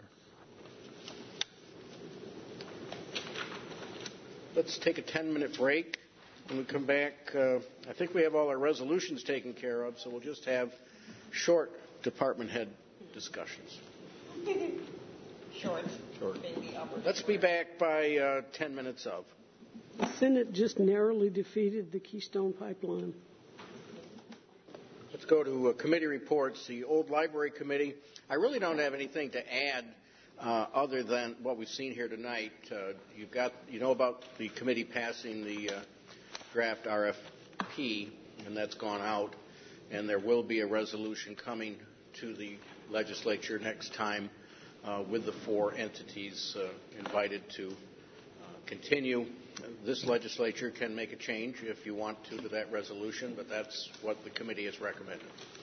Let's take a ten-minute break. When we come back, uh, I think we have all our resolutions taken care of, so we'll just have short department head discussions. Short. Short. Let's be back by uh, ten minutes of. The Senate just narrowly defeated the Keystone Pipeline. Let's go to uh, committee reports. The Old Library Committee. I really don't have anything to add uh, other than what we've seen here tonight. Uh, you've got, you know about the committee passing the uh, draft R F P, and that's gone out, and there will be a resolution coming to the legislature next time uh, with the four entities uh, invited to uh, continue. This legislature can make a change if you want to to that resolution, but that's what the committee has recommended.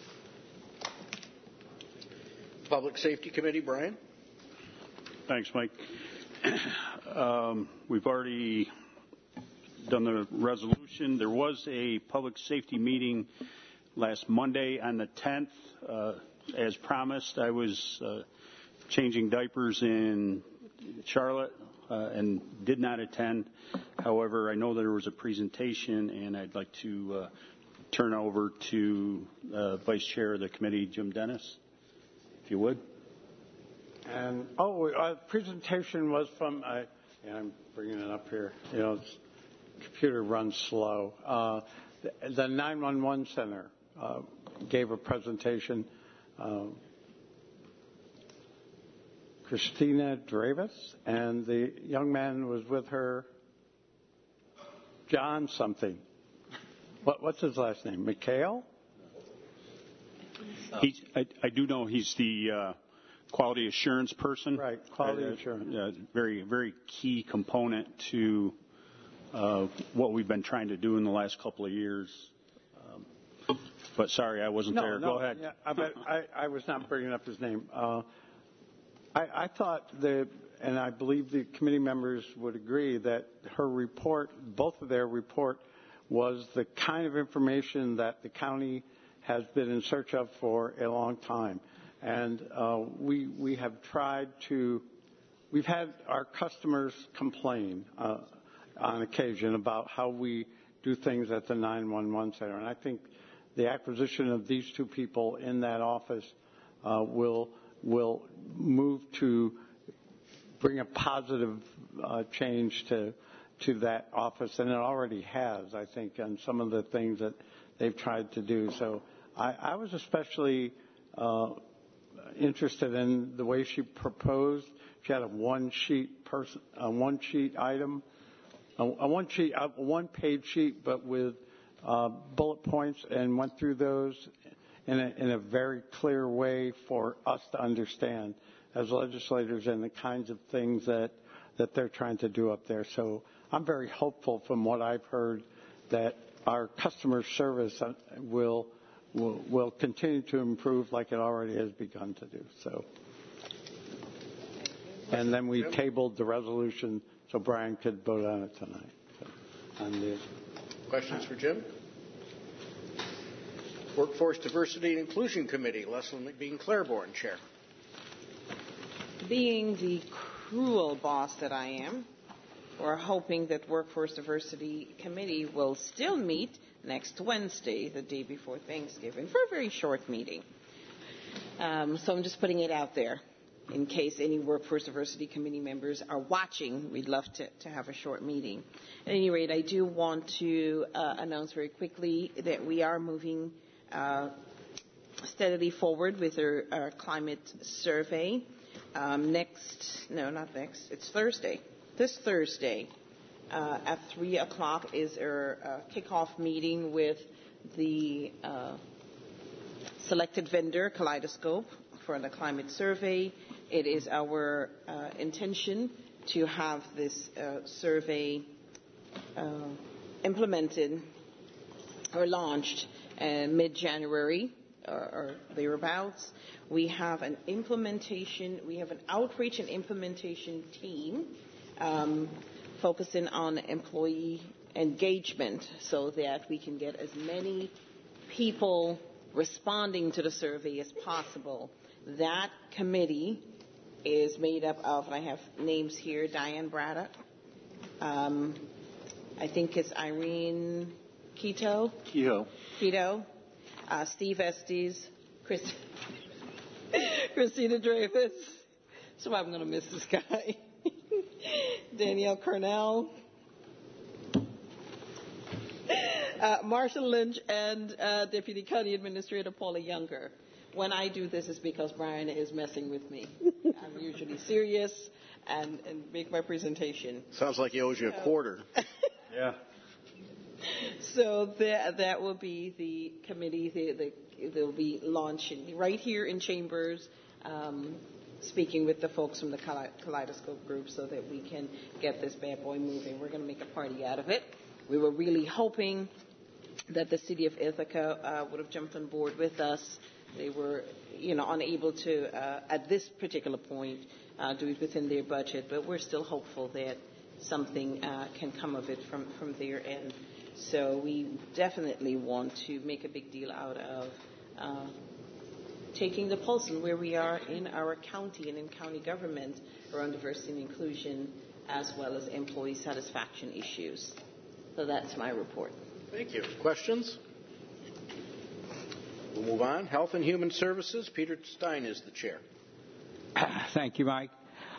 Public Safety Committee, Brian? Thanks, Mike. Um, we've already done the resolution. There was a public safety meeting last Monday on the tenth. Uh, as promised, I was uh, changing diapers in Charlotte uh, and did not attend. However, I know there was a presentation, and I'd like to uh, turn over to uh, Vice Chair of the committee, Jim Dennis, if you would. And oh, our presentation was from. I, yeah, I'm bringing it up here. You know, it's, computer runs slow. Uh, the, the nine one one Center uh, gave a presentation. Uh, Christina Dravis, and the young man was with her. John something. What, what's his last name? Mikhail? He's, I, I do know he's the uh, quality assurance person. Right, quality uh, assurance. Uh, very, very key component to uh, what we've been trying to do in the last couple of years. Um, but sorry, I wasn't no, there. No, Go ahead. Yeah, I, bet I, I was not bringing up his name. Uh, I, I thought the, and I believe the committee members would agree, that her report, both of their report, was the kind of information that the county has been in search of for a long time. And uh, we, we have tried to, we've had our customers complain uh, on occasion about how we do things at the nine one one Center. And I think the acquisition of these two people in that office uh, will, will move to bring a positive uh, change to, to that office. And it already has, I think, on some of the things that they've tried to do. So I, I was especially uh, interested in the way she proposed. She had a one-sheet person, a one-sheet item, a, a one-sheet, a one-page sheet, but with uh, bullet points, and went through those in a, in a very clear way for us to understand as legislators and the kinds of things that that they're trying to do up there. So I'm very hopeful from what I've heard that our customer service will. Will, will continue to improve like it already has begun to do. So, and then we tabled the resolution so Brian could vote on it tonight. So, on the, Questions for Jim? Workforce Diversity and Inclusion Committee, Leslie McBean Claiborne, Chair. Being the cruel boss that I am, we're hoping that Workforce Diversity Committee will still meet next Wednesday, the day before Thanksgiving, for a very short meeting. Um, so I'm just putting it out there in case any Workforce Diversity Committee members are watching. We'd love to, to have a short meeting. At any rate, I do want to uh, announce very quickly that we are moving uh, steadily forward with our, our climate survey. Um, next, no, not next, it's Thursday. This Thursday. Uh, at three o'clock is our uh, kickoff meeting with the uh, selected vendor, Kaleidoscope, for the climate survey. It is our uh, intention to have this uh, survey uh, implemented or launched uh, mid-January or, or thereabouts. We have an implementation, we have an outreach and implementation team um, focusing on employee engagement so that we can get as many people responding to the survey as possible. That committee is made up of, and I have names here, Diane Braddock, um, I think it's Irene Keto. Kehoe. Keto, uh, Steve Estes, Chris, Christina Dreyfus. So I'm going to miss this guy. Danielle Cornell, uh, Marshall Lynch, and uh, Deputy County Administrator Paula Younger. When I do this, it's because Brian is messing with me. I'm usually serious and, and make my presentation. Sounds like he owes you a quarter. Yeah. So that that will be the committee. The, the, they'll be launching right here in Chambers. Um, speaking with the folks from the Kaleidoscope Group so that we can get this bad boy moving. We're going to make a party out of it. We were really hoping that the city of Ithaca uh, would have jumped on board with us. They were, you know, unable to, uh, at this particular point, uh, do it within their budget, but we're still hopeful that something uh, can come of it from, from their end. So we definitely want to make a big deal out of uh, taking the pulse on where we are in our county and in county government around diversity and inclusion, as well as employee satisfaction issues. So that's my report. Thank you. Questions? We'll move on. Health and Human Services. Peter Stein is the chair. Thank you, Mike.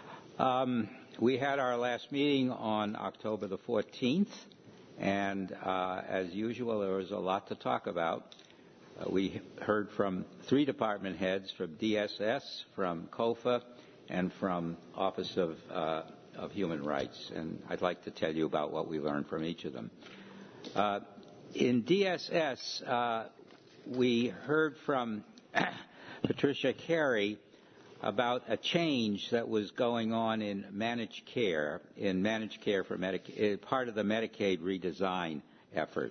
Um, we had our last meeting on October the fourteenth, and uh, as usual, there was a lot to talk about. Uh, we heard from three department heads, from D S S, from COFA, and from Office of, uh, of Human Rights, and I'd like to tell you about what we learned from each of them. Uh, in D S S, uh, we heard from Patricia Carey about a change that was going on in managed care, in managed care for Medicaid, part of the Medicaid redesign effort.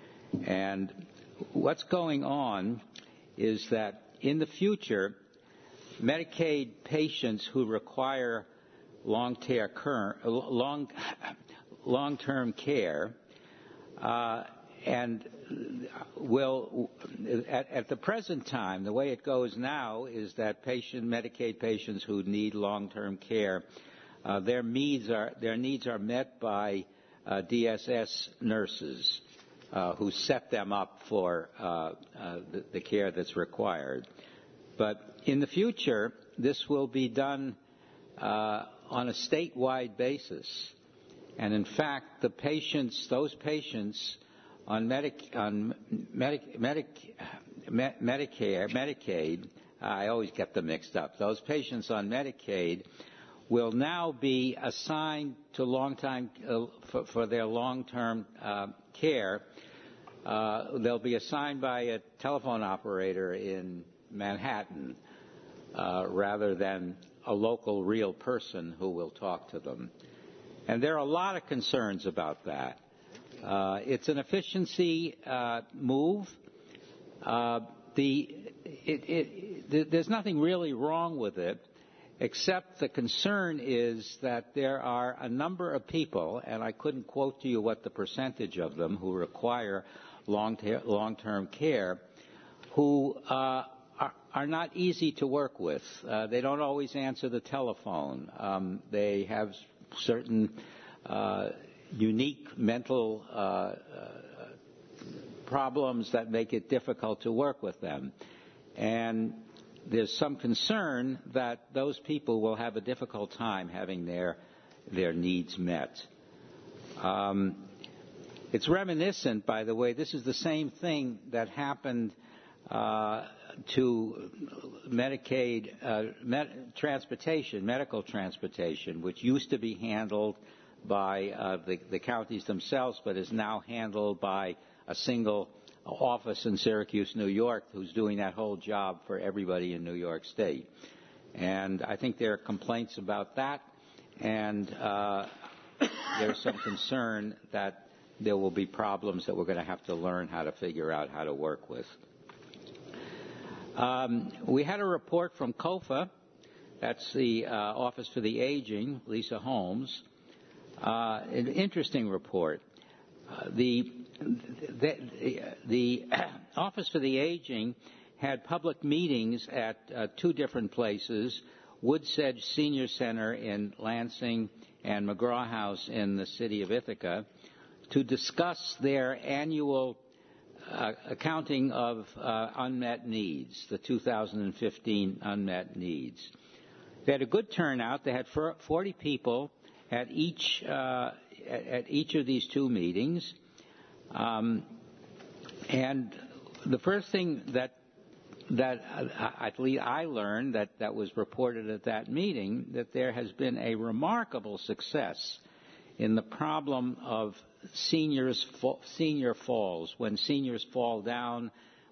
And what's going on is that in the future, Medicaid patients who require long-term long, long-term care uh, and will, at, at the present time, the way it goes now is that patient, Medicaid patients who need long-term care, uh, their needs are their needs are met by uh, D S S nurses uh, who set them up for uh, uh, the, the care that's required. But in the future, this will be done uh, on a statewide basis, and in fact, the patients, those patients. On, Medic, on Medic, Medic, Medicare, Medicaid, I always get them mixed up. Those patients on Medicaid will now be assigned to long time uh, for, for their long-term uh, care. Uh, they'll be assigned by a telephone operator in Manhattan uh, rather than a local real person who will talk to them. And there are a lot of concerns about that. Uh, it's an efficiency uh, move. Uh, the, it, it, th- there's nothing really wrong with it, except the concern is that there are a number of people, and I couldn't quote to you what the percentage of them who require long ter- long-term care, who uh, are, are not easy to work with. Uh, they don't always answer the telephone. Um, they have certain uh, unique mental uh, uh, problems that make it difficult to work with them. And there's some concern that those people will have a difficult time having their, their needs met. Um, it's reminiscent, by the way, this is the same thing that happened uh, to Medicaid uh, med- transportation, medical transportation, which used to be handled by uh, the, the counties themselves, but is now handled by a single office in Syracuse, New York, who's doing that whole job for everybody in New York State. And I think there are complaints about that, and uh, there's some concern that there will be problems that we're going to have to learn how to figure out how to work with. Um, we had a report from COFA, that's the uh, Office for the Aging, Lisa Holmes. Uh, an interesting report. Uh, the, the, the Office for the Aging had public meetings at uh, two different places, Woodsedge Senior Center in Lansing and McGraw House in the city of Ithaca, to discuss their annual uh, accounting of uh, unmet needs, the two thousand fifteen unmet needs. They had a good turnout. They had forty people at each uh, at each of these two meetings, um, and the first thing that that at least I learned that that was reported at that meeting, that there has been a remarkable success in the problem of seniors senior falls, when seniors fall down,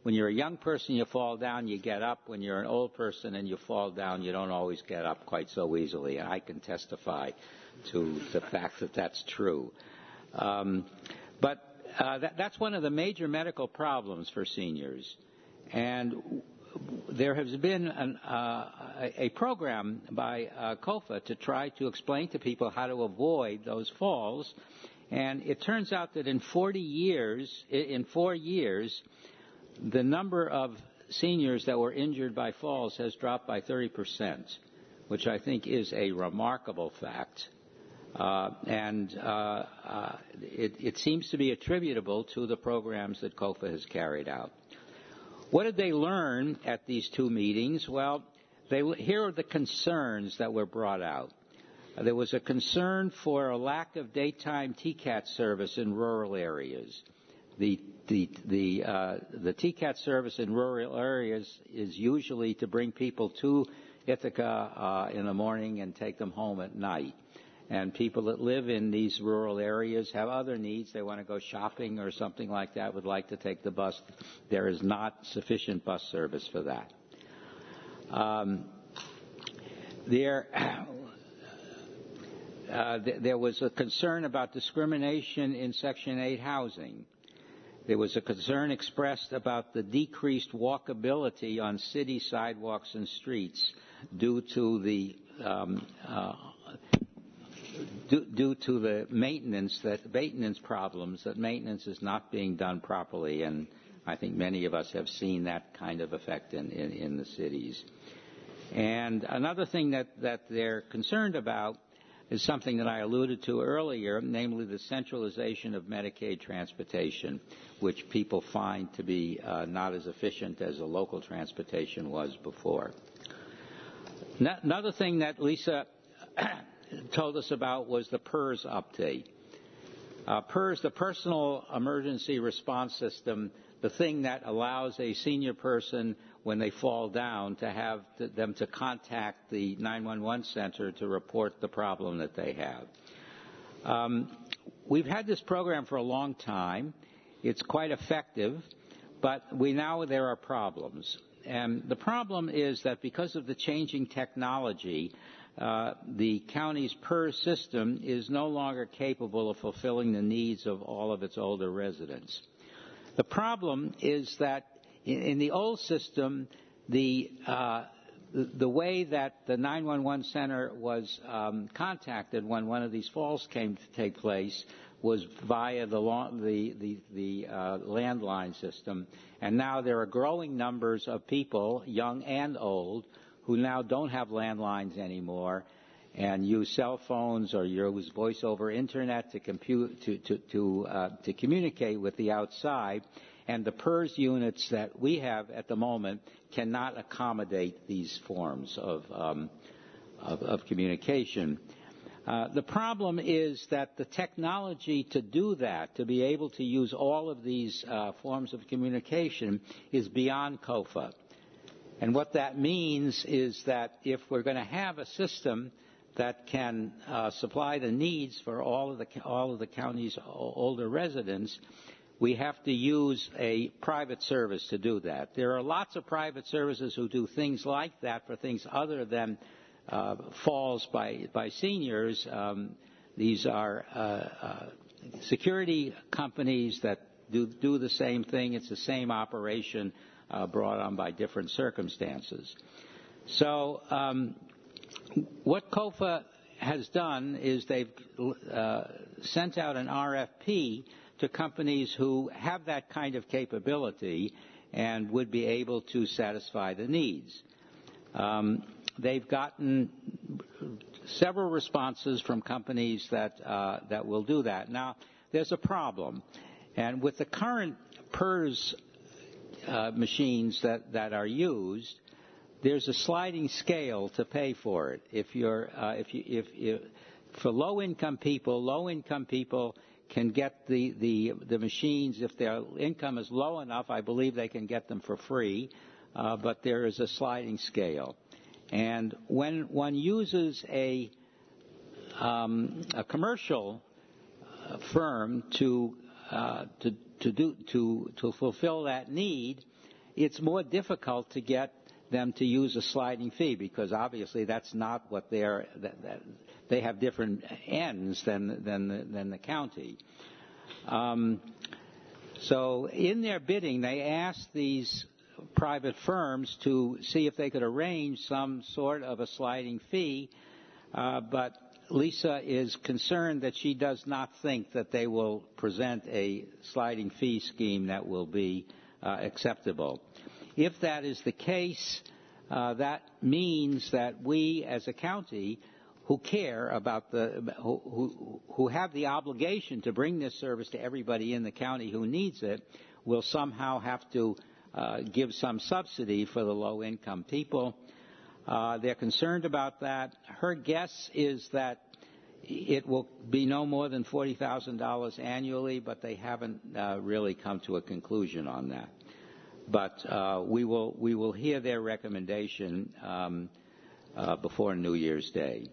when you're a young person, you fall down, you get up. When you're an old person and you fall down, you don't always get up quite so easily. And I can testify to the fact that that's true. Um, but uh, that, that's one of the major medical problems for seniors. And there has been an, uh, a, a program by uh, COFA to try to explain to people how to avoid those falls. And it turns out that in forty years, in four years, the number of seniors that were injured by falls has dropped by thirty percent, which I think is a remarkable fact. Uh, and uh, uh, it, it seems to be attributable to the programs that COFA has carried out. What did they learn at these two meetings? Well, they, here are the concerns that were brought out. There was a concern for a lack of daytime T CAT service in rural areas. The the the uh, the T CAT service in rural areas is usually to bring people to Ithaca uh, in the morning and take them home at night. And people that live in these rural areas have other needs. They want to go shopping or something like that, would like to take the bus. There is not sufficient bus service for that. Um, there. Uh, th- there was a concern about discrimination in Section eight housing. There was a concern expressed about the decreased walkability on city sidewalks and streets due to the um, uh, due, due to the maintenance that maintenance problems that maintenance is not being done properly, and I think many of us have seen that kind of effect in, in, in the cities. And another thing that, that they're concerned about is something that I alluded to earlier, namely the centralization of Medicaid transportation, which people find to be uh, not as efficient as a local transportation was before. No, another thing that Lisa told us about was the PERS update. Uh, PERS, the Personal Emergency Response System, the thing that allows a senior person when they fall down to have to, them to contact the nine one one center to report the problem that they have. Um, we've had this program for a long time. It's quite effective, but we now there are problems. And the problem is that because of the changing technology, uh, the county's PERS system is no longer capable of fulfilling the needs of all of its older residents. The problem is that in, in the old system, the, uh, the the way that the nine one one center was um, contacted when one of these falls came to take place was via the the the, the uh, landline system, and now there are growing numbers of people, young and old, who now don't have landlines anymore and use cell phones or use voice over internet to compute to to to, uh, to communicate with the outside. And the PERS units that we have at the moment cannot accommodate these forms of um, of, of communication. Uh, the problem is that the technology to do that, to be able to use all of these uh, forms of communication, is beyond COFA. And what that means is that if we're going to have a system that can uh, supply the needs for all of the all of the county's older residents, we have to use a private service to do that. There are lots of private services who do things like that for things other than uh, falls by by seniors. Um, these are uh, uh, security companies that do do the same thing. It's the same operation uh, brought on by different circumstances. So um, what COFA has done is they've uh, sent out an R F P to companies who have that kind of capability and would be able to satisfy the needs. Um, they've gotten several responses from companies that uh, that will do that. Now, there's a problem, and with the current PERS uh, machines that, that are used, there's a sliding scale to pay for it. If you're uh, if you if, if for low-income people, low-income people can get the, the, the machines. If their income is low enough, I believe they can get them for free, uh, but there is a sliding scale. And when one uses a, um, a commercial uh, firm to, uh, to, to, do, to, to fulfill that need, it's more difficult to get them to use a sliding fee because obviously that's not what they're, that, that, they have different ends than, than, the, than the county. Um, so in their bidding, they asked these private firms to see if they could arrange some sort of a sliding fee, uh, but Lisa is concerned that she does not think that they will present a sliding fee scheme that will be uh, acceptable. If that is the case, uh, that means that we as a county who care about the, who, who, who have the obligation to bring this service to everybody in the county who needs it, will somehow have to uh, give some subsidy for the low-income people. Uh, they're concerned about that. Her guess is that it will be no more than forty thousand dollars annually, but they haven't uh, really come to a conclusion on that. But uh, we will we will hear their recommendation um, uh, before New Year's Day.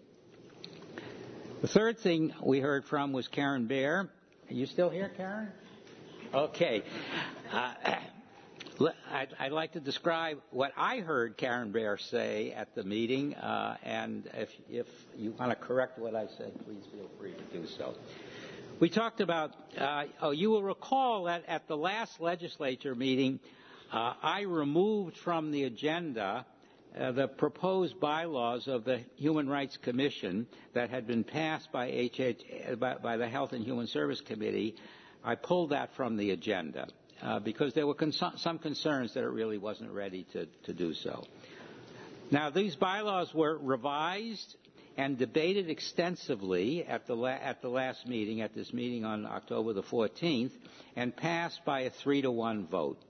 The third thing we heard from was Karen Baer. Are you still here, Karen? Okay. Uh, I'd, I'd like to describe what I heard Karen Baer say at the meeting, uh, and if, if you want to correct what I said, please feel free to do so. We talked about, uh, oh, you will recall that at the last legislature meeting, uh, I removed from the agenda uh, the proposed bylaws of the Human Rights Commission that had been passed by, H H, by, by the Health and Human Service Committee. I pulled that from the agenda. Uh, because there were cons- some concerns that it really wasn't ready to, to do so. Now, these bylaws were revised and debated extensively at the, la- at the last meeting, at this meeting on October the fourteenth, and passed by a three to one vote.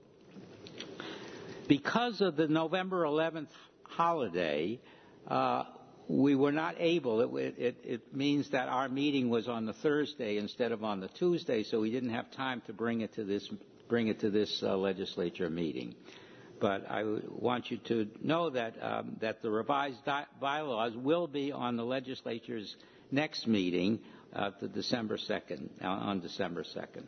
Because of the November eleventh holiday, uh, we were not able, it, it, it means that our meeting was on the Thursday instead of on the Tuesday, so we didn't have time to bring it to this bring it to this uh, legislature meeting. But I want you to know that um, that the revised di- bylaws will be on the legislature's next meeting, uh, the December second, uh, on December second.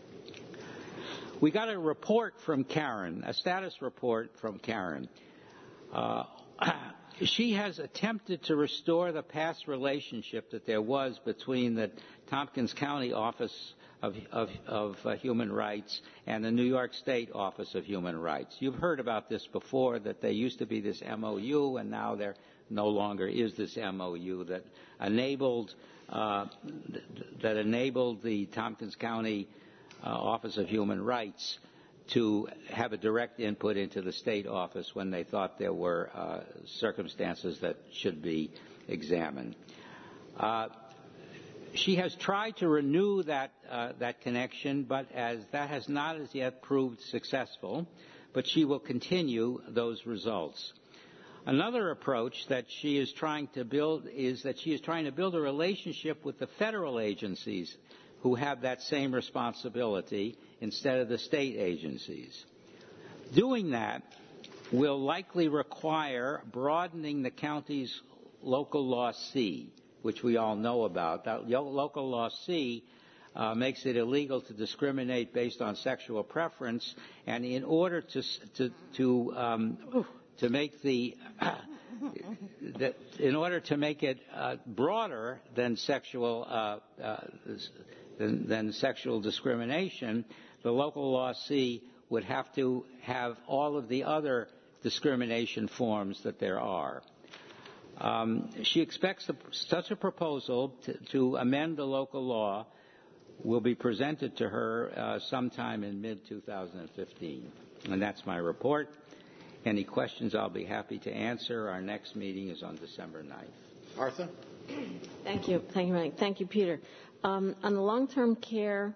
We got a report from Karen, a status report from Karen. Uh, she has attempted to restore the past relationship that there was between the Tompkins County Office of, of, of uh, Human Rights and the New York State Office of Human Rights. You've heard about this before, that there used to be this M O U, and now there no longer is this M O U that enabled uh, that enabled the Tompkins County uh, Office of Human Rights to have a direct input into the state office when they thought there were uh, circumstances that should be examined. Uh, She has tried to renew that uh, that connection, but as that has not as yet proved successful, but she will continue those results. Another approach that she is trying to build is that she is trying to build a relationship with the federal agencies who have that same responsibility instead of the state agencies. Doing that will likely require broadening the county's local law C, which we all know about. That local law C uh, makes it illegal to discriminate based on sexual preference, and in order to to to, um, to make the, uh, the in order to make it uh, broader than sexual uh, uh, than, than sexual discrimination, the local law C would have to have all of the other discrimination forms that there are. Um, she expects the, such a proposal to, to amend the local law will be presented to her uh, sometime in mid twenty fifteen. And that's my report. Any questions, I'll be happy to answer. Our next meeting is on December ninth. Martha? Thank you. Thank you, Mike. Thank you, Peter. Um, on the long-term care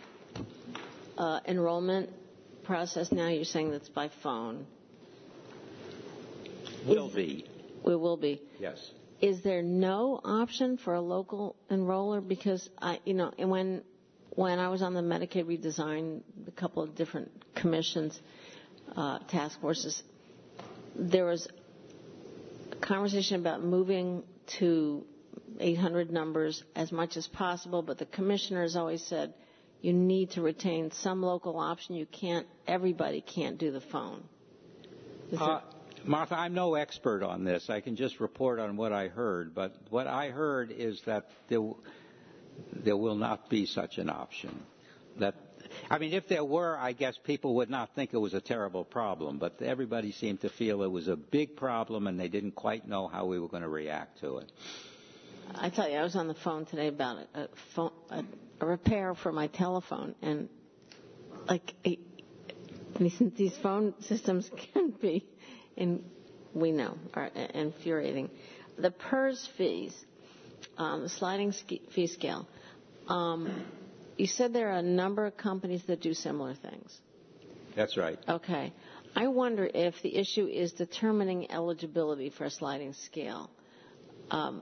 uh, enrollment process, now you're saying that's by phone. Will be. It will be. Yes. Is there no option for a local enroller? Because I, you know, and when when I was on the Medicaid redesign, a couple of different commissions, uh, task forces, there was a conversation about moving to eight hundred numbers as much as possible, but the commissioners always said, you need to retain some local option. You can't, everybody can't do the phone. Is Uh, Martha, I'm no expert on this. I can just report on what I heard. But what I heard is that there, there will not be such an option. That, I mean, if there were, I guess people would not think it was a terrible problem. But everybody seemed to feel it was a big problem, and they didn't quite know how we were going to react to it. I tell you, I was on the phone today about a, a, phone, a, a repair for my telephone, and like a, these, these phone systems can be, and we know, are infuriating. The P E R S fees, um, the sliding ski, fee scale. Um, you said there are a number of companies that do similar things. That's right. Okay. I wonder if the issue is determining eligibility for a sliding scale. Um,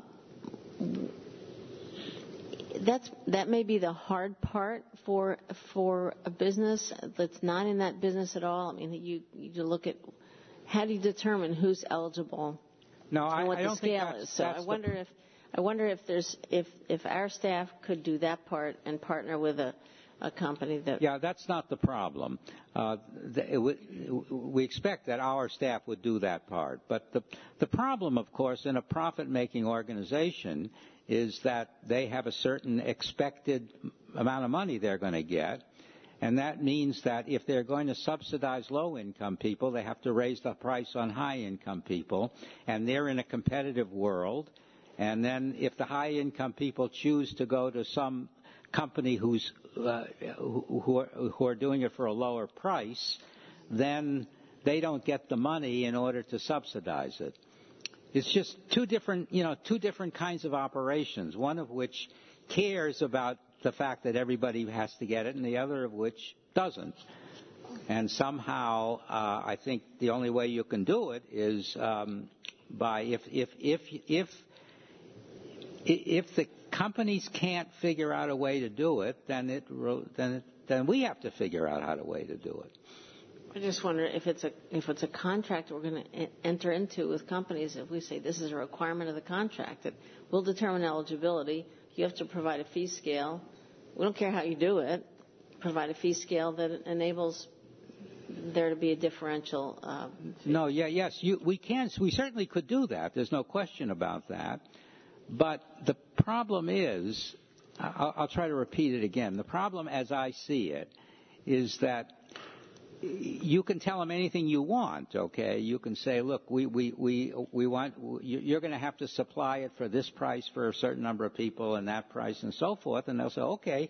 That's that may be the hard part for for a business that's not in that business at all. I mean, you you look at how do you determine who's eligible? No, and I, what I the don't scale think that's, is. So that's I wonder the... if I wonder if there's if if our staff could do that part and partner with a a company that. Yeah, that's not the problem. Uh, the, it, we expect that our staff would do that part, but the the problem, of course, in a profit-making organization is that they have a certain expected amount of money they're going to get, and that means that if they're going to subsidize low-income people, they have to raise the price on high-income people, and they're in a competitive world. And then if the high-income people choose to go to some company who's uh, who, who, are, who are doing it for a lower price, then they don't get the money in order to subsidize it. It's just two different, you know, two different kinds of operations, one of which cares about the fact that everybody has to get it, and the other of which doesn't. And somehow, uh, I think the only way you can do it is um, by if if if if if the companies can't figure out a way to do it, then it then it, then we have to figure out how to way to do it. I just wonder if it's a if it's a contract we're going to enter into with companies. If we say this is a requirement of the contract that will determine eligibility, you have to provide a fee scale. We don't care how you do it. Provide a fee scale that enables there to be a differential. Uh, no, yeah, yes, you, we can. We certainly could do that. There's no question about that. But the problem is, I'll, I'll try to repeat it again. The problem, as I see it, is that you can tell them anything you want, okay? You can say, look, we, we, we, we want, you're going to have to supply it for this price for a certain number of people and that price and so forth. And they'll say, okay,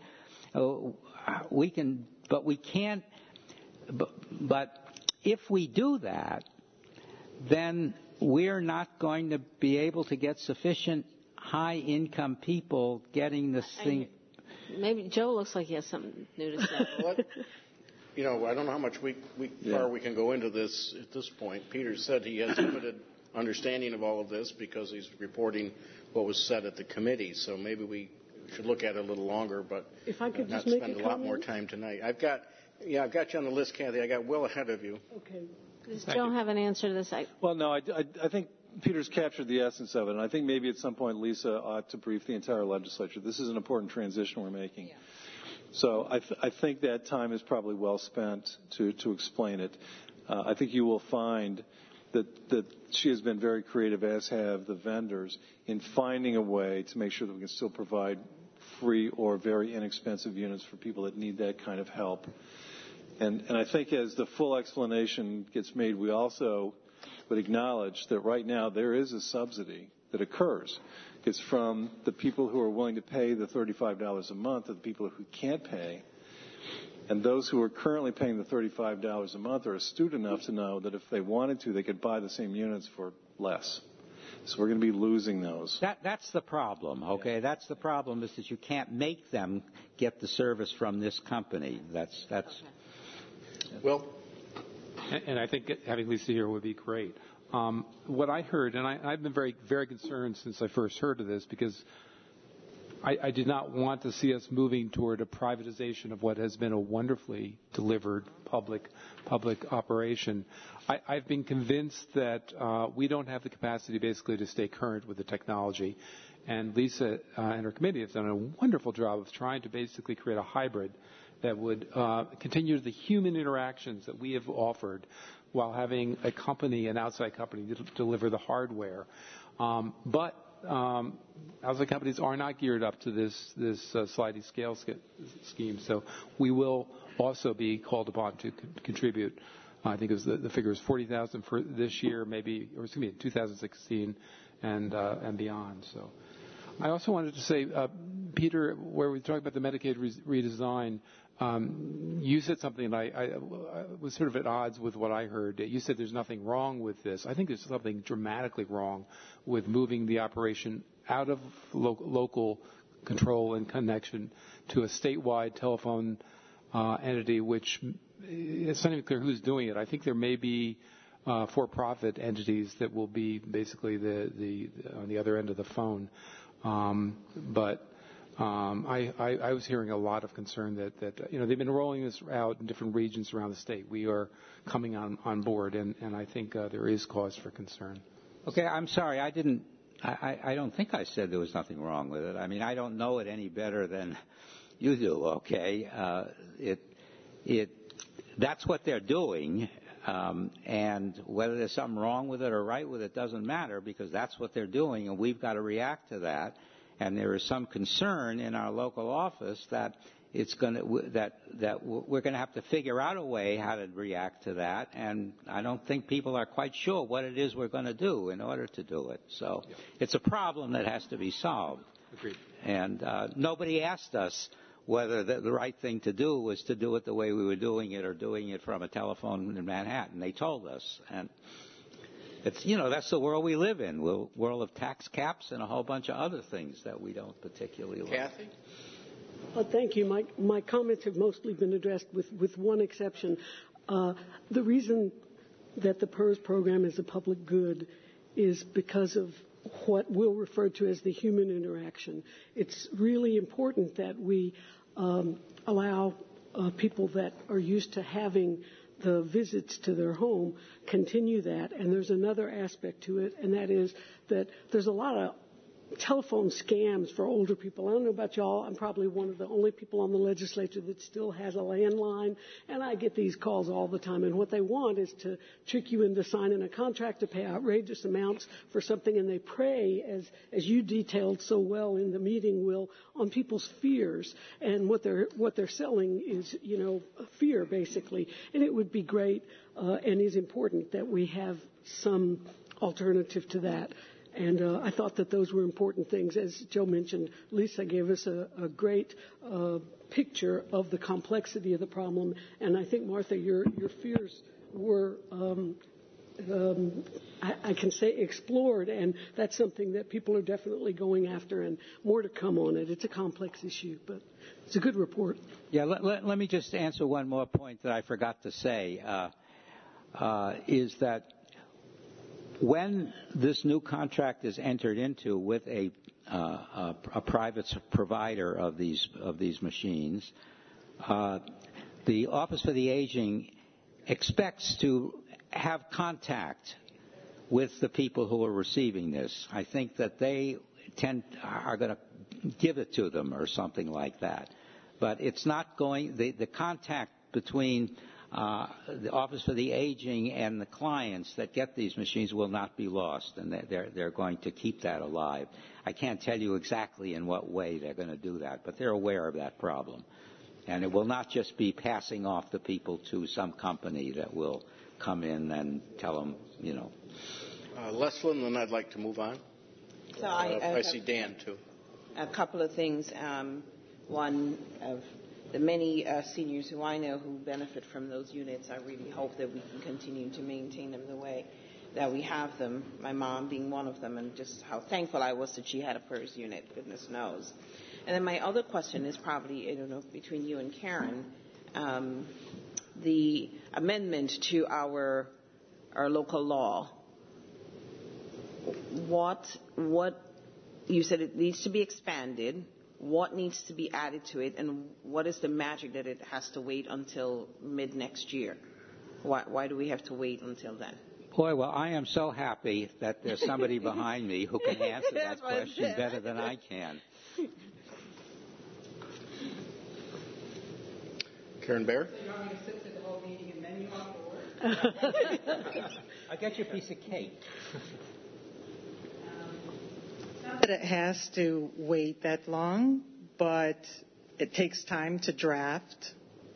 we can, but we can't, but, but if we do that, then we're not going to be able to get sufficient high-income people getting this thing. I, maybe Joe looks like he has something new to say. What? You know, I don't know how much we, we, yeah. far we can go into this at this point. Peter said he has limited understanding of all of this because he's reporting what was said at the committee. So maybe we should look at it a little longer, but if I could not just spend make a, a lot more time tonight. I've got, yeah, I've got you on the list, Kathy. I got Will ahead of you. Okay. Does Joe have an answer to this? I... Well, no, I, I, I think Peter's captured the essence of it, and I think maybe at some point Lisa ought to brief the entire legislature. This is an important transition we're making. Yeah. So I, th- I think that time is probably well spent to, to explain it. Uh, I think you will find that, that she has been very creative, as have the vendors, in finding a way to make sure that we can still provide free or very inexpensive units for people that need that kind of help. And, and I think as the full explanation gets made, we also would acknowledge that right now there is a subsidy that occurs. It's from the people who are willing to pay the thirty-five dollars a month to the people who can't pay. And those who are currently paying the thirty-five dollars a month are astute enough to know that if they wanted to, they could buy the same units for less. So we're going to be losing those. That, that's the problem, okay? Yeah. That's the problem is that you can't make them get the service from this company. That's, that's. Okay. Well. And, and I think having Lisa here would be great. Um, what I heard, and I, I've been very, very concerned since I first heard of this because I, I did not want to see us moving toward a privatization of what has been a wonderfully delivered public, public operation. I, I've been convinced that uh, we don't have the capacity basically to stay current with the technology. And Lisa uh, and her committee have done a wonderful job of trying to basically create a hybrid that would uh, continue the human interactions that we have offered while having a company, an outside company, to deliver the hardware. Um, but um, outside companies are not geared up to this this uh, sliding scale sk- scheme, so we will also be called upon to con- contribute. Uh, I think it was the, the figure is forty thousand for this year, maybe, or excuse me, two thousand sixteen and uh, and beyond. So, I also wanted to say, uh, Peter, where we talked about the Medicaid re- redesign. Um, you said something, and I, I, I was sort of at odds with what I heard. You said there's nothing wrong with this. I think there's something dramatically wrong with moving the operation out of lo- local control and connection to a statewide telephone uh, entity, which it's not even clear who's doing it. I think there may be uh, for-profit entities that will be basically the, the on the other end of the phone, um, but. Um, I, I, I was hearing a lot of concern that, that, you know, they've been rolling this out in different regions around the state. We are coming on, on board, and, and I think uh, there is cause for concern. Okay, I'm sorry. I didn't, I, I don't think I said there was nothing wrong with it. I mean, I don't know it any better than you do, okay? Uh, it, it, that's what they're doing, um, and whether there's something wrong with it or right with it doesn't matter, because that's what they're doing, and we've got to react to that. And there is some concern in our local office that it's going to that that we're going to have to figure out a way how to react to that. And I don't think people are quite sure what it is we're going to do in order to do it. So yeah. It's a problem that has to be solved. Agreed. And uh, nobody asked us whether the, the right thing to do was to do it the way we were doing it or doing it from a telephone in Manhattan. They told us. And it's, you know, that's the world we live in, a world of tax caps and a whole bunch of other things that we don't particularly like. Kathy? Well, thank you. My, my comments have mostly been addressed with, with one exception. Uh, the reason that the PERS program is a public good is because of what we'll refer to as the human interaction. It's really important that we um, allow uh, people that are used to having the visits to their home continue that. And there's another aspect to it, and that is that there's a lot of telephone scams for older people. I don't know about y'all. I'm probably one of the only people on the legislature that still has a landline, and I get these calls all the time. And what they want is to trick you into signing a contract to pay outrageous amounts for something, and they prey, as as you detailed so well in the meeting, Will, on people's fears. And what they're what they're selling is, you know, fear basically. And it would be great uh, and is important that we have some alternative to that. And uh, I thought that those were important things. As Joe mentioned, Lisa gave us a, a great uh, picture of the complexity of the problem. And I think, Martha, your, your fears were, um, um, I, I can say, explored. And that's something that people are definitely going after, and more to come on it. It's a complex issue, but it's a good report. Yeah, let, let, let me just answer one more point that I forgot to say, uh, uh, is that when this new contract is entered into with a, uh, a, a private provider of these of these machines, uh, the Office for the Aging expects to have contact with the people who are receiving this. I think that they tend are going to give it to them or something like that. But it's not going. The, the contact between Uh, the Office for the Aging and the clients that get these machines will not be lost, and they're, they're going to keep that alive. I can't tell you exactly in what way they're going to do that, but they're aware of that problem. And it will not just be passing off the people to some company that will come in and tell them, you know. Uh, Leslyn, then I'd like to move on. So I, uh, I, I see Dan, too. A couple of things. Um, one of the many uh, seniors who I know who benefit from those units, I really hope that we can continue to maintain them the way that we have them, my mom being one of them, and just how thankful I was that she had a PERS unit, goodness knows. And then my other question is probably, I don't know, between you and Karen, um, the amendment to our our local law. What, what, you said it needs to be expanded. What needs to be added to it, and what is the magic that it has to wait until mid next year? Why, why do we have to wait until then? Boy, well, I am so happy that there's somebody behind me who can answer that question better than I can. Karen Baer? So you want me to sit through the whole meeting and then you off the word? I'll get you a piece of cake. Not that it has to wait that long, but it takes time to draft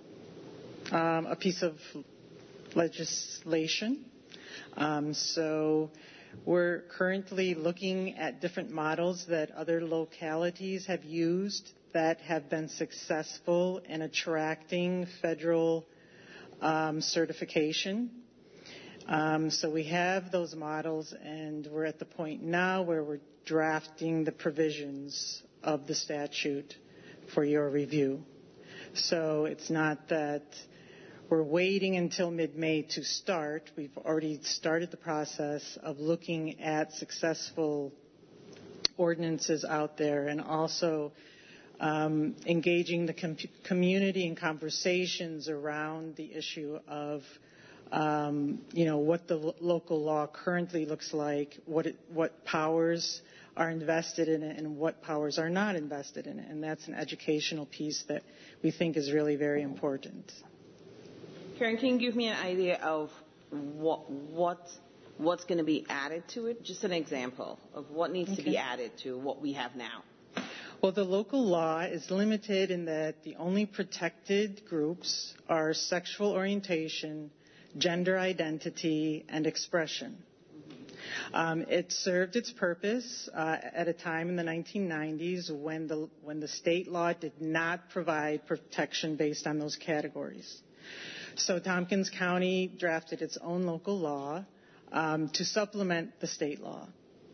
um, a piece of legislation. Um, so we're currently looking at different models that other localities have used that have been successful in attracting federal um, certification. Um, so we have those models, and we're at the point now where we're drafting the provisions of the statute for your review. So it's not that we're waiting until mid-May to start. We've already started the process of looking at successful ordinances out there and also um, engaging the com- community in conversations around the issue of um, you know, what the lo- local law currently looks like, what it, what powers are invested in it and what powers are not invested in it. And that's an educational piece that we think is really very important. Karen, can you give me an idea of what, what what's going to be added to it? Just an example of what needs okay. to be added to what we have now. Well, the local law is limited in that the only protected groups are sexual orientation, gender identity, and expression. Um, it served its purpose uh, at a time in the nineteen nineties when the when the state law did not provide protection based on those categories. So Tompkins County drafted its own local law um, to supplement the state law.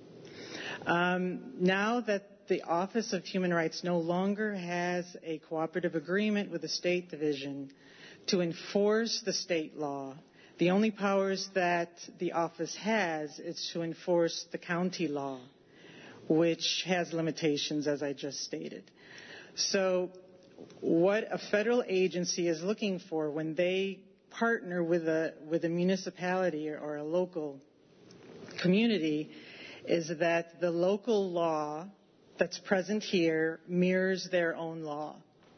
Um, now that the Office of Human Rights no longer has a cooperative agreement with the State Division to enforce the state law, the only powers that the office has is to enforce the county law, which has limitations, as I just stated. So what a federal agency is looking for when they partner with a with a municipality or, or a local community is that the local law that's present here mirrors their own law.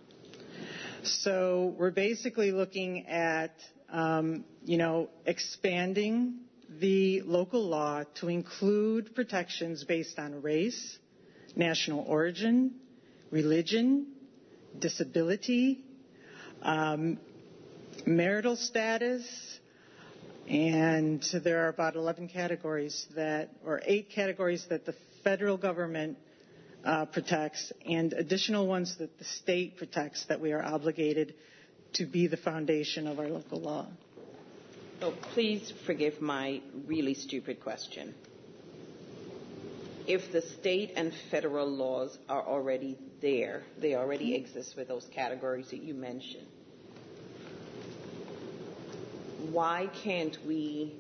So we're basically looking at um, you know expanding the local law to include protections based on race, national origin, religion, disability, um, marital status, and there are about eleven categories that, or eight categories that the federal government uh, protects, and additional ones that the state protects that we are obligated to be the foundation of our local law. Oh, please forgive my really stupid question. If the state and federal laws are already there, they already exist with those categories that you mentioned, why can't we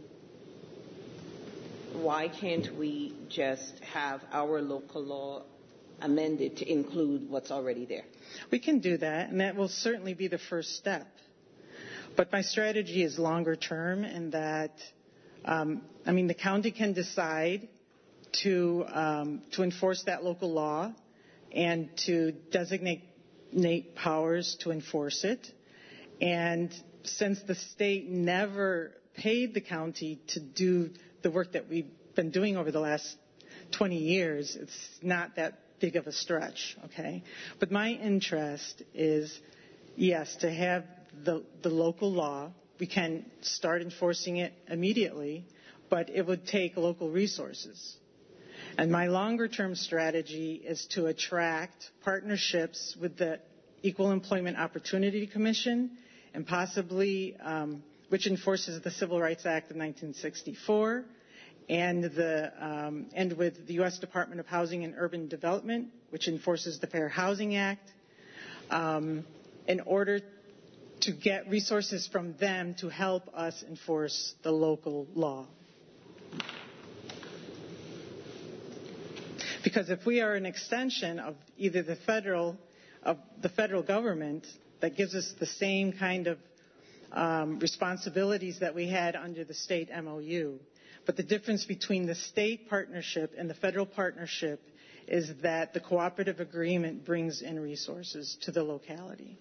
why can't we just have our local law amended to include what's already there? We can do that, and that will certainly be the first step. But my strategy is longer term in that, um, I mean, the county can decide to um, to enforce that local law and to designate powers to enforce it. And since the state never paid the county to do the work that we've been doing over the last twenty years, it's not that big of a stretch, okay? But my interest is, yes, to have the, the local law. We can start enforcing it immediately, but it would take local resources. And my longer-term strategy is to attract partnerships with the Equal Employment Opportunity Commission, and possibly, um, which enforces the Civil Rights Act of nineteen sixty-four, and the um, and with the U S Department of Housing and Urban Development, which enforces the Fair Housing Act, um, in order to get resources from them to help us enforce the local law. Because if we are an extension of either the federal of the federal government that gives us the same kind of um, responsibilities that we had under the state M O U, But the difference between the state partnership and the federal partnership is that the cooperative agreement brings in resources to the locality.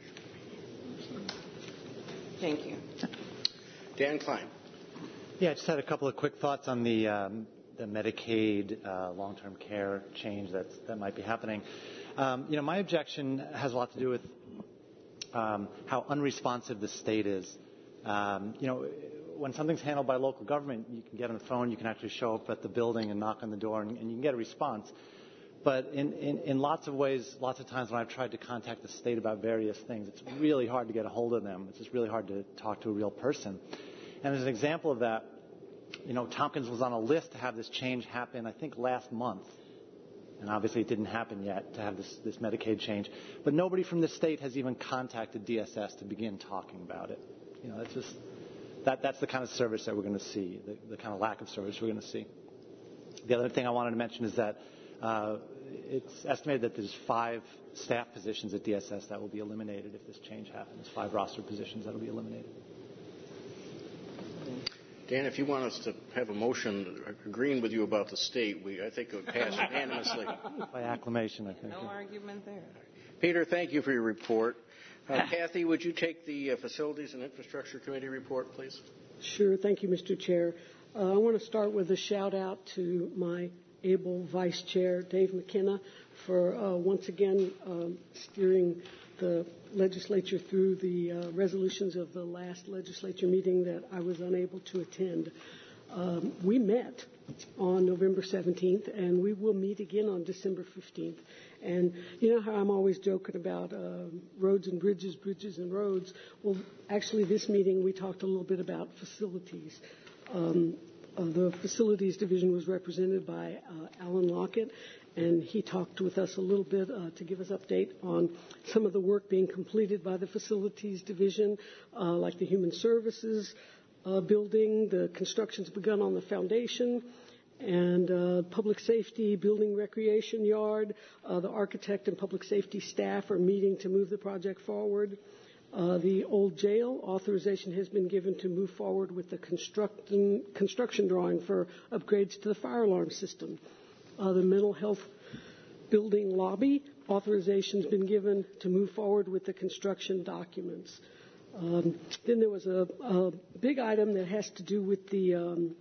Thank you. Dan Klein. Yeah, I just had a couple of quick thoughts on the, um, the Medicaid uh, long-term care change that's, that might be happening. Um, you know, my objection has a lot to do with um, how unresponsive the state is. Um, you know, when something's handled by local government, you can get on the phone, you can actually show up at the building and knock on the door, and, and you can get a response. But in, in, in lots of ways, lots of times when I've tried to contact the state about various things, it's really hard to get a hold of them. It's just really hard to talk to a real person. And as an example of that, you know, Tompkins was on a list to have this change happen, I think, last month. And obviously it didn't happen yet to have this, this Medicaid change. But nobody from the state has even contacted D S S to begin talking about it. You know, that's just, that, that's the kind of service that we're going to see, the, the kind of lack of service we're going to see. The other thing I wanted to mention is that uh, it's estimated that there's five staff positions at D S S that will be eliminated if this change happens, five roster positions that will be eliminated. Dan, if you want us to have a motion agreeing with you about the state, we, I think it would pass unanimously. By acclamation, I think. No argument there. Peter, thank you for your report. Uh, Kathy, would you take the uh, Facilities and Infrastructure Committee report, please? Sure. Thank you, Mister Chair. Uh, I want to start with a shout out to my able Vice Chair, Dave McKenna, for uh, once again um, steering the legislature through the uh, resolutions of the last legislature meeting that I was unable to attend. Um, we met on November seventeenth, and we will meet again on December fifteenth. And you know how I'm always joking about uh, roads and bridges, bridges and roads? Well, actually, this meeting we talked a little bit about facilities. Um, uh, the Facilities Division was represented by uh, Alan Lockett, and he talked with us a little bit uh, to give us update on some of the work being completed by the Facilities Division, uh, like the Human Services uh, building. The construction's begun on the foundation, and uh, public safety, building recreation yard. Uh, the architect and public safety staff are meeting to move the project forward. Uh, the old jail authorization has been given to move forward with the construction, construction drawing for upgrades to the fire alarm system. Uh, the mental health building lobby authorization has been given to move forward with the construction documents. Um, then there was a, a big item that has to do with the um,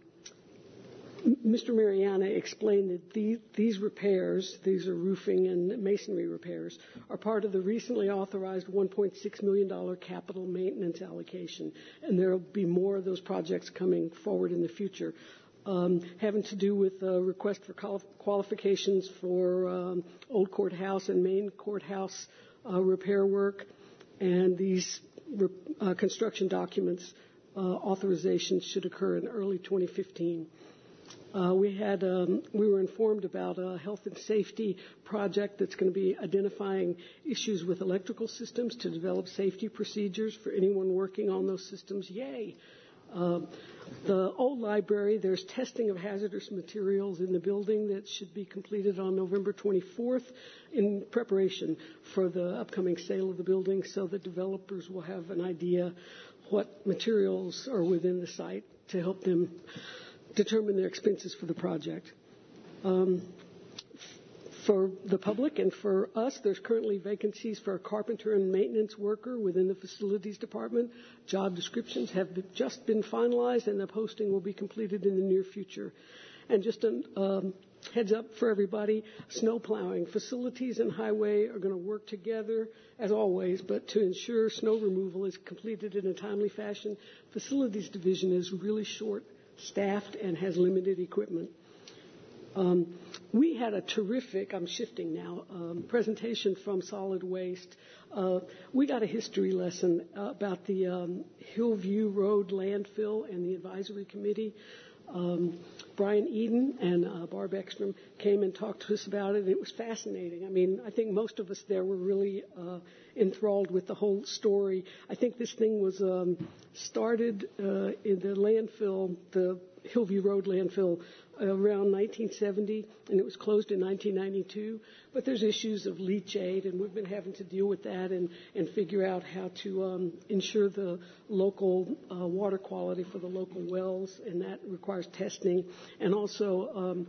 Mister Mariana explained that these, these repairs, these are roofing and masonry repairs, are part of the recently authorized one point six million dollars capital maintenance allocation, and there will be more of those projects coming forward in the future. Um, having to do with a request for quali- qualifications for um, old courthouse and main courthouse uh, repair work, and these re- uh, construction documents uh, authorizations should occur in early twenty fifteen. Uh, we had um, we were informed about a health and safety project that's going to be identifying issues with electrical systems to develop safety procedures for anyone working on those systems. Yay! Uh, the old library, there's testing of hazardous materials in the building that should be completed on November twenty-fourth in preparation for the upcoming sale of the building, so that developers will have an idea what materials are within the site to help them determine their expenses for the project. Um, for the public and for us, there's currently vacancies for a carpenter and maintenance worker within the facilities department. Job descriptions have just been finalized, and the posting will be completed in the near future. And just a um, heads up for everybody, snow plowing. Facilities and highway are going to work together, as always, but to ensure snow removal is completed in a timely fashion. Facilities division is really short staffed and has limited equipment. Um, we had a terrific, I'm shifting now, um, presentation from Solid Waste. Uh, we got a history lesson uh, about the um, Hillview Road landfill and the advisory committee. Um, Brian Eden and uh, Barb Ekstrom came and talked to us about it, and it was fascinating. I mean, I think most of us there were really uh, enthralled with the whole story. I think this thing was um, started uh, in the landfill, the Hillview Road landfill, around nineteen seventy, and it was closed in nineteen ninety-two. But there's issues of leachate, and we've been having to deal with that and, and figure out how to um, ensure the local uh, water quality for the local wells, and that requires testing, and also um,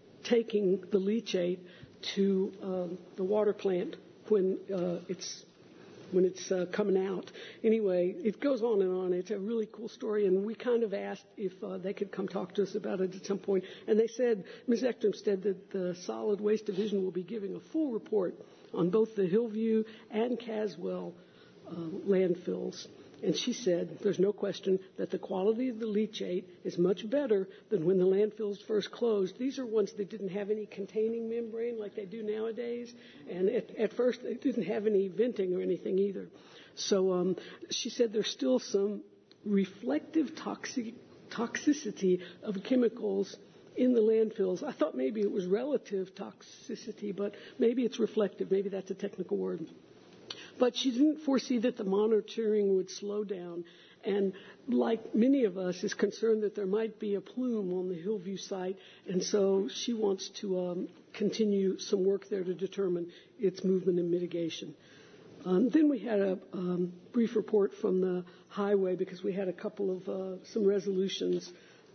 taking the leachate to um, the water plant when uh, it's when it's uh, coming out. Anyway, it goes on and on. It's a really cool story, and we kind of asked if uh, they could come talk to us about it at some point. And they said, Miz Ekstrom said that the Solid Waste Division will be giving a full report on both the Hillview and Caswell uh, landfills. And she said, there's no question that the quality of the leachate is much better than when the landfills first closed. These are ones that didn't have any containing membrane like they do nowadays. And at, at first, they didn't have any venting or anything either. So um, she said there's still some reflective toxic, toxicity of chemicals in the landfills. I thought maybe it was relative toxicity, but maybe it's reflective. Maybe that's a technical word. But she didn't foresee that the monitoring would slow down, and like many of us, is concerned that there might be a plume on the Hillview site, and so she wants to um, continue some work there to determine its movement and mitigation. Um, then we had a um, brief report from the highway because we had a couple of uh, some resolutions.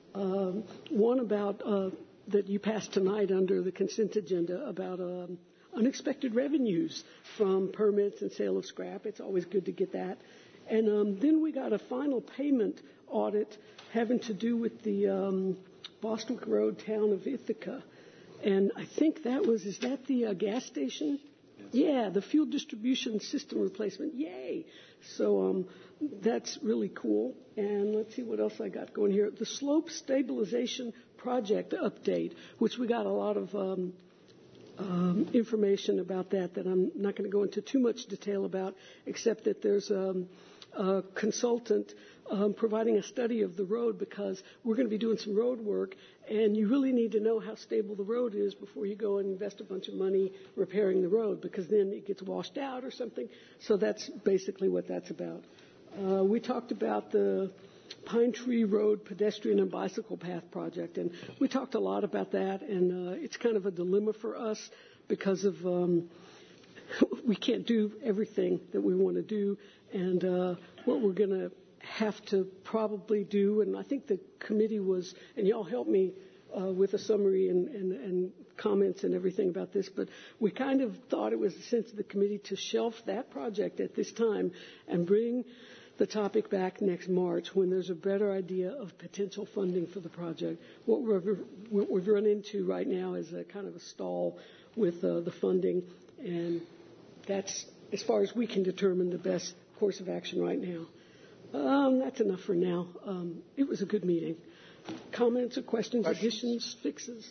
Um, one about uh, that you passed tonight under the consent agenda about um, unexpected revenues from permits and sale of scrap. It's always good to get that. And um, then we got a final payment audit having to do with the um, Bostwick Road town of Ithaca. And I think that was, is that the uh, gas station? Yes. Yeah, the fuel distribution system replacement. Yay! So um, that's really cool. And let's see what else I got going here. The slope stabilization project update, which we got a lot of um, Um, information about that that I'm not going to go into too much detail about, except that there's um, a consultant um, providing a study of the road because we're going to be doing some road work, and you really need to know how stable the road is before you go and invest a bunch of money repairing the road, because then it gets washed out or something. So that's basically what that's about. Uh, we talked about the Pine Tree Road pedestrian and bicycle path project, and we talked a lot about that, and uh, it's kind of a dilemma for us because of um, we can't do everything that we want to do, and uh, what we're going to have to probably do, and I think the committee was, and y'all helped me uh, with a summary and, and, and comments and everything about this, but we kind of thought it was the sense of the committee to shelf that project at this time and bring the topic back next March when there's a better idea of potential funding for the project. What, we're, what we've run into right now is a kind of a stall with uh, the funding, and that's, as far as we can determine, the best course of action right now. Um, that's enough for now. Um, it was a good meeting. Comments or questions, questions, additions, fixes?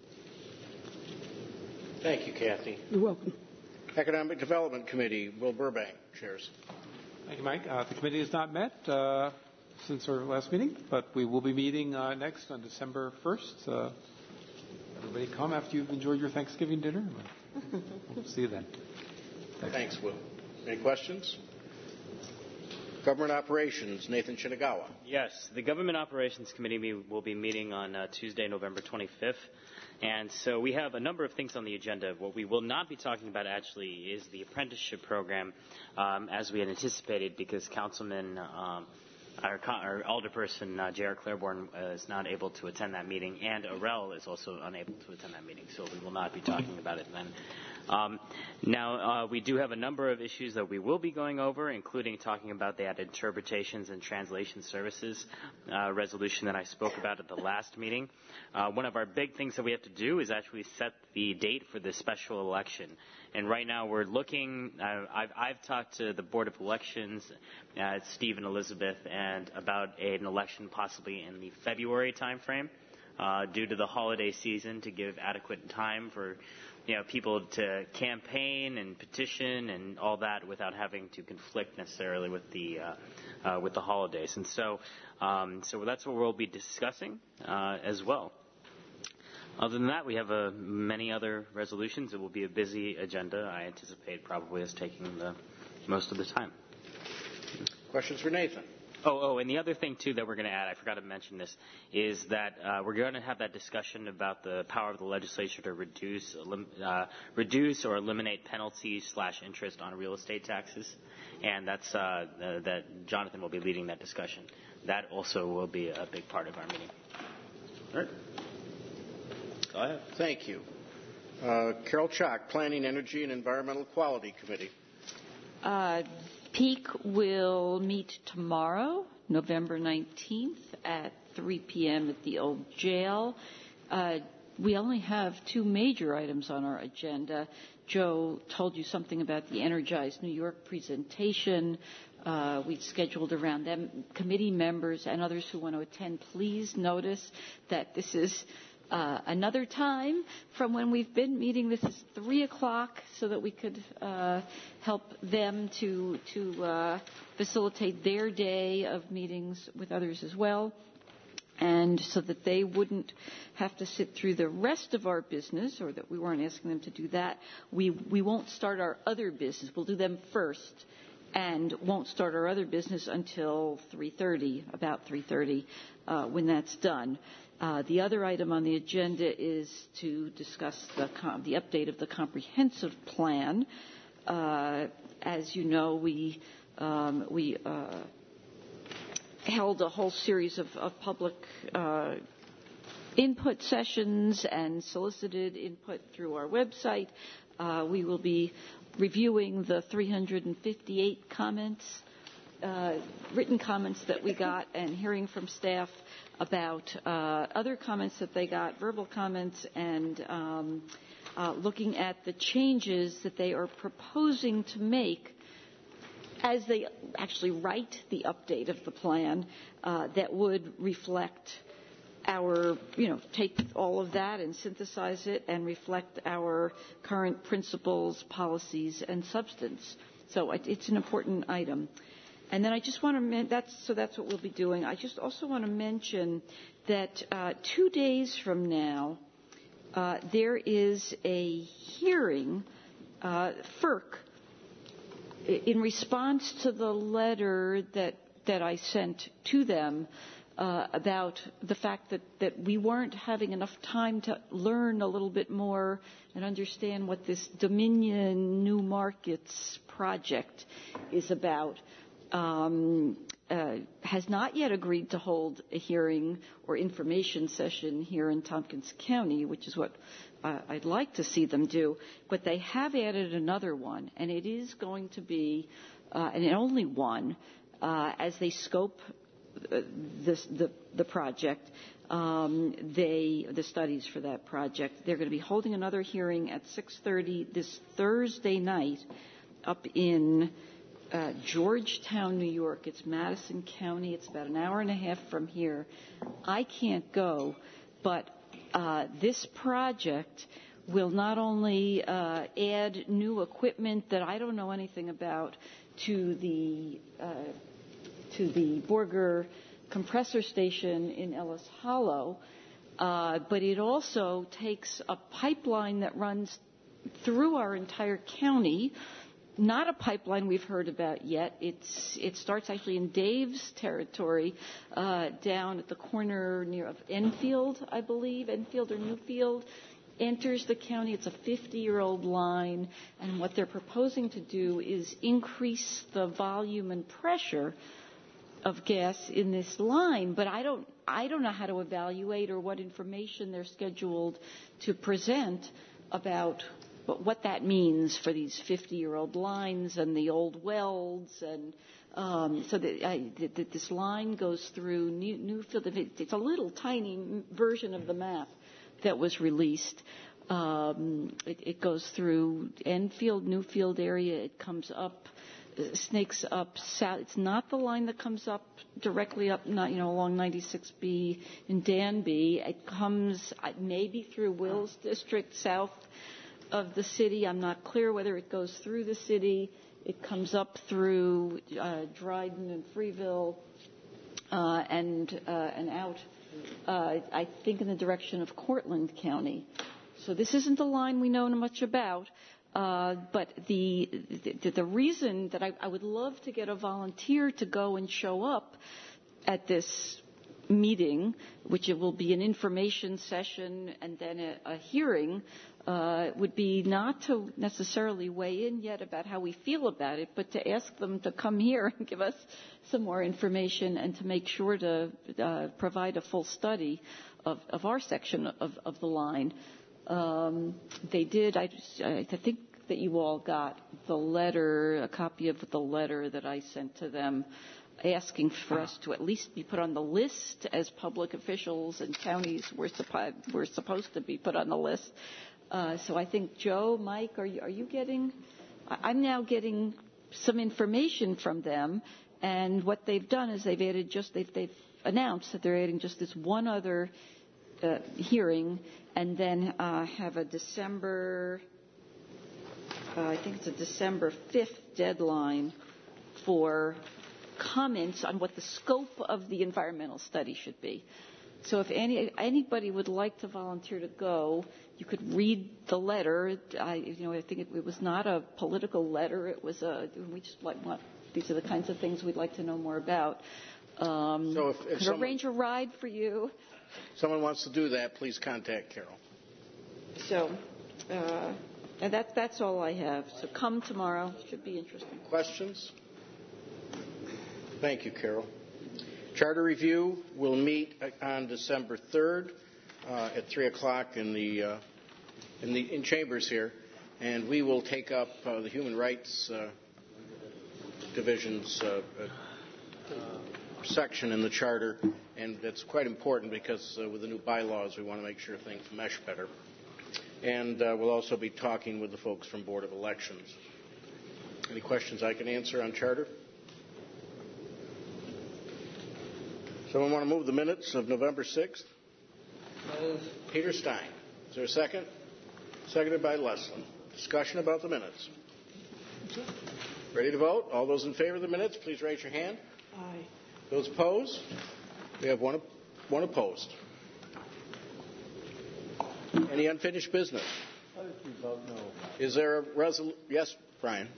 Thank you, Kathy. You're welcome. Economic Development Committee, Will Burbank chairs. Thank you, Mike. Uh, the committee has not met uh, since our last meeting, but we will be meeting uh, next on December first. Uh, everybody come after you've enjoyed your Thanksgiving dinner. We'll see you then. Thanks, Thanks Will. Any questions? Government Operations, Nathan Shinagawa. Yes, the Government Operations Committee will be meeting on uh, Tuesday, November twenty-fifth. And so we have a number of things on the agenda. What we will not be talking about actually is the apprenticeship program, um, as we had anticipated, because Councilman, um, our, our alderperson, uh, J R Claiborne, uh, is not able to attend that meeting, and Arel is also unable to attend that meeting, so we will not be talking about it then. Um, now, uh, we do have a number of issues that we will be going over, including talking about that interpretations and translation services uh, resolution that I spoke about at the last meeting. Uh, one of our big things that we have to do is actually set the date for the special election. And right now we're looking, uh, I've, I've talked to the Board of Elections, uh, Steve and Elizabeth, and about an election possibly in the February timeframe uh, due to the holiday season to give adequate time for you know, people to campaign and petition and all that without having to conflict necessarily with the uh, uh, with the holidays. And so, um, so that's what we'll be discussing uh, as well. Other than that, we have uh, many other resolutions. It will be a busy agenda. I anticipate probably as taking the most of the time. Questions for Nathan? Oh, oh, and the other thing, too, that we're going to add, I forgot to mention this, is that uh, we're going to have that discussion about the power of the legislature to reduce elim- uh, reduce or eliminate penalties slash interest on real estate taxes. And that's uh, uh, that Jonathan will be leading that discussion. That also will be a big part of our meeting. All right. Go ahead. Thank you. Uh, Carol Chalk, Planning, Energy, and Environmental Quality Committee. Uh, Peak will meet tomorrow, November nineteenth at three p.m. at the old jail. Uh, we only have two major items on our agenda. Joe told you something about the Energize New York presentation. Uh, we scheduled around them. Committee members and others who want to attend, please notice that this is Uh, another time from when we've been meeting. This is three o'clock so that we could uh, help them to to uh, facilitate their day of meetings with others as well, and so that they wouldn't have to sit through the rest of our business, or that we weren't asking them to do that. We we won't start our other business. We'll do them first, and won't start our other business until three thirty, about three thirty, uh, when that's done. Uh, the other item on the agenda is to discuss the, com- the update of the comprehensive plan. Uh, as you know, we um, we uh, held a whole series of, of public uh, input sessions and solicited input through our website. Uh, we will be reviewing the three hundred fifty-eight comments, uh, written comments that we got, and hearing from staff about uh, other comments that they got, verbal comments, and um, uh, looking at the changes that they are proposing to make as they actually write the update of the plan uh, that would reflect our, you know, take all of that and synthesize it and reflect our current principles, policies, and substance. So it's an important item. And then I just want to men- that's so that's what we'll be doing. I just also want to mention that uh, two days from now uh, there is a hearing, uh, F E R C, in response to the letter that that I sent to them uh, about the fact that that we weren't having enough time to learn a little bit more and understand what this Dominion New Markets project is about. Um, uh, has not yet agreed to hold a hearing or information session here in Tompkins County, which is what uh, I'd like to see them do. But they have added another one, and it is going to be, uh, and only one, uh, as they scope uh, this, the, the project, um, they, the studies for that project. They're going to be holding another hearing at six thirty this Thursday night up in Uh, Georgetown, New York. It's Madison County. It's about an hour and a half from here. I can't go, but uh, this project will not only uh, add new equipment that I don't know anything about to the uh, to the Borger compressor station in Ellis Hollow, uh, but it also takes a pipeline that runs through our entire county. Not a pipeline we've heard about yet. It's, it starts actually in Dave's territory, uh, down at the corner near of Enfield, I believe, Enfield or Newfield, enters the county. It's a fifty-year-old line, and what they're proposing to do is increase the volume and pressure of gas in this line. But I don't, I don't know how to evaluate or what information they're scheduled to present about But what that means for these fifty-year-old lines and the old welds, and um, so that, I, that this line goes through New, Newfield. It's a little tiny version of the map that was released. Um, it, it goes through Enfield, Newfield area. It comes up, snakes up south. It's not the line that comes up directly up, not, you know, along ninety-six B in Danby. It comes maybe through Wills District south of the city. I'm not clear whether it goes through the city. It comes up through uh, Dryden and Freeville uh, and uh, and out, uh, I think, in the direction of Cortland County. So this isn't a line we know much about, Uh, but the, the the reason that I, I would love to get a volunteer to go and show up at this meeting, which it will be an information session and then a, a hearing, uh, would be not to necessarily weigh in yet about how we feel about it, but to ask them to come here and give us some more information and to make sure to uh, provide a full study of, of our section of, of the line. Um, they did, I, just, I think that you all got the letter, a copy of the letter that I sent to them, asking for us to at least be put on the list as public officials, and counties were, suppo- were supposed to be put on the list. Uh, so I think, Joe, Mike, are you, are you getting, I'm now getting some information from them, and what they've done is they've added just, they've, they've announced that they're adding just this one other uh, hearing, and then uh, have a December, uh, I think it's a December fifth deadline for comments on what the scope of the environmental study should be. So if any, anybody would like to volunteer to go, you could read the letter. I, you know, I think it, it was not a political letter. It was a, we just like want, these are the kinds of things we'd like to know more about. Um, so if, if could someone, arrange a ride for you. Someone wants to do that, please contact Carol. So, uh, and that, that's all I have. So come tomorrow. Should be interesting. Questions? Thank you, Carol. Charter Review will meet on December third uh, at three o'clock in the uh, in the in chambers here, and we will take up uh, the Human Rights uh, Division's uh, uh, section in the charter, and it's quite important because uh, with the new bylaws, we want to make sure things mesh better. And uh, we'll also be talking with the folks from Board of Elections. Any questions I can answer on charter? Someone want to move the minutes of November sixth? Move. Peter Stein. Is there a second? Seconded by Leslie. Discussion about the minutes. Ready to vote? All those in favor of the minutes, please raise your hand. Aye. Those opposed? We have one, one opposed. Any unfinished business? How did you vote no? Is there a resolution? Yes, Brian.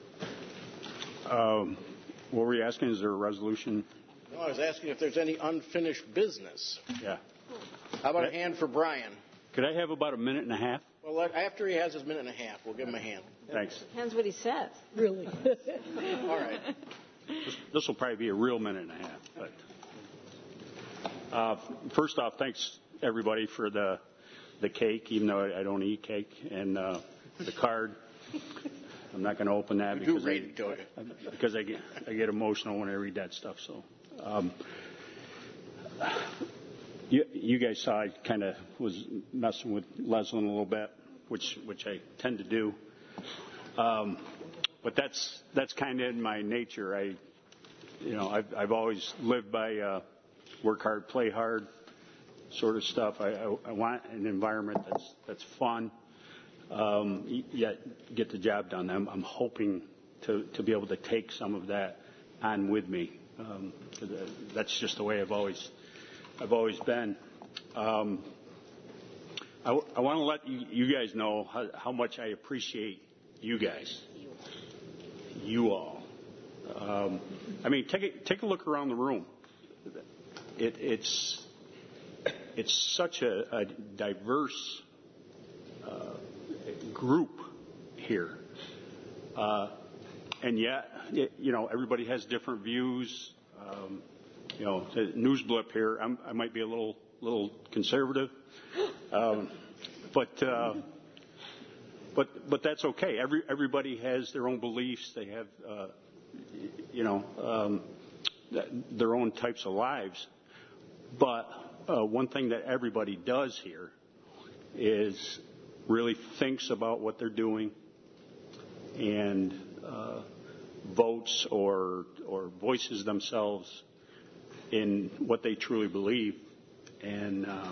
Um, what were you asking? Is there a resolution? No, I was asking if there's any unfinished business. Yeah. How about a hand for Brian? Could I have about a minute and a half? Well, let, after he has his minute and a half, we'll give him a hand. Thanks. Depends what he says. Really? All right. This, this will probably be a real minute and a half. But uh, first off, thanks everybody for the the cake, even though I, I don't eat cake, and uh, the card. I'm not going to open that you because do I, read it, don't you? because I get I get emotional when I read that stuff. So. Um, You, you guys saw I kind of was messing with Leslin a little bit, which which I tend to do. Um, but that's that's kind of in my nature. I, you know, I've I've always lived by uh, work hard, play hard, sort of stuff. I, I, I want an environment that's that's fun, um, yet get the job done. I'm, I'm hoping to to be able to take some of that on with me. Um, 'cause that's just the way I've always. I've always been. Um, I, w- I want to let you, you guys know how, how much I appreciate you guys, you all. Um, I mean, take a, take a look around the room. It, it's it's such a, a diverse uh, group here, uh, and yet it, you know everybody has different views. Um, You know, the news blip here. I'm, I might be a little, little conservative, um, but, uh, but, but that's okay. Every, everybody has their own beliefs. They have, uh, you know, um, their own types of lives. But uh, one thing that everybody does here is really thinks about what they're doing and uh, votes or or voices themselves in what they truly believe, and uh,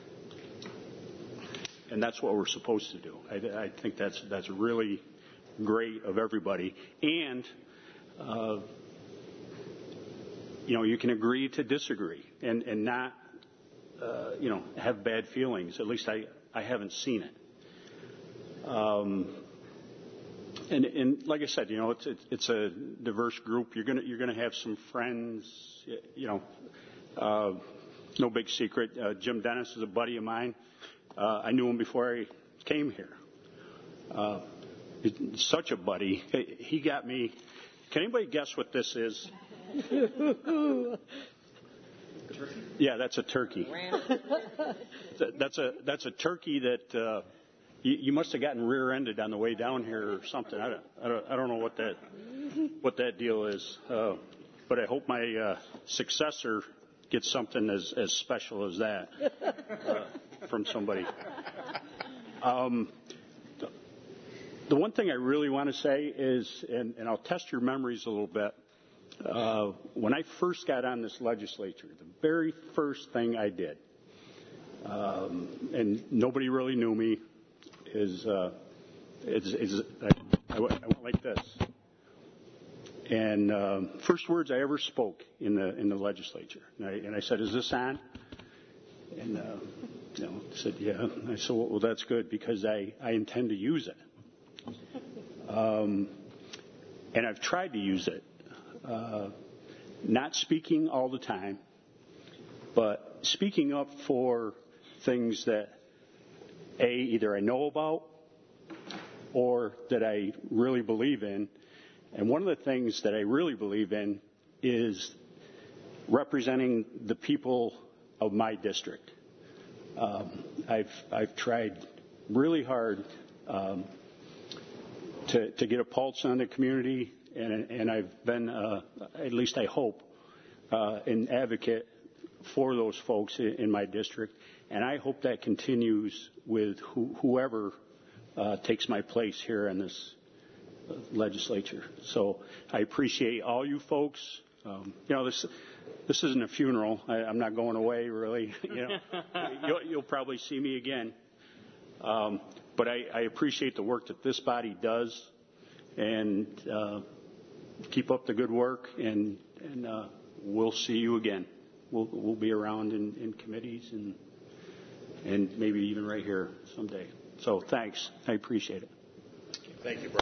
and that's what we're supposed to do. I, I think that's that's really great of everybody, and uh, you know you can agree to disagree and and not uh, you know have bad feelings. At least I I haven't seen it. Um, and, and like I said, you know, it's it's, it's a diverse group. You're gonna you're gonna have some friends. You know, uh, no big secret. Uh, Jim Dennis is a buddy of mine. Uh, I knew him before I came here. Uh, such a buddy. He got me. Can anybody guess what this is? Yeah, that's a turkey. That's a that's a turkey that uh, you, you must have gotten rear-ended on the way down here or something. I don't I don't, I don't know what that what that deal is, uh, but I hope my uh, successor gets something as as special as that uh, from somebody. Um, the, the one thing I really want to say is, and, and I'll test your memories a little bit. Uh, when I first got on this legislature, the very first thing I did, um, and nobody really knew me, is, uh, is, is I, I went like this. And um, first words I ever spoke in the in the legislature, and I, and I said, "Is this on?" And uh, you know, said, "Yeah." And I said, "Well, well that's good because I, I intend to use it." Um, and I've tried to use it. Uh, not speaking all the time, but speaking up for things that, A, either I know about or that I really believe in. And one of the things that I really believe in is representing the people of my district. Um, I've, I've tried really hard um, to, to get a pulse on the community. And, and I've been, uh, at least I hope, uh, an advocate for those folks in, in my district. And I hope that continues with who, whoever uh, takes my place here in this uh, legislature. So I appreciate all you folks. Um, you know, this this isn't a funeral. I, I'm not going away, really. You know, you'll, you'll probably see me again. Um, but I, I appreciate the work that this body does. And uh, keep up the good work, and, and uh, we'll see you again. We'll, we'll be around in, in committees and and maybe even right here someday. So thanks. I appreciate it. Thank you, Brian.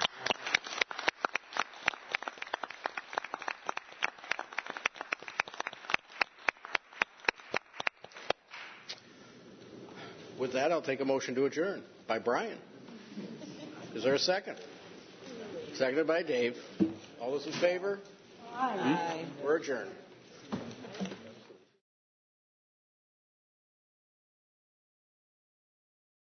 With that, I'll take a motion to adjourn by Brian. Is there a second? Seconded by Dave. All those in favor? Aye. We're adjourned.